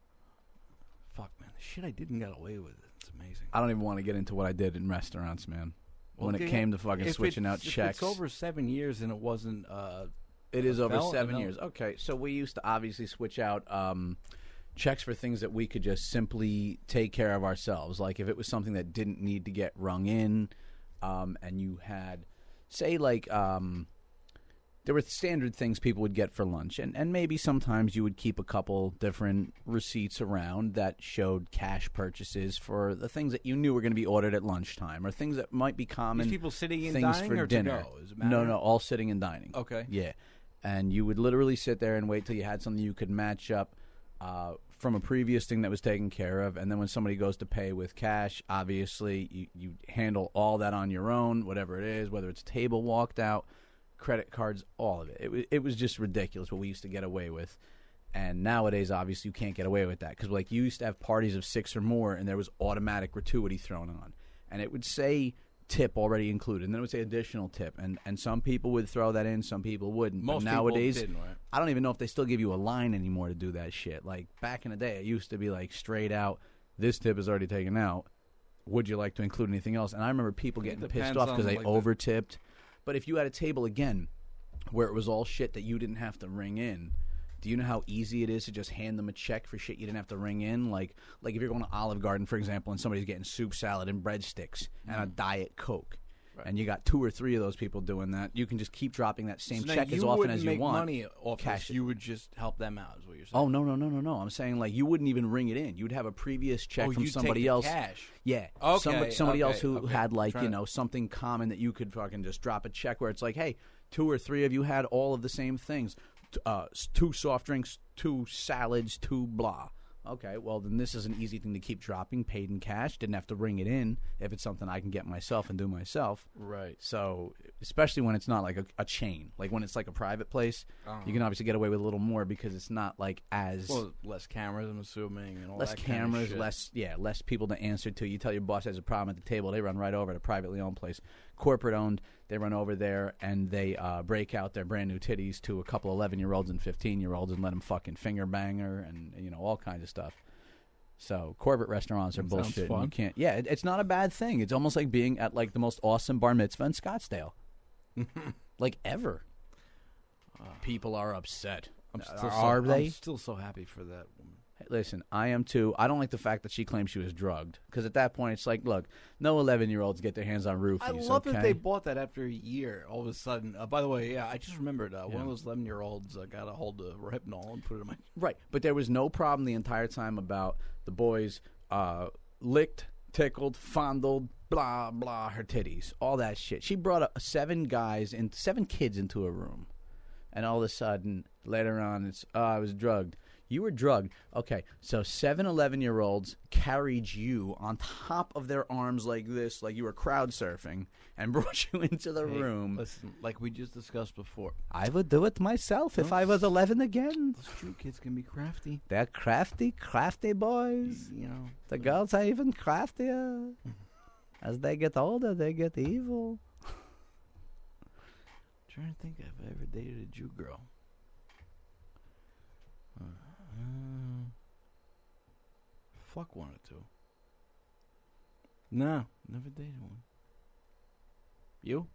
fuck, man, the shit I did and got away with it. It's amazing. I don't even want to get into what I did in restaurants, man. Well, when it okay, came to fucking if switching it's- out if checks. It's over seven years and it wasn't. Uh, It is a over fel- seven no. years. Okay, so we used to obviously switch out um, checks for things that we could just simply take care of ourselves. Like if it was something that didn't need to get rung in, um, and you had, say, like um, there were standard things people would get for lunch, and, and maybe sometimes you would keep a couple different receipts around that showed cash purchases for the things that you knew were going to be ordered at lunchtime, or things that might be common. These people sitting and things dining for or to dinner. go? Does it No, matter? no, all sitting and dining. Okay. Yeah. And you would literally sit there and wait till you had something you could match up uh, from a previous thing that was taken care of. And then when somebody goes to pay with cash, obviously you, you handle all that on your own, whatever it is, whether it's table walked out, credit cards, all of it. It, wa- it was just ridiculous what we used to get away with. And nowadays, obviously, you can't get away with that. Because like, you used to have parties of six or more, and there was automatic gratuity thrown on. And it would say tip already included, and then it would say additional tip. And, and some people would throw that in, some people wouldn't. Most but people nowadays, didn't, right? I don't even know if they still give you a line anymore to do that shit. Like, back in the day, it used to be like straight out, this tip is already taken out. Would you like to include anything else? And I remember people It getting pissed depends off on, because they like, the- over-tipped. But if you had a table, again, where it was all shit that you didn't have to ring in, do you know how easy it is to just hand them a check for shit you didn't have to ring in? Like, like if you're going to Olive Garden, for example, and somebody's getting soup, salad, and breadsticks, and a Diet Coke, Right. and you got two or three of those people doing that, you can just keep dropping that same So now check as you often wouldn't as you make want. money off cash this. it. You would just help them out, is what you're saying. Oh, no, no, no, no, no. I'm saying, like, you wouldn't even ring it in. You'd have a previous check Oh, from you'd take somebody the else. cash. Yeah. Okay, Somebody, somebody else okay, who okay. had, like, Trying you to- know, something common that you could fucking just drop a check where it's like, hey, two or three of you had all of the same things. T- Uh, s- two soft drinks, two salads, two blah. Okay, well, then this is an easy thing to keep dropping, paid in cash. Didn't have to ring it in if it's something I can get myself and do myself. Right. So, especially when it's not like a, a chain. Like when it's like a private place, Uh-huh. you can obviously get away with a little more because it's not like as... Well, less cameras, I'm assuming, and all less that kind of cameras, shit. less yeah, less people to answer to. You tell your boss has a problem at the table, they run right over to a privately owned place, corporate owned. They run over there and they uh, break out their brand new titties to a couple eleven year olds and fifteen year olds and let them fucking finger bang her and you know all kinds of stuff. So corporate restaurants are That sounds bullshit. and fun. You can't. Yeah, it, it's not a bad thing. It's almost like being at like the most awesome bar mitzvah in Scottsdale, like ever. People are upset. I'm still are so, they? I'm still so happy for that woman. Hey, listen, I am too. I don't like the fact that she claims she was drugged because at that point it's like, look, no eleven-year-olds get their hands on roofies. I love okay? that they bought that after a year. All of a sudden, uh, by the way, yeah, I just remembered uh, one Yeah. of those eleven-year-olds uh, got a hold of Rohypnol and put it in my. Right, but there was no problem the entire time about the boys uh, licked, tickled, fondled, blah blah her titties, all that shit. She brought uh, seven guys and seven kids into a room, and all of a sudden later on it's oh, I was drugged. You were drugged. Okay, so seven eleven-year-olds carried you on top of their arms like this, like you were crowd surfing, and brought you into the Hey, room. Listen, like we just discussed before, I would do it myself if I was eleven again. those true kids can be crafty. They're crafty, crafty boys. You know, The girls are even craftier. As they get older, they get evil. trying to think if I ever dated a Jew girl. Uh, uh, fuck one or two. No, never dated one. You?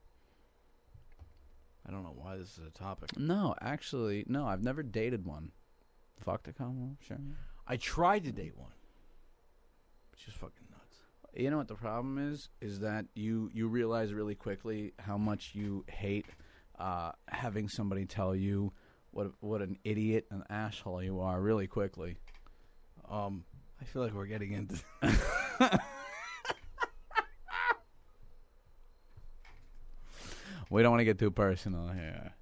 I don't know why this is a topic. No, actually, no, I've never dated one. Fuck the combo, sure. I tried to date one. It's just fucking nuts. You know what the problem is? Is that you, you realize really quickly how much you hate uh, having somebody tell you what what an idiot, an asshole you are really quickly. Um, I feel like we're getting into. we don't want to get too personal here.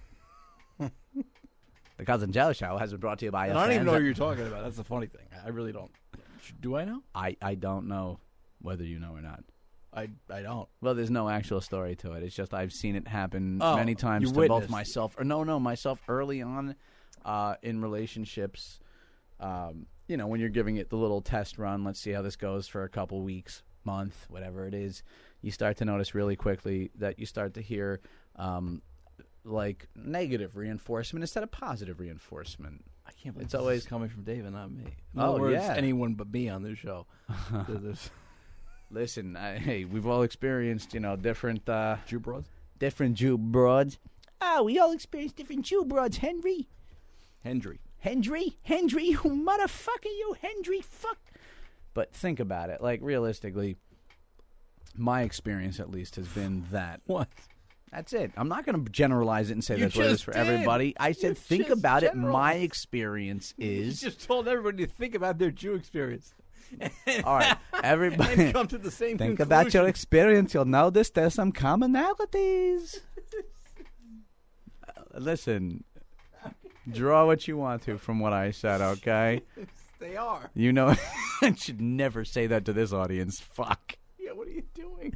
The Cousin Joe Show has been brought to you by. I don't even know what you're talking about. That's the funny thing. I really don't. Do I know? I, I don't know whether you know or not. I I don't. Well, there's no actual story to it. It's just I've seen it happen Oh, many times you to both witnessed. myself or no, no, myself early on uh, in relationships. Um, you know, when you're giving it the little test run, let's see how this goes for a couple weeks, month, whatever it is, you start to notice really quickly that you start to hear um, like negative reinforcement instead of positive reinforcement. I can't believe it's this always is coming from David, not me. In Oh, other words, yeah. anyone but me on this show. There's- Listen, I, hey, we've all experienced, you know, different uh, Jew broads. different Jew broads. Oh, we all experienced different Jew broads, Henry. Hendry. Hendry? Hendry, you motherfucker, you Hendry, fuck. But think about it. Like, realistically, my experience, at least, has been that. What? That's it. I'm not going to generalize it and say You that's what it is just for did. everybody. I You said, think just about it. generalized. My experience You is... just told everybody to think about their Jew experience. All right, everybody... and come to the same Think conclusion. about your experience. You'll notice there's some commonalities. Uh, listen, draw what you want to from what I said, okay? They are. You know, I should never say that to this audience. Fuck. Yeah, what are you doing?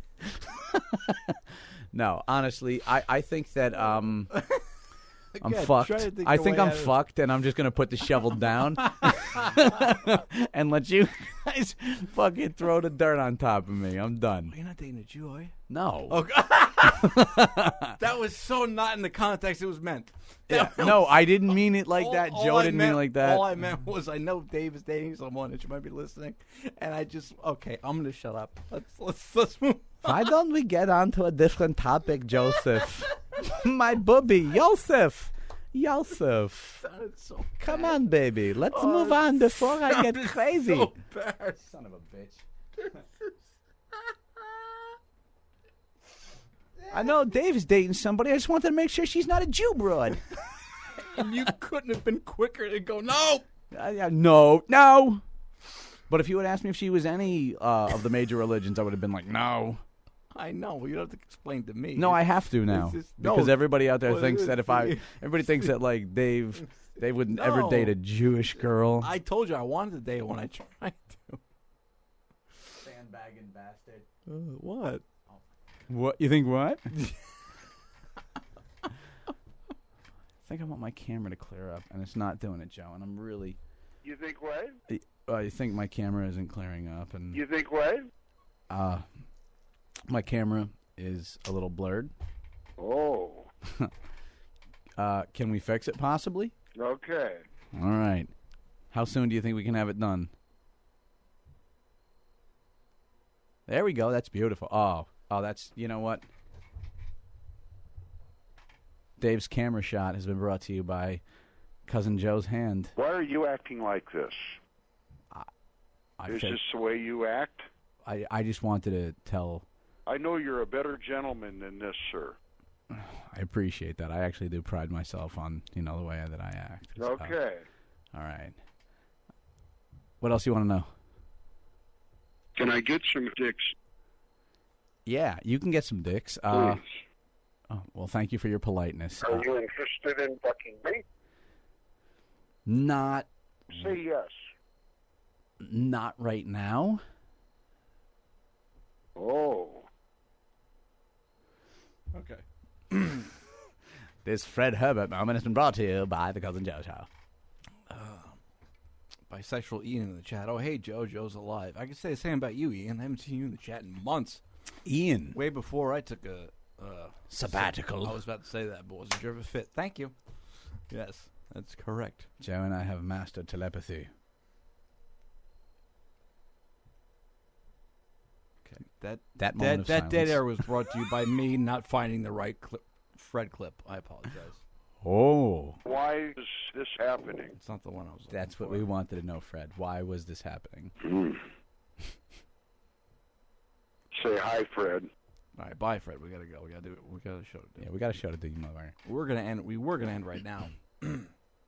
No, honestly, I, I think that um, I'm Again, fucked. try to think I your think way I'm out of it. fucked, and I'm just going to put the shovel down and let you guys fucking throw the dirt on top of me. I'm done. You're not dating a Jew, are you? No. Oh, that was so not in the context it was meant. Yeah. That No, was- I didn't mean it like all- that. all Joe I didn't mean meant- it like that. All I meant was I know Dave is dating someone and she might be listening, and I just okay. I'm gonna shut up. Let's let's let's move. Why don't we get on to a different topic, Joseph? My booby, Joseph. Joseph. So Come on, baby. Let's Oh, move on before I get sounded crazy. so bad. Son of a bitch. I know Dave's dating somebody. I just wanted to make sure she's not a Jew broad. And you couldn't have been quicker to go no. Uh, no, no. But if you had asked me if she was any uh, of the major religions, I would have been like, no. I know. You don't have to explain to me. No, I have to now It's just- no. because everybody out there Well, thinks it's- that if I, everybody thinks that like Dave, Dave would ever No. date a Jewish girl. I told you I wanted to date when I tried to. Sandbagging bastard. Uh, what? What you think? What? I think I want my camera to clear up, and it's not doing it, Joe. And I'm really. You think what? I, I think my camera isn't clearing up, and You think what? uh, my camera is a little blurred. Oh, uh, can we fix it possibly? okay. All right. How soon do you think we can have it done? There we go. That's beautiful. Oh, oh, that's, you know what? Dave's camera shot has been brought to you by Cousin Joe's hand. Why are you acting like this? I Is think- this the way you act? I, I just wanted to tell. I know you're a better gentleman than this, sir. I appreciate that. I actually do pride myself on, you know, the way that I act. So, Okay. all right. What else you want to know? Can I get some dicks? Yeah, you can get some dicks. Uh, Please. oh, well, thank you for your politeness. Are Uh, you interested in fucking me? not, Say yes. not right now. Oh. Okay. This Fred Herbert moment has been brought to you by the Cousin Joe Show. Uh, bisexual Ian in the chat. Oh, hey, Joe. Joe's alive. I can say the same about you, Ian. I haven't seen you in the chat in months. Ian. Way before I took a uh, Sabbatical. I was about to say that, but wasn't sure if it fit. Thank you. Yes, that's correct. Joe and I have mastered telepathy. Okay, that That that moment of that dead silence. air was brought to you by me not finding the right clip, Fred clip. I apologize. Oh. Why is this happening? It's not the one I was. That's what we wanted to know, Fred. Why was this happening? Say hi, Fred. All right, bye, Fred. We gotta go. We gotta do it. We gotta show it. Yeah, we got to show it to you, motherfucker. We're gonna end. We were gonna end right now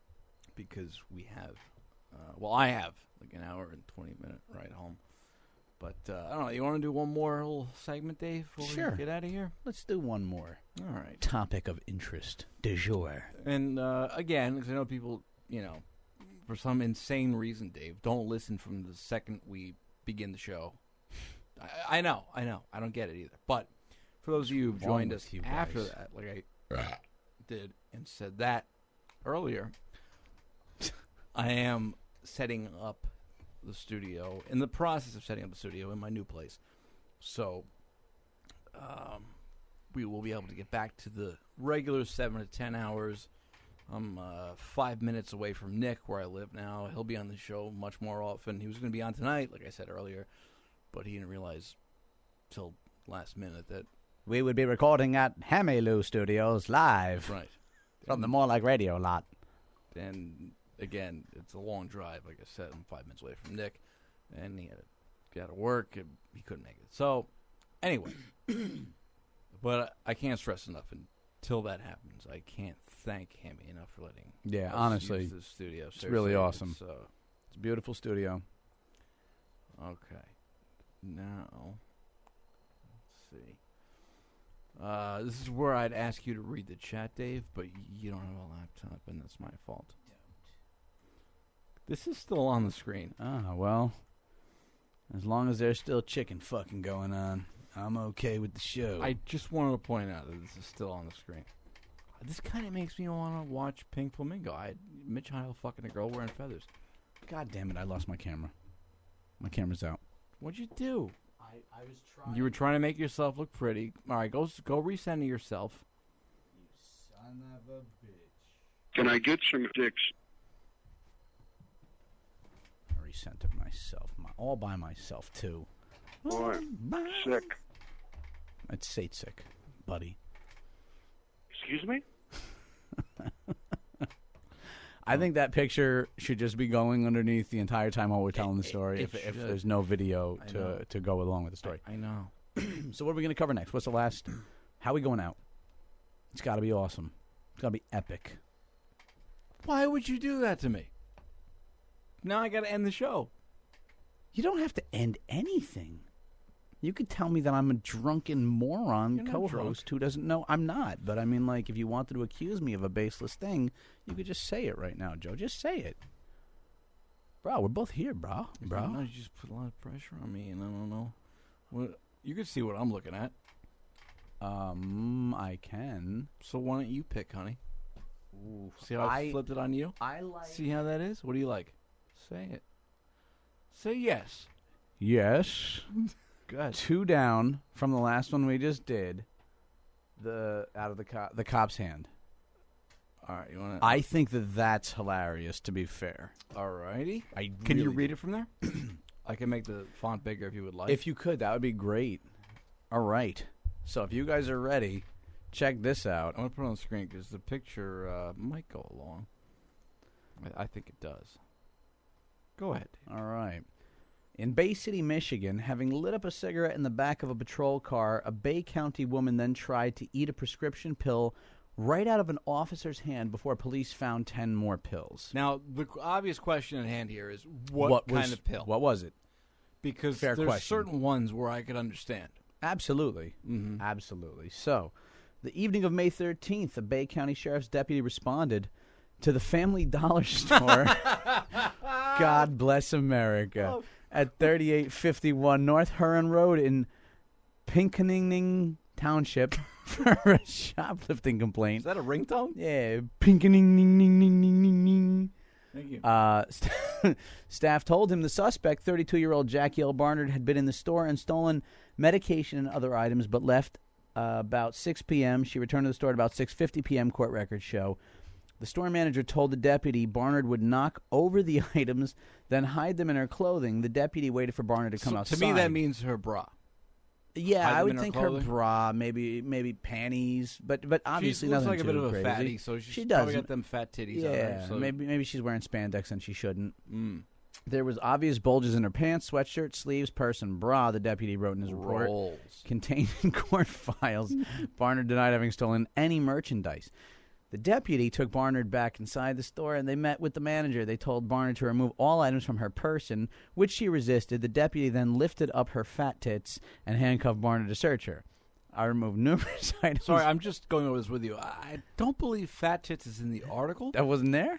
because we have. Uh, well, I have like an hour and twenty minute ride home. But uh, I don't know. You want to do one more little segment, Dave, before Sure. we get out of here? Let's do one more. All right. Topic of interest du jour. And uh, again, because I know people, you know, for some insane reason, Dave, don't listen from the second we begin the show. I, I know, I know. I don't get it either. But for those of you who've What's wrong joined with us you after guys? that, like I did and said that earlier, I am setting up the studio, in the process of setting up the studio in my new place. So um, we will be able to get back to the regular seven to ten hours. I'm uh, five minutes away from Nick, where I live now. He'll be on the show much more often. He was going to be on tonight, like I said earlier, but he didn't realize till last minute that We would be recording at Hamiloo Studios live. right From the More Like Radio lot. And again, it's a long drive. Like I said, I'm five minutes away from Nick, and he had to get to work. And he couldn't make it. So, anyway, but I can't stress enough until that happens. I can't thank Hammy enough for letting Yeah, us honestly, use the studio. it's really Seriously, awesome. It's, uh, It's a beautiful studio. okay, now let's see. Uh, this is where I'd ask you to read the chat, Dave, but you don't have a laptop, and that's my fault. This is still on the screen. Ah, well, as long as there's still chicken fucking going on, I'm okay with the show. I just wanted to point out that this is still on the screen. This kind of makes me want to watch Pink Flamingo. I Mitch Heidel fucking a girl wearing feathers. God damn it, I lost my camera. My camera's out. What'd you do? I, I was trying. You were trying to make yourself look pretty. All right, go go recenter yourself. You son of a bitch. Can I get some dicks? I recentered myself, my, all by myself, too. Boy, sick. It's sick, buddy. Excuse me? I think that picture should just be going underneath the entire time while we're telling the story. it if, if should. there's no video I know. to to go along with the story. I, I know. So what are we going to cover next? What's the last? How are we going out? It's got to be awesome. It's got to be epic. Why would you do that to me? Now I got to end the show. You don't have to end anything. You could tell me that I'm a drunken moron You're not co-host who doesn't know. I'm not. But, I mean, like, if you wanted to accuse me of a baseless thing, you could just say it right now, Joe. Just say it. Bro, we're both here, bro. Bro. No, you just put a lot of pressure on me, and I don't know. What, you can see what I'm looking at. Um, I can. So why don't you pick, honey? Ooh, See how I, I flipped it on you? I like... See how that is? What do you like? Say it. Say yes. Yes. Good. Two down from the last one we just did. The out of the co- the cop's hand. All right, you want to? I think that that's hilarious. To be fair, All righty. I Can you really read do. it from there? I can make the font bigger if you would like. If you could, that would be great. All right. So if you guys are ready, check this out. I'm gonna put it on the screen because the picture uh, might go along. I, I think it does. Go ahead. All right. In Bay City, Michigan, having lit up a cigarette in the back of a patrol car, a Bay County woman then tried to eat a prescription pill right out of an officer's hand before police found ten more pills. Now, the obvious question at hand here is what, What kind was- of pill? What was it? Because Fair there's question. certain ones where I could understand. Absolutely. Mm-hmm. Absolutely. So, the evening of May thirteenth, a Bay County Sheriff's deputy responded to the Family Dollar store. God bless America. Oh. At thirty-eight fifty-one North Huron Road in Pinkenning Township for a shoplifting complaint. Is that a ringtone? Yeah. Pinkenning, ning, ning, ning, ning, ning, ning. Thank you. Uh, st- staff told him the suspect, thirty-two-year-old Jackie L. Barnard, had been in the store and stolen medication and other items, but left uh, about six p.m. She returned to the store at about six fifty p.m., court records show. The store manager told the deputy Barnard would knock over the items, then hide them in her clothing. The deputy waited for Barnard to come So outside. to me, that means her bra. Yeah, hide I them would in her think her clothing? bra, maybe maybe panties, but but obviously she looks nothing like a bit too of a crazy. fatty, so she's she probably does got them fat titties Yeah, on her. So maybe maybe she's wearing spandex and she shouldn't. Mm. There was obvious bulges in her pants, sweatshirt, sleeves, purse, and bra, the deputy wrote in his report. Rolls. Contained in court files. Barnard denied having stolen any merchandise. The deputy took Barnard back inside the store, and they met with the manager. They told Barnard to remove all items from her person, which she resisted. The deputy then lifted up her fat tits and handcuffed Barnard to search her. I removed numerous items. Sorry, I'm just going over this with you. I don't believe fat tits is in the article. That wasn't there?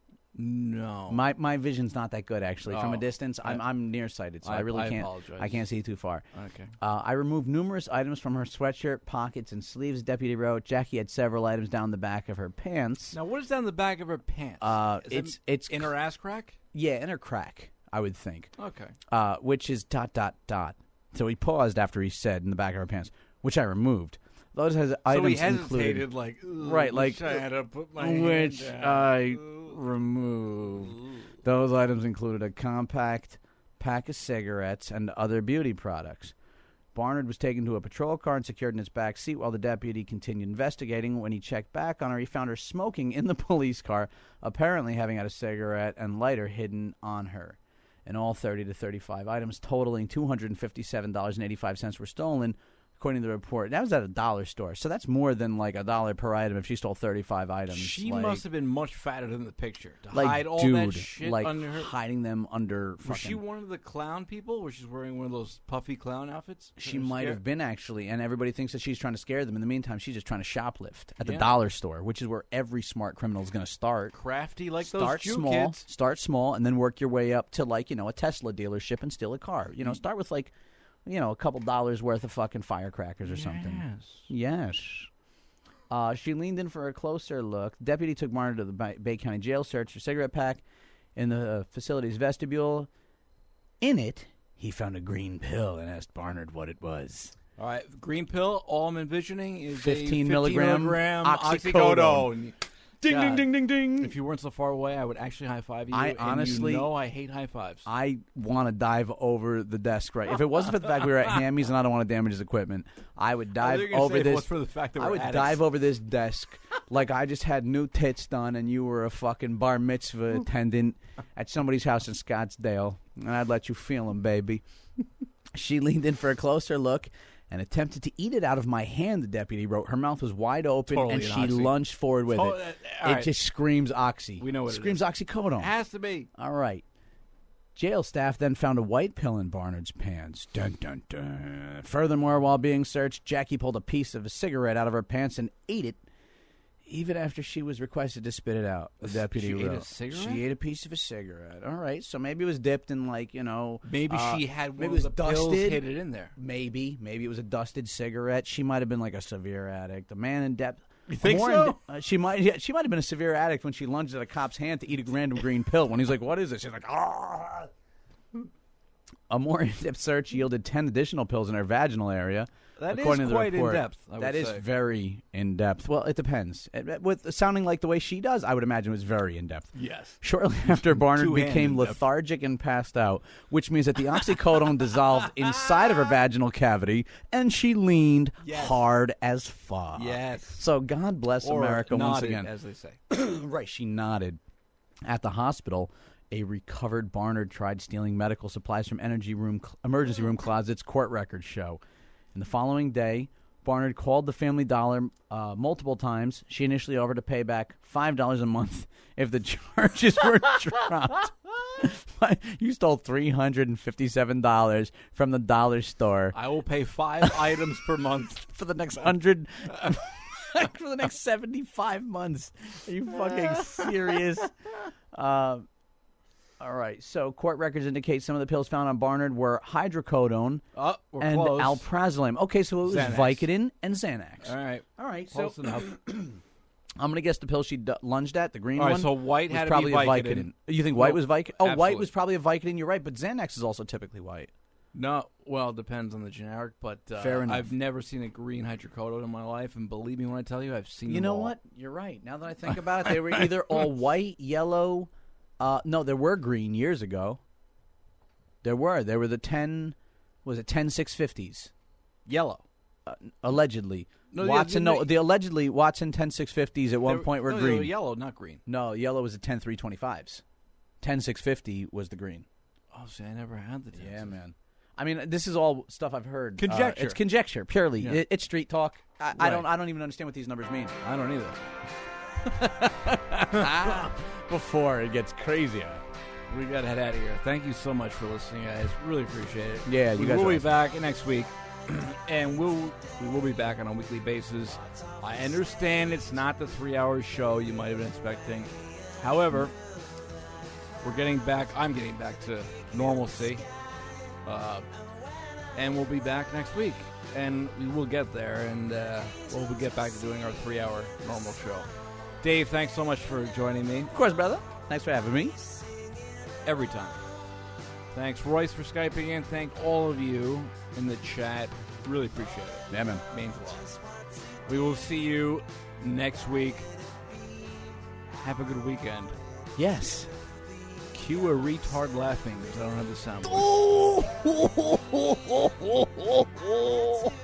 No. My my vision's not that good, actually. From a Oh. distance, I'm I- I'm nearsighted, so I, I- really I can't. apologize. I can't see too far. Okay. Uh, I removed numerous items from her sweatshirt, pockets, and sleeves. Deputy wrote, Jackie had several items down the back of her pants. Now, what is down the back of her pants? Uh, Is it's it it's in her ass crack. Yeah, in her crack, I would think. Okay. Uh, which is dot dot dot. So he paused after he said in the back of her pants, which I removed. Those has So items he hesitated, included, like, "Ugh, right, like which I had to put my which hand down." I removed. Those items included a compact pack of cigarettes and other beauty products. Barnard was taken to a patrol car and secured in its back seat while the deputy continued investigating. When he checked back on her, he found her smoking in the police car, apparently having had a cigarette and lighter hidden on her. In all, thirty to thirty-five items totaling two hundred fifty-seven dollars and eighty-five cents were stolen, according to the report. That was at a dollar store, so that's more than like a dollar per item if she stole thirty-five items. She like, must have been much fatter than the picture to like, hide all dude, that shit like under her. hiding them under. Was she fucking- one of the clown people? Where she's wearing one of those puffy clown outfits? She might have been, actually, and everybody thinks that she's trying to scare them. In the meantime, she's just trying to shoplift at the Yeah. dollar store, which is where every smart criminal is going to start. Crafty like Start those Jew small, kids. start small, and then work your way up to, like, you know, a Tesla dealership and steal a car. You know, Mm. start with, like, you know, a couple dollars worth of fucking firecrackers or something. Yes. Uh, she leaned in for a closer look. The deputy took Barnard to the Bay, Bay County Jail, searched her cigarette pack in the uh, facility's vestibule. In it, he found a green pill and asked Barnard what it was. All right, green pill. All I'm envisioning is fifteen a milligram milligram oxycodone. oxycodone. Ding, God, ding, ding, ding, ding. If you weren't so far away, I would actually high five you. I and honestly, you know I hate high fives. I want to dive over the desk right. If it wasn't for the fact we were at Hammy's and I don't want to damage his equipment, I would dive thought you were gonna over say if it this. was for the fact that I we're would addicts. dive over this desk like I just had new tits done and you were a fucking bar mitzvah attendant at somebody's house in Scottsdale, and I'd let you feel them, baby. She leaned in for a closer look and attempted to eat it out of my hand, the deputy wrote. Her mouth was wide open, Totally and an she oxy. lunged forward with To- it. uh, all It right. just screams oxy. We know what it screams is. oxycodone. It has to be. All right. Jail staff then found a white pill in Barnard's pants. Dun, dun, dun. Furthermore, while being searched, Jackie pulled a piece of a cigarette out of her pants and ate it, even after she was requested to spit it out. The deputy She ate a wrote. cigarette? She ate a piece of a cigarette. All right, so maybe it was dipped in, like, you know. Maybe uh, she had maybe one it was of the pills dusted. hidden in there. Maybe. Maybe it was a dusted cigarette. She might have been like a severe addict. A man in depth. You think more so? in de- uh, she might. Yeah, she might have been a severe addict when she lunged at a cop's hand to eat a random green pill. When he's like, "What is this?" She's like, "Ah." A more in-depth search yielded ten additional pills in her vaginal area. That is according to the quite report. in-depth, I That would is say. very in depth. Well, it depends. It- it- With sounding like the way she does, I would imagine it was very in depth. Yes. Shortly after Barnard Two-hand became in-depth. lethargic and passed out, which means that the oxycodone dissolved inside of her vaginal cavity, and she leaned Yes. hard as fuck. Yes. So God bless Or America once nodded, again. as they say. Right, she nodded. At the hospital, a recovered Barnard tried stealing medical supplies from energy room, emergency room closets, court records show. And the following day, Barnard called the Family Dollar uh, multiple times. She initially offered to pay back five dollars a month if the charges were dropped. You stole three hundred fifty-seven dollars from the dollar store. I will pay five items per month for the next hundred... for the next seventy-five months. Are you fucking serious? Um, all right. So court records indicate some of the pills found on Barnard were hydrocodone Oh, we're and close. alprazolam. Okay, so it was Xanax. Vicodin and Xanax. All right. All right. Close so enough. I'm going to guess the pill she d- lunged at, the green All right, one. so white was had to be probably a Vicodin. You think white No, was Vicodin? Oh, white absolutely. was probably a Vicodin. You're right, but Xanax is also typically white. No, well, it depends on the generic, but uh, Fair enough. I've never seen a green hydrocodone in my life, and believe me when I tell you, I've seen You them know all. what? You're right. Now that I think about it, they were either all white, yellow. Uh, no, there were green years ago. There were. There were the ten. Was it ten six fifties? Yellow. Uh, allegedly. No, the- Watson. the- no, the allegedly Watson ten six fifties at one They were- point were no, they green. were yellow, not green. No, yellow was the ten three twenty-fives. ten six fifty was the green. Oh, see, I never had the ten. Yeah, man. I mean, this is all stuff I've heard. Uh, Conjecture. it's conjecture, purely. Yeah. It, it's street talk. I, I Right. don't. I don't even understand what these numbers mean. I don't either. Before it gets crazier. We got to head out of here. Thank you so much for listening, guys. Really appreciate it. Yeah, you we guys will are be awesome. back next week, and we'll we will be back on a weekly basis. I understand it's not the three-hour show you might have been expecting. However, we're getting back. I'm getting back to normalcy, uh, and we'll be back next week. And we will get there, and uh, we'll get back to doing our three-hour normal show. Dave, thanks so much for joining me. Of course, brother. Thanks for having me. Every time. Thanks, Royce, for Skyping in. Thank all of you in the chat. Really appreciate it. Yeah, man. Means a lot. We will see you next week. Have a good weekend. Yes. Cue a retard laughing because I don't have the sound. Oh!